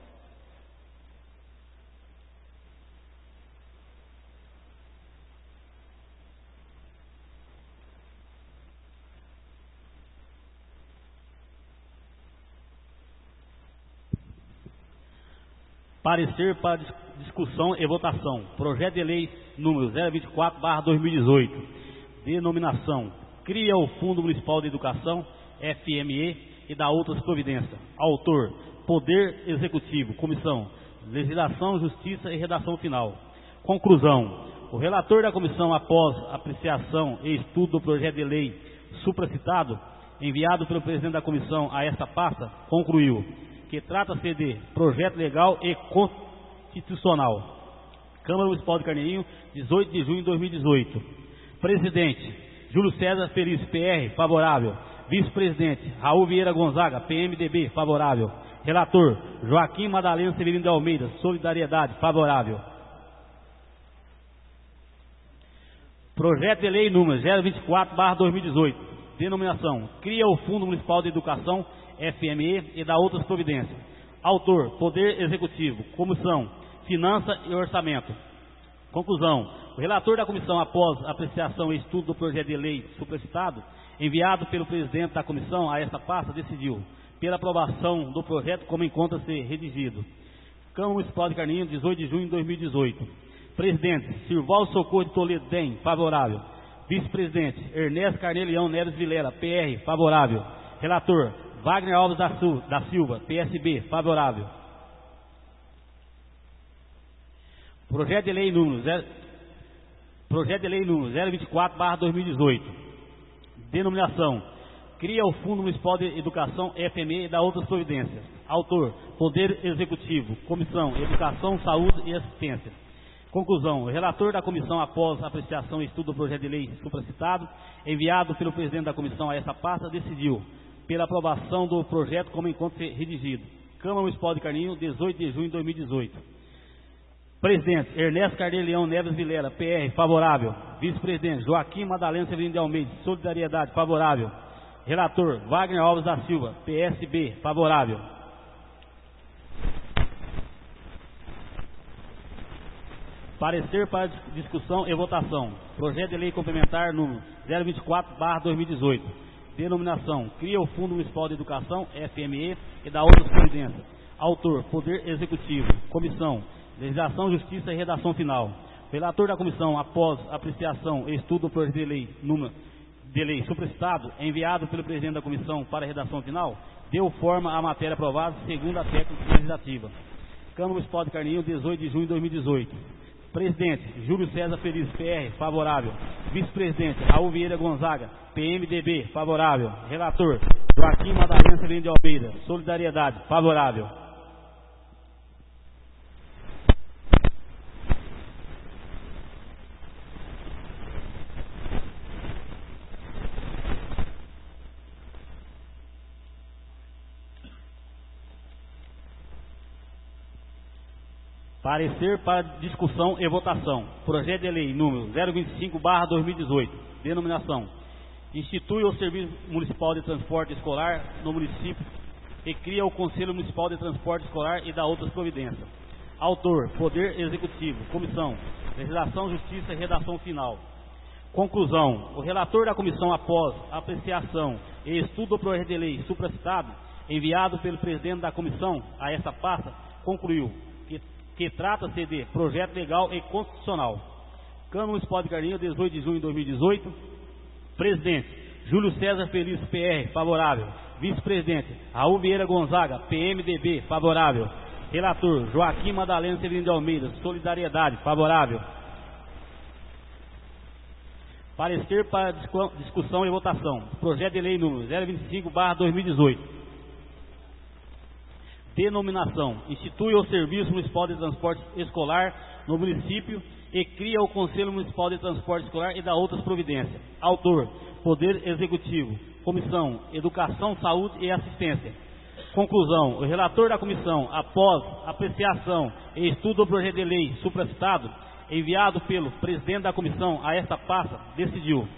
Speaker 2: Parecer para discussão e votação. Projeto de lei número zero vinte e quatro barra dois mil e dezoito. Denominação: Cria o Fundo Municipal de Educação, F M E, e dá outras providências. Autor: Poder Executivo. Comissão: Legislação, Justiça e Redação Final. Conclusão: o relator da comissão, após apreciação e estudo do projeto de lei supracitado, enviado pelo presidente da comissão a esta pasta, concluiu que trata-se de projeto legal e constitucional. Câmara Municipal de Carneirinho, dezoito de junho de dois mil e dezoito. Presidente: Júlio César Felício, P R, favorável. Vice-presidente: Raul Vieira Gonzaga, P M D B, favorável. Relator: Joaquim Madalena Severino de Almeida, Solidariedade, favorável. Projeto de lei número zero vinte e quatro barra dois mil e dezoito. Denominação: Cria o Fundo Municipal de Educação, F M E, e dá outras providências. Autor: Poder Executivo. Comissão: Finança e Orçamento. Conclusão: o relator da comissão, após apreciação e estudo do projeto de lei supracitado, enviado pelo presidente da comissão a esta pasta, decidiu pela aprovação do projeto como encontra-se redigido. Câmara Municipal de Carneirinho, dezoito de junho de dois mil e dezoito. Presidente: Sirvaldo Socorro de Toledo, D E M, favorável. Vice-presidente: Ernesto Carneiro Leão Neves Vilela, P R, favorável. Relator: Wagner Alves da, Sul, da Silva, P S B, favorável. Projeto de lei número zero, Projeto de lei número zero vinte e quatro barra dois mil e dezoito. Denominação: cria o Fundo Municipal de Educação, F M E, e dá outras providências. Autor, Poder Executivo, Comissão, Educação, Saúde e Assistência. Conclusão, o relator da comissão, após apreciação e estudo do projeto de lei supracitado, enviado pelo presidente da comissão a essa pasta, decidiu, pela aprovação do projeto como enquanto redigido. Câmara Municipal de Carneirinho, dezoito de junho de dois mil e dezoito. Presidente, Ernesto Carneiro Leão Neves Vilela, P R, favorável. Vice-presidente, Joaquim Madalena Severino de Almeida, Solidariedade, favorável. Relator, Wagner Alves da Silva, P S B, favorável. Parecer para discussão e votação. Projeto de lei complementar número zero vinte e quatro barra dois mil e dezoito. Denominação, cria o Fundo Municipal de Educação, F M E, e dá outras providências. Autor, Poder Executivo. Comissão, Legislação, Justiça e Redação Final. Relator da comissão, após apreciação e estudo do projeto de lei número de lei supracitado, enviado pelo presidente da comissão para a redação final, deu forma à matéria aprovada segundo a técnica legislativa. Câmara Municipal de Carneirinho, dezoito de junho de dois mil e dezoito. Presidente, Júlio César Feliz, P R, favorável. Vice-presidente, Raul Vieira Gonzaga, P M D B, favorável. Relator, Joaquim Madalena Severino de Almeida, Solidariedade, favorável. Parecer para discussão e votação. Projeto de lei número zero vinte e cinco barra dois mil e dezoito. Denominação, institui o Serviço Municipal de Transporte Escolar no município e cria o Conselho Municipal de Transporte Escolar e dá outras providências. Autor, Poder Executivo. Comissão, Legislação, Justiça e Redação Final. Conclusão, o relator da comissão, após apreciação e estudo do projeto de lei supracitado, enviado pelo presidente da comissão a essa pasta, concluiu que que trata-se de projeto legal e constitucional. Câmara Municipal de Carneirinho, dezoito de junho de dois mil e dezoito. Presidente, Júlio César Feliz, P R, favorável. Vice-presidente, Raul Vieira Gonzaga, P M D B, favorável. Relator, Joaquim Madalena Severino de Almeida, Solidariedade, favorável. Parecer para discussão e votação. Projeto de lei número zero vinte e cinco barra dois mil e dezoito. Denominação, institui o Serviço Municipal de Transporte Escolar no município e cria o Conselho Municipal de Transporte Escolar e dá outras providências. Autor, Poder Executivo. Comissão, Educação, Saúde e Assistência. Conclusão, o relator da comissão, após apreciação e estudo do projeto de lei supracitado, enviado pelo presidente da comissão a esta pasta, decidiu,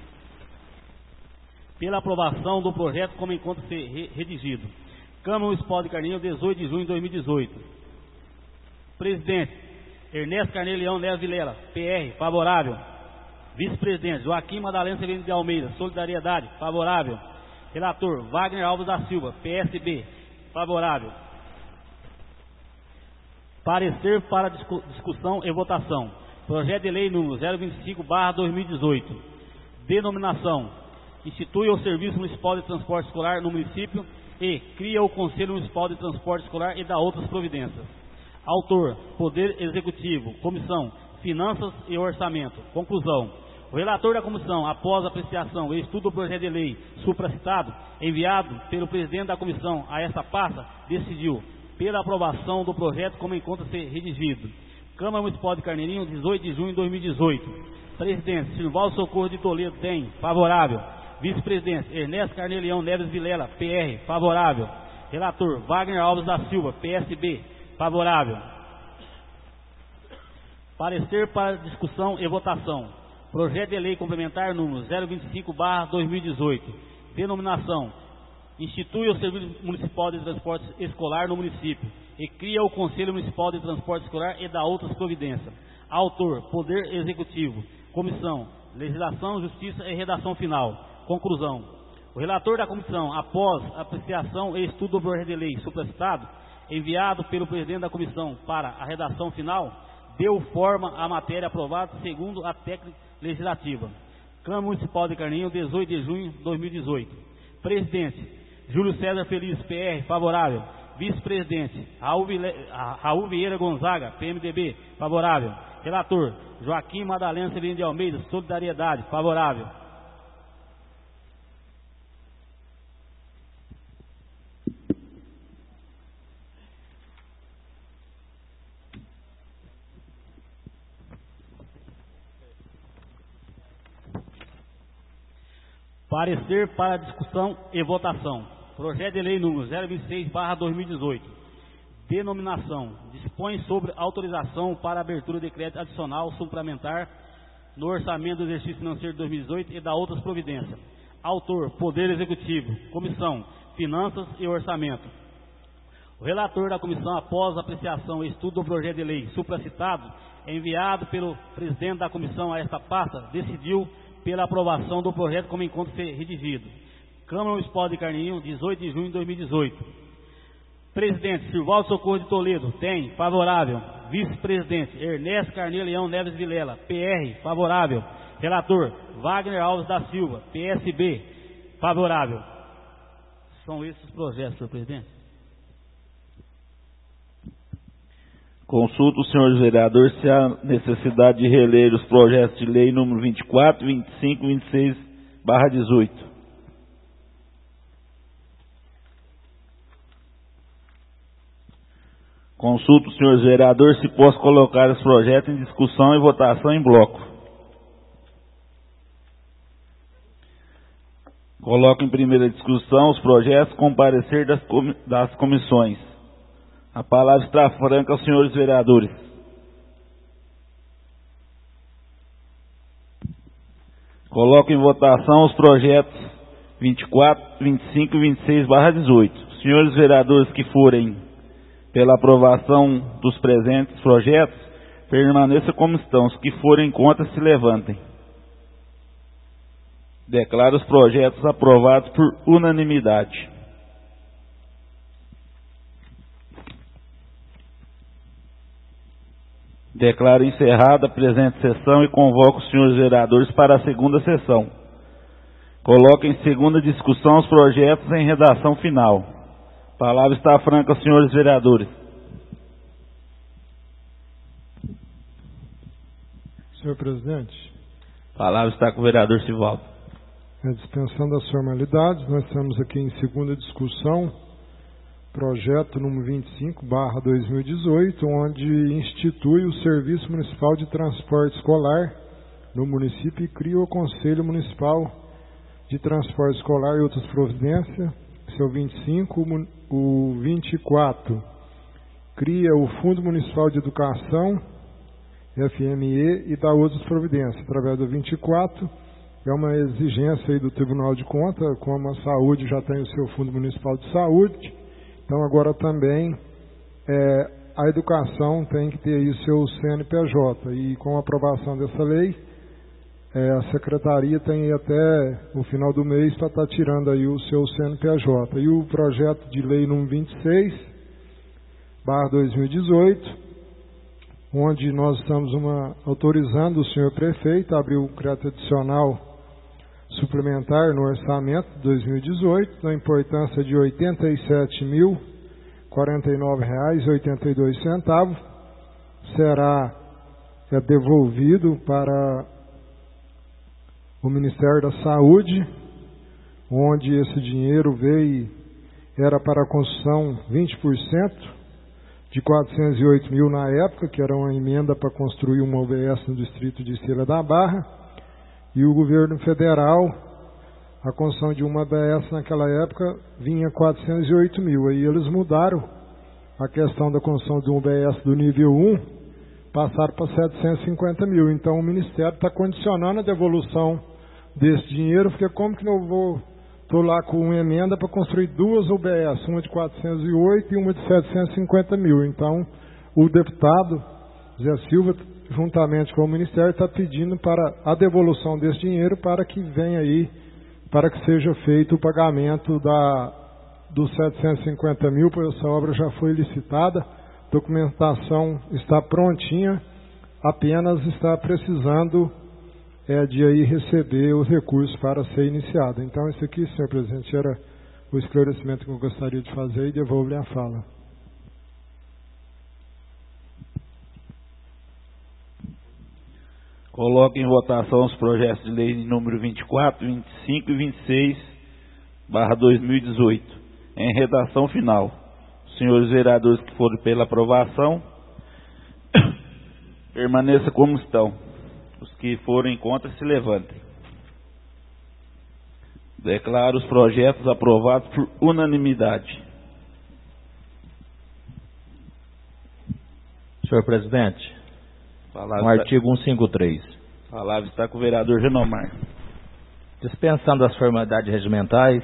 Speaker 2: pela aprovação do projeto como encontra-se redigido. Câmara Municipal de Carneirinho, dezoito de junho de dois mil e dezoito. Presidente, Ernesto Carneiro Leão Neves Vilela, P R, favorável. Vice-presidente, Joaquim Madalena Severino de Almeida, Solidariedade, favorável. Relator, Wagner Alves da Silva, P S B, favorável. Parecer para discu discussão e votação. Projeto de lei número zero vinte e cinco barra dois mil e dezoito. Denominação, institui o Serviço Municipal de Transporte Escolar no município e cria o Conselho Municipal de Transporte Escolar e dá outras providências. Autor, Poder Executivo. Comissão, Finanças e Orçamento. Conclusão, o relator da comissão, após apreciação e estudo do projeto de lei supracitado, enviado pelo presidente da comissão a essa pasta, decidiu, pela aprovação do projeto como encontra-se redigido. Câmara Municipal de Carneirinho, dezoito de junho de dois mil e dezoito. Presidente, Silvaldo Socorro de Toledo, tem, favorável. Vice-presidente, Ernesto Carneiro Leão Neves Vilela, P R, favorável. Relator, Wagner Alves da Silva, P S B, favorável. Parecer para discussão e votação. Projeto de lei complementar número zero vinte e cinco barra dois mil e dezoito. Denominação, institui o Serviço Municipal de Transporte Escolar no município e cria o Conselho Municipal de Transporte Escolar e dá outras providências. Autor, Poder Executivo. Comissão, Legislação, Justiça e Redação Final. Conclusão, o relator da comissão, após apreciação e estudo do projeto de lei supracitado, enviado pelo presidente da comissão para a redação final, deu forma à matéria aprovada segundo a técnica legislativa. Câmara Municipal de Carneirinho, dezoito de junho de dois mil e dezoito. Presidente, Júlio César Feliz, P R, favorável. Vice-presidente, Raul Vieira Gonzaga, P M D B, favorável. Relator, Joaquim Madalena Severino de Almeida, Solidariedade, favorável. Parecer para discussão e votação. Projeto de Lei número zero vinte e seis barra dois mil e dezoito. Denominação. Dispõe sobre autorização para abertura de crédito adicional suplementar no orçamento do exercício financeiro de dois mil e dezoito e da outras providências. Autor, Poder Executivo. Comissão, Finanças e Orçamento. O relator da comissão, após apreciação e estudo do projeto de lei supracitado, enviado pelo presidente da comissão a esta pasta, decidiu pela aprovação do projeto como encontra ser redigido. Câmara Municipal de Carneirinho, dezoito de junho de dois mil e dezoito. Presidente, Sirvaldo Socorro de Toledo, tem, favorável. Vice-presidente, Ernesto Carneiro Leão Neves Vilela, P R, favorável. Relator, Wagner Alves da Silva, P S B, favorável. São esses os projetos, senhor presidente.
Speaker 1: Consulto os senhores vereadores se há necessidade de reler os projetos de lei número vinte e quatro, vinte e cinco e vinte e seis barra dezoito. Consulto os senhores vereadores se posso colocar os projetos em discussão e votação em bloco. Coloco em primeira discussão os projetos com parecer das, comi das comissões. A palavra está franca aos senhores vereadores. Coloco em votação os projetos vinte e quatro, vinte e cinco e vinte e seis barra dezoito. Os senhores vereadores que forem pela aprovação dos presentes projetos, permaneçam como estão. Os que forem contra, se levantem. Declaro os projetos aprovados por unanimidade. Declaro encerrada a presente sessão e convoco os senhores vereadores para a segunda sessão. Coloco em segunda discussão os projetos em redação final. A palavra está franca aos senhores vereadores.
Speaker 10: Senhor presidente.
Speaker 1: A palavra está com o vereador Sivaldo.
Speaker 10: É, dispensando as formalidades, nós estamos aqui em segunda discussão, projeto número vinte e cinco barra dois mil e dezoito, onde institui o Serviço Municipal de Transporte Escolar no município e cria o Conselho Municipal de Transporte Escolar e outras providências. Esse é o vinte e cinco. O vinte e quatro cria o Fundo Municipal de Educação, F M E, e dá outras providências. Através do vinte e quatro, é uma exigência aí do Tribunal de Contas, como a saúde já tem o seu Fundo Municipal de Saúde, então agora também é, a educação tem que ter aí o seu C N P J, e com a aprovação dessa lei, é, a Secretaria tem aí até o final do mês para estar tirando aí o seu C N P J. E o projeto de lei número vinte e seis barra dois mil e dezoito, onde nós estamos uma, autorizando o senhor prefeito a abrir o crédito adicional suplementar no orçamento de dois mil e dezoito, na importância de oitenta e sete mil, quarenta e nove reais e oitenta e dois centavos, será é, devolvido para o Ministério da Saúde, onde esse dinheiro veio, era para a construção vinte por cento, de quatrocentos e oito mil na época, que era uma emenda para construir uma U B S no distrito de Estrela da Barra, e o governo federal, a construção de uma U B S naquela época vinha quatrocentos e oito mil. Aí eles mudaram a questão da construção de uma U B S do nível um, passaram para setecentos e cinquenta mil. Então o Ministério está condicionando a devolução desse dinheiro, porque como que eu vou... Estou lá com uma emenda para construir duas U B S, uma de quatrocentos e oito e uma de setecentos e cinquenta mil. Então, o deputado Zé Silva, juntamente com o Ministério, está pedindo para a devolução desse dinheiro para que venha aí, para que seja feito o pagamento da, dos setecentos e cinquenta mil, pois essa obra já foi licitada, a documentação está prontinha, apenas está precisando é de aí receber os recursos para ser iniciado. Então, isso aqui, senhor presidente, era o esclarecimento que eu gostaria de fazer e devolvo-lhe a fala.
Speaker 1: Coloco em votação os projetos de lei número vinte e quatro, vinte e cinco e vinte e seis barra dois mil e dezoito, em redação final. Os senhores vereadores que forem pela aprovação, permaneça como estão. Os que forem contra, se levantem. Declaro os projetos aprovados por unanimidade.
Speaker 3: Senhor presidente,
Speaker 1: Palavra
Speaker 3: no
Speaker 1: está...
Speaker 3: artigo cento e cinquenta e três.
Speaker 1: A palavra está com o vereador Genomar.
Speaker 3: Dispensando as formalidades regimentais,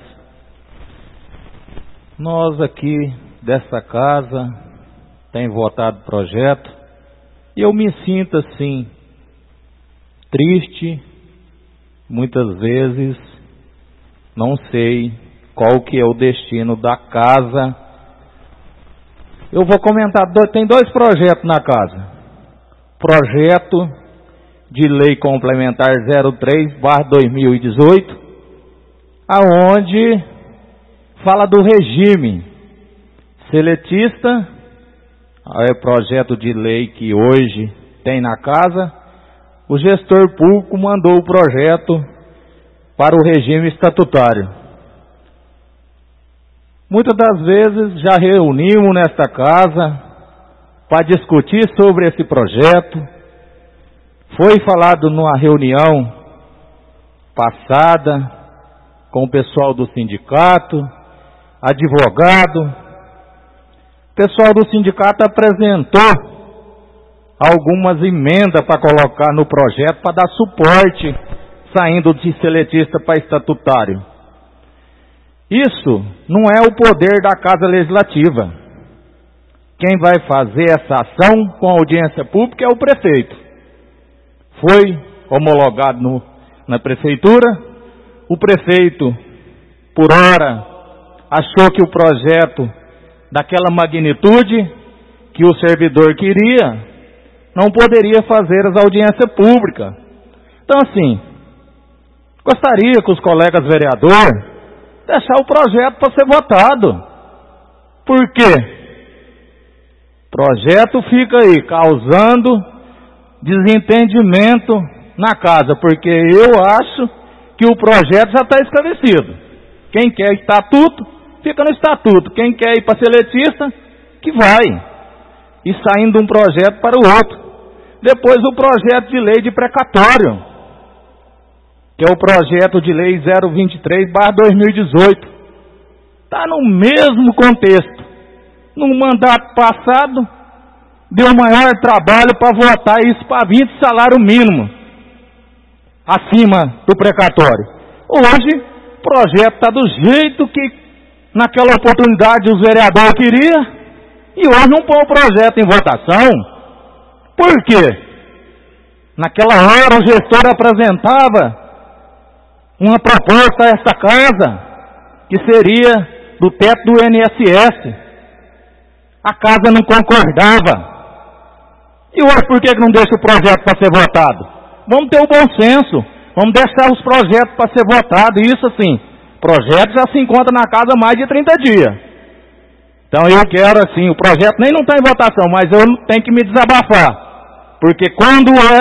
Speaker 3: nós aqui dessa casa tem votado o projeto e eu me sinto assim, triste, muitas vezes não sei qual que é o destino da casa. Eu vou comentar, tem dois projetos na casa. Projeto de Lei Complementar zero três barra dois mil e dezoito, aonde fala do regime seletista, é o projeto de lei que hoje tem na casa. O gestor público mandou o projeto para o regime estatutário. Muitas das vezes já reunimos nesta casa para discutir sobre esse projeto. Foi falado numa reunião passada com o pessoal do sindicato, advogado. O pessoal do sindicato apresentou algumas emendas para colocar no projeto para dar suporte, saindo de seletista para estatutário. Isso não é o poder da Casa Legislativa. Quem vai fazer essa ação com audiência pública é o prefeito. Foi homologado no, na prefeitura. O prefeito, por hora, achou que o projeto daquela magnitude que o servidor queria, não poderia fazer as audiências públicas. Então, assim, gostaria que os colegas vereadores deixar o projeto para ser votado. Por quê? O projeto fica aí causando desentendimento na casa, porque eu acho que o projeto já está esclarecido. Quem quer estatuto, fica no estatuto. Quem quer ir para seletista, que vai. E saindo de um projeto para o outro. Depois o projeto de lei de precatório, que é o projeto de lei zero vinte e três barra dois mil e dezoito. Está no mesmo contexto. No mandato passado, deu maior trabalho para votar isso para vinte salário mínimo, acima do precatório. Hoje, o projeto está do jeito que naquela oportunidade os vereadores queriam, e hoje não põe o projeto em votação. Por quê? Naquela hora o gestor apresentava uma proposta a esta casa, que seria do teto do I N S S. A casa não concordava. E hoje por que não deixa o projeto para ser votado? Vamos ter o bom senso, vamos deixar os projetos para ser votados. Isso assim, projeto já se encontra na casa há mais de trinta dias. Então eu quero assim, o projeto nem não está em votação, mas eu tenho que me desabafar. Porque quando é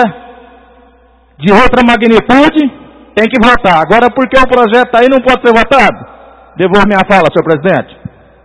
Speaker 3: de outra magnitude, tem que votar. Agora, porque o projeto aí não pode ser votado? Devolvo minha fala, senhor presidente.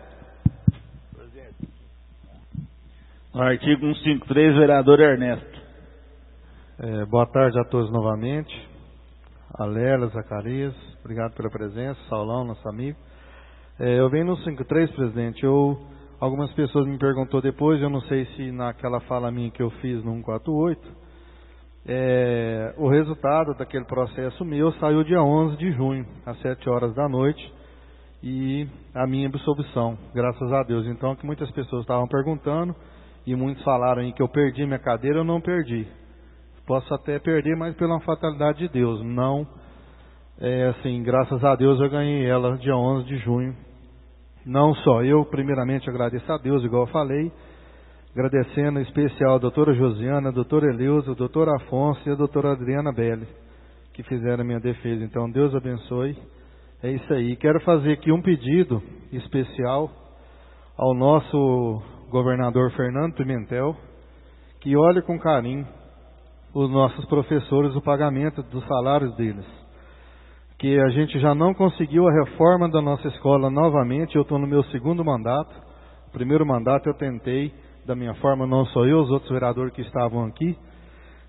Speaker 1: No artigo cento e cinquenta e três, vereador Ernesto.
Speaker 9: É, boa tarde a todos novamente. Alela, Zacarias, obrigado pela presença. Saulão, nosso amigo. É, eu venho no cento e cinquenta e três, presidente. Eu, algumas pessoas me perguntou depois, eu não sei se naquela fala minha que eu fiz no cento e quarenta e oito, É, o resultado daquele processo meu saiu dia onze de junho, às sete horas da noite, e a minha absolvição, graças a Deus. Então, que muitas pessoas estavam perguntando, e muitos falaram aí que eu perdi minha cadeira. Eu não perdi. Posso até perder, mas pela fatalidade de Deus. Não, é assim, graças a Deus eu ganhei ela dia onze de junho. Não só eu, primeiramente agradeço a Deus, igual eu falei, agradecendo em especial a doutora Josiana, a doutora Eleusa, o doutor Afonso e a doutora Adriana Belli, que fizeram a minha defesa. Então, Deus abençoe. É isso aí. Quero fazer aqui um pedido especial ao nosso governador Fernando Pimentel, que olhe com carinho os nossos professores, o pagamento dos salários deles. Que a gente já não conseguiu a reforma da nossa escola novamente. Eu estou no meu segundo mandato. O primeiro mandato eu tentei da minha forma, não sou eu, os outros vereadores que estavam aqui.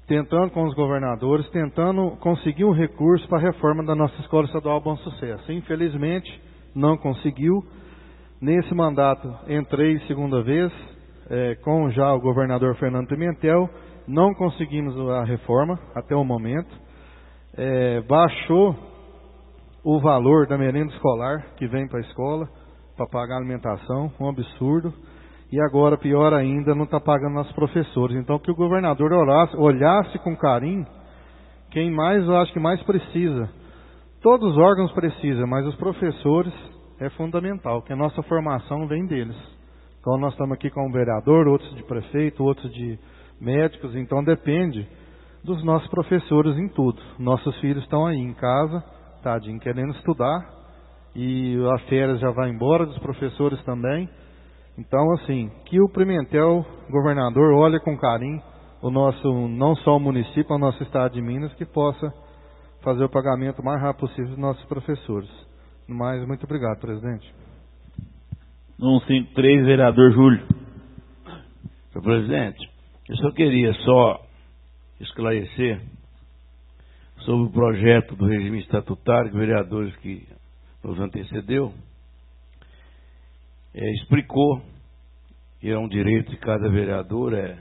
Speaker 9: tentando com os governadores, tentando conseguir um recurso para a reforma da nossa Escola Estadual Bom Sucesso. Infelizmente, não conseguiu. Nesse mandato, entrei segunda vez, é, com já o governador Fernando Pimentel, não conseguimos a reforma até o momento. É, baixou o valor da merenda escolar que vem para a escola, para pagar a alimentação, um absurdo. E agora, pior ainda, não está pagando nossos professores. Então, que o governador olhasse, olhasse com carinho quem mais, eu acho que mais precisa. Todos os órgãos precisam, mas os professores é fundamental, que a nossa formação vem deles. Então, nós estamos aqui com um vereador, outros de prefeito, outros de médicos, então depende dos nossos professores em tudo. Nossos filhos estão aí em casa, tadinho, querendo estudar, e a férias já vai embora, dos professores também. Então, assim, que o Pimentel, governador, olhe com carinho o nosso, não só o município, o nosso estado de Minas, que possa fazer o pagamento o mais rápido possível dos nossos professores. Mas, muito obrigado, presidente.
Speaker 1: cento e cinquenta e três, vereador Júlio.
Speaker 8: Senhor presidente, eu só queria só esclarecer sobre o projeto do regime estatutário que os vereadores que nos antecedeu É, explicou que é um direito de cada vereador, é,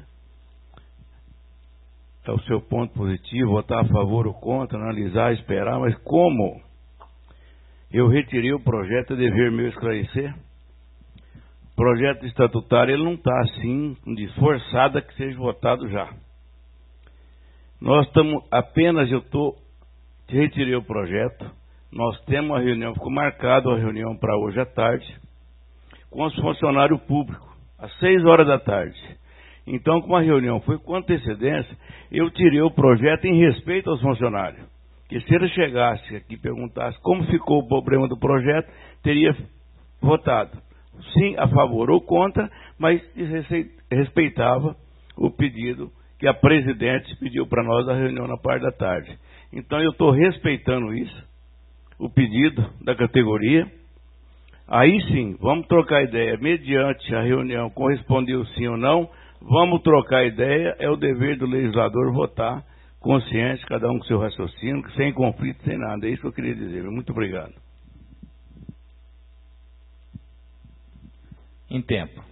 Speaker 8: é o seu ponto positivo, votar a favor ou contra, analisar, esperar, mas como eu retirei o projeto, é dever meu esclarecer. O projeto estatutário ele não está assim, forçado que seja votado já. Nós estamos, apenas eu estou, retirei o projeto, nós temos uma reunião, ficou marcada a reunião para hoje à tarde, com os funcionários públicos, às seis horas da tarde. Então, como a reunião foi com antecedência, eu tirei o projeto em respeito aos funcionários. Que se ele chegasse aqui e perguntasse como ficou o problema do projeto, teria votado sim a favor ou contra, mas respeitava o pedido que a presidente pediu para nós da reunião na parte da tarde. Então, eu estou respeitando isso, o pedido da categoria. Aí sim, vamos trocar ideia, mediante a reunião correspondeu sim ou não, vamos trocar ideia, é o dever do legislador votar, consciente, cada um com seu raciocínio, sem conflito, sem nada, é isso que eu queria dizer. Muito obrigado.
Speaker 3: Em tempo.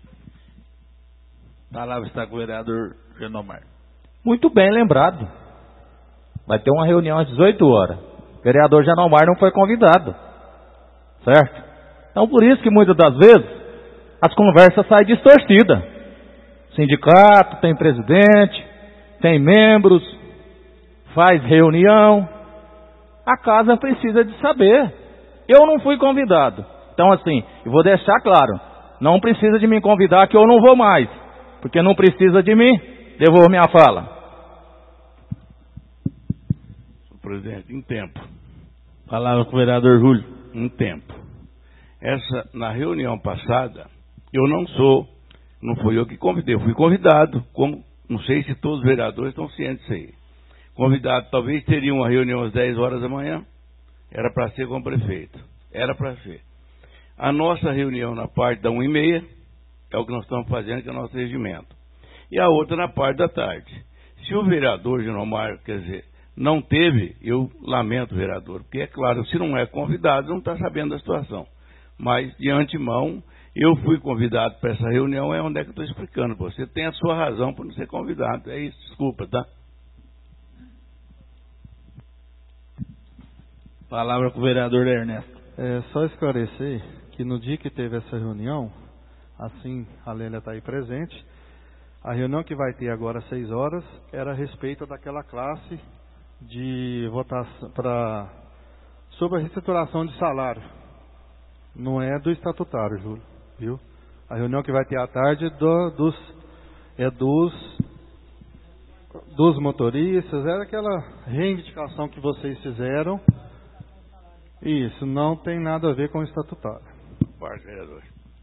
Speaker 1: A palavra está com o vereador Genomar.
Speaker 3: Muito bem lembrado. Vai ter uma reunião às dezoito horas. O vereador Genomar não foi convidado. Certo? Então, por isso que muitas das vezes as conversas saem distorcidas. Sindicato, tem presidente, tem membros, faz reunião. A casa precisa de saber. Eu não fui convidado. Então, assim, eu vou deixar claro. Não precisa de me convidar que eu não vou mais. Porque não precisa de mim. Devolvo minha fala.
Speaker 8: Presidente, em tempo.
Speaker 1: Palavra com o vereador Júlio.
Speaker 8: Em tempo. Essa, na reunião passada, eu não sou, não fui eu que convidei, eu fui convidado, como, não sei se todos os vereadores estão cientes disso aí. Convidado, talvez teria uma reunião às dez horas da manhã, era para ser com o prefeito, era para ser. A nossa reunião na parte da uma e meia, é o que nós estamos fazendo, que é o nosso regimento. E a outra na parte da tarde. Se o vereador Genomar, quer dizer, não teve, eu lamento, vereador, porque é claro, se não é convidado, não está sabendo da situação. Mas, de antemão, eu fui convidado para essa reunião, é onde é que eu estou explicando. Você tem a sua razão por não ser convidado. É isso, desculpa, tá?
Speaker 1: Palavra com o vereador Ernesto.
Speaker 9: É só esclarecer que no dia que teve essa reunião, assim a Lélia está aí presente, a reunião que vai ter agora às seis horas era a respeito daquela classe de votação para sobre a reestruturação de salário. Não é do estatutário, Júlio, viu? A reunião que vai ter à tarde é, do, dos, é dos, dos motoristas, era aquela reivindicação que vocês fizeram. Isso, não tem nada a ver com o estatutário.
Speaker 8: Parte, vereador.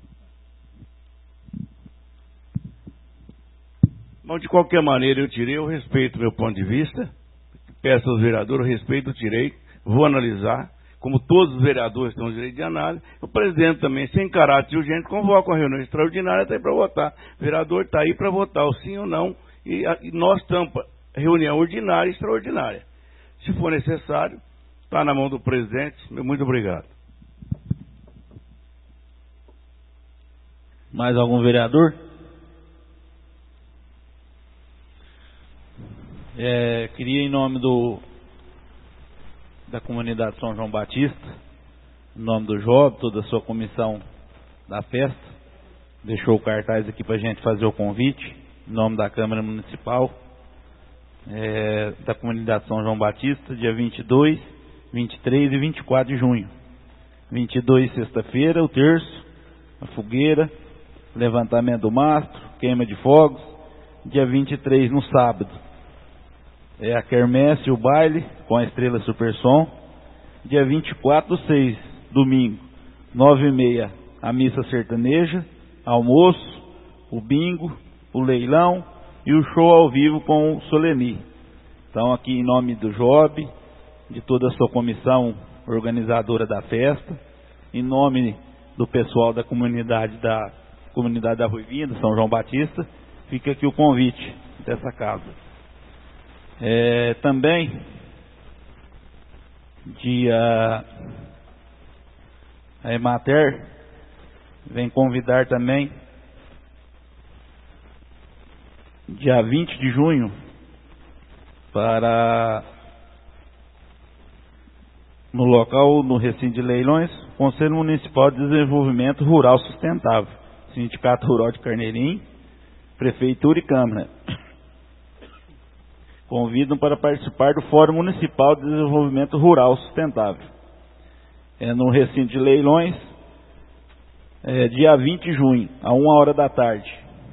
Speaker 8: Bom, de qualquer maneira, eu tirei, eu respeito o meu ponto de vista, peço aos vereadores, eu respeito, eu tirei, vou analisar. Como todos os vereadores têm o direito de análise, o presidente também, sem caráter urgente, convoca uma reunião extraordinária até para votar. O vereador está aí para votar o sim ou não, e, e nós estamos reunião ordinária e extraordinária. Se for necessário, está na mão do presidente. Muito obrigado.
Speaker 1: Mais algum vereador? É, queria, em nome do da comunidade São João Batista, em nome do Job, toda a sua comissão da festa, deixou o cartaz aqui para a gente fazer o convite, em nome da Câmara Municipal, é, da comunidade São João Batista, dia vinte e dois, vinte e três e vinte e quatro de junho. vinte e dois, sexta-feira, o terço, a fogueira, levantamento do mastro, queima de fogos. Dia vinte e três, no sábado, é a quermesse e o baile com a Estrela Supersom. Dia vinte e quatro do seis, domingo, nove e meia, a missa sertaneja, almoço, o bingo, o leilão e o show ao vivo com o Soleni. Então, aqui em nome do Job, de toda a sua comissão organizadora da festa, em nome do pessoal da comunidade da comunidade da Ruivinha, do São João Batista, fica aqui o convite dessa casa. É, também, dia a Emater vem convidar também, dia vinte de junho, para, no local, no recinto de leilões, Conselho Municipal de Desenvolvimento Rural Sustentável, Sindicato Rural de Carneirinho, Prefeitura e Câmara. Convidam para participar do Fórum Municipal de Desenvolvimento Rural Sustentável. É no recinto de leilões, é, dia vinte de junho, a uma hora da tarde.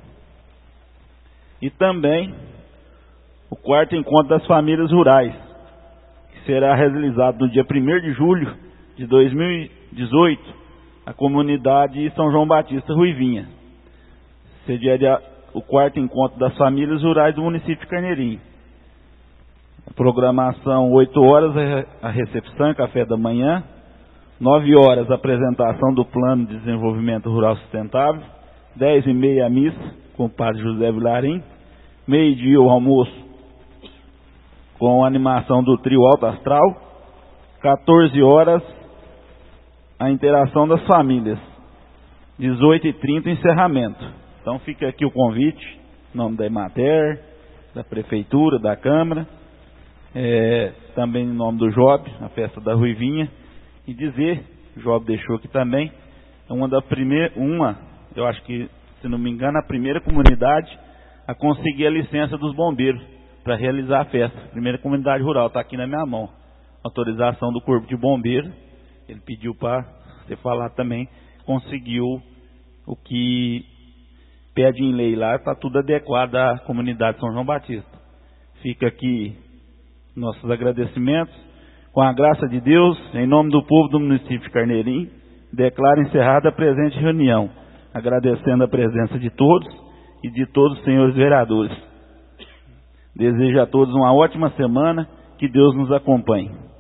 Speaker 1: E também o quarto encontro das famílias rurais, que será realizado no dia primeiro de julho de dois mil e dezoito, a comunidade São João Batista Ruivinha. Seria o quarto encontro das famílias rurais do município de Carneirinho. A programação, oito horas, a recepção e café da manhã. nove horas, a apresentação do Plano de Desenvolvimento Rural Sustentável. dez e meia, a missa com o padre José Vilarim. Meio-dia, o almoço com a animação do trio Alto Astral. quatorze horas, a interação das famílias. dezoito e trinta, encerramento. Então fica aqui o convite, em nome da Emater, da Prefeitura, da Câmara, é, também em nome do Job, a festa da Ruivinha, e dizer, o Job deixou aqui também, é uma da primeira, uma, eu acho que, se não me engano, a primeira comunidade a conseguir a licença dos bombeiros para realizar a festa. Primeira comunidade rural, está aqui na minha mão. Autorização do Corpo de Bombeiros. Ele pediu para você falar também, conseguiu o que pede em lei lá, está tudo adequado à comunidade São João Batista. Fica aqui nossos agradecimentos. Com a graça de Deus, em nome do povo do município de Carneirinho, declaro encerrada a presente reunião, agradecendo a presença de todos e de todos os senhores vereadores. Desejo a todos uma ótima semana, que Deus nos acompanhe.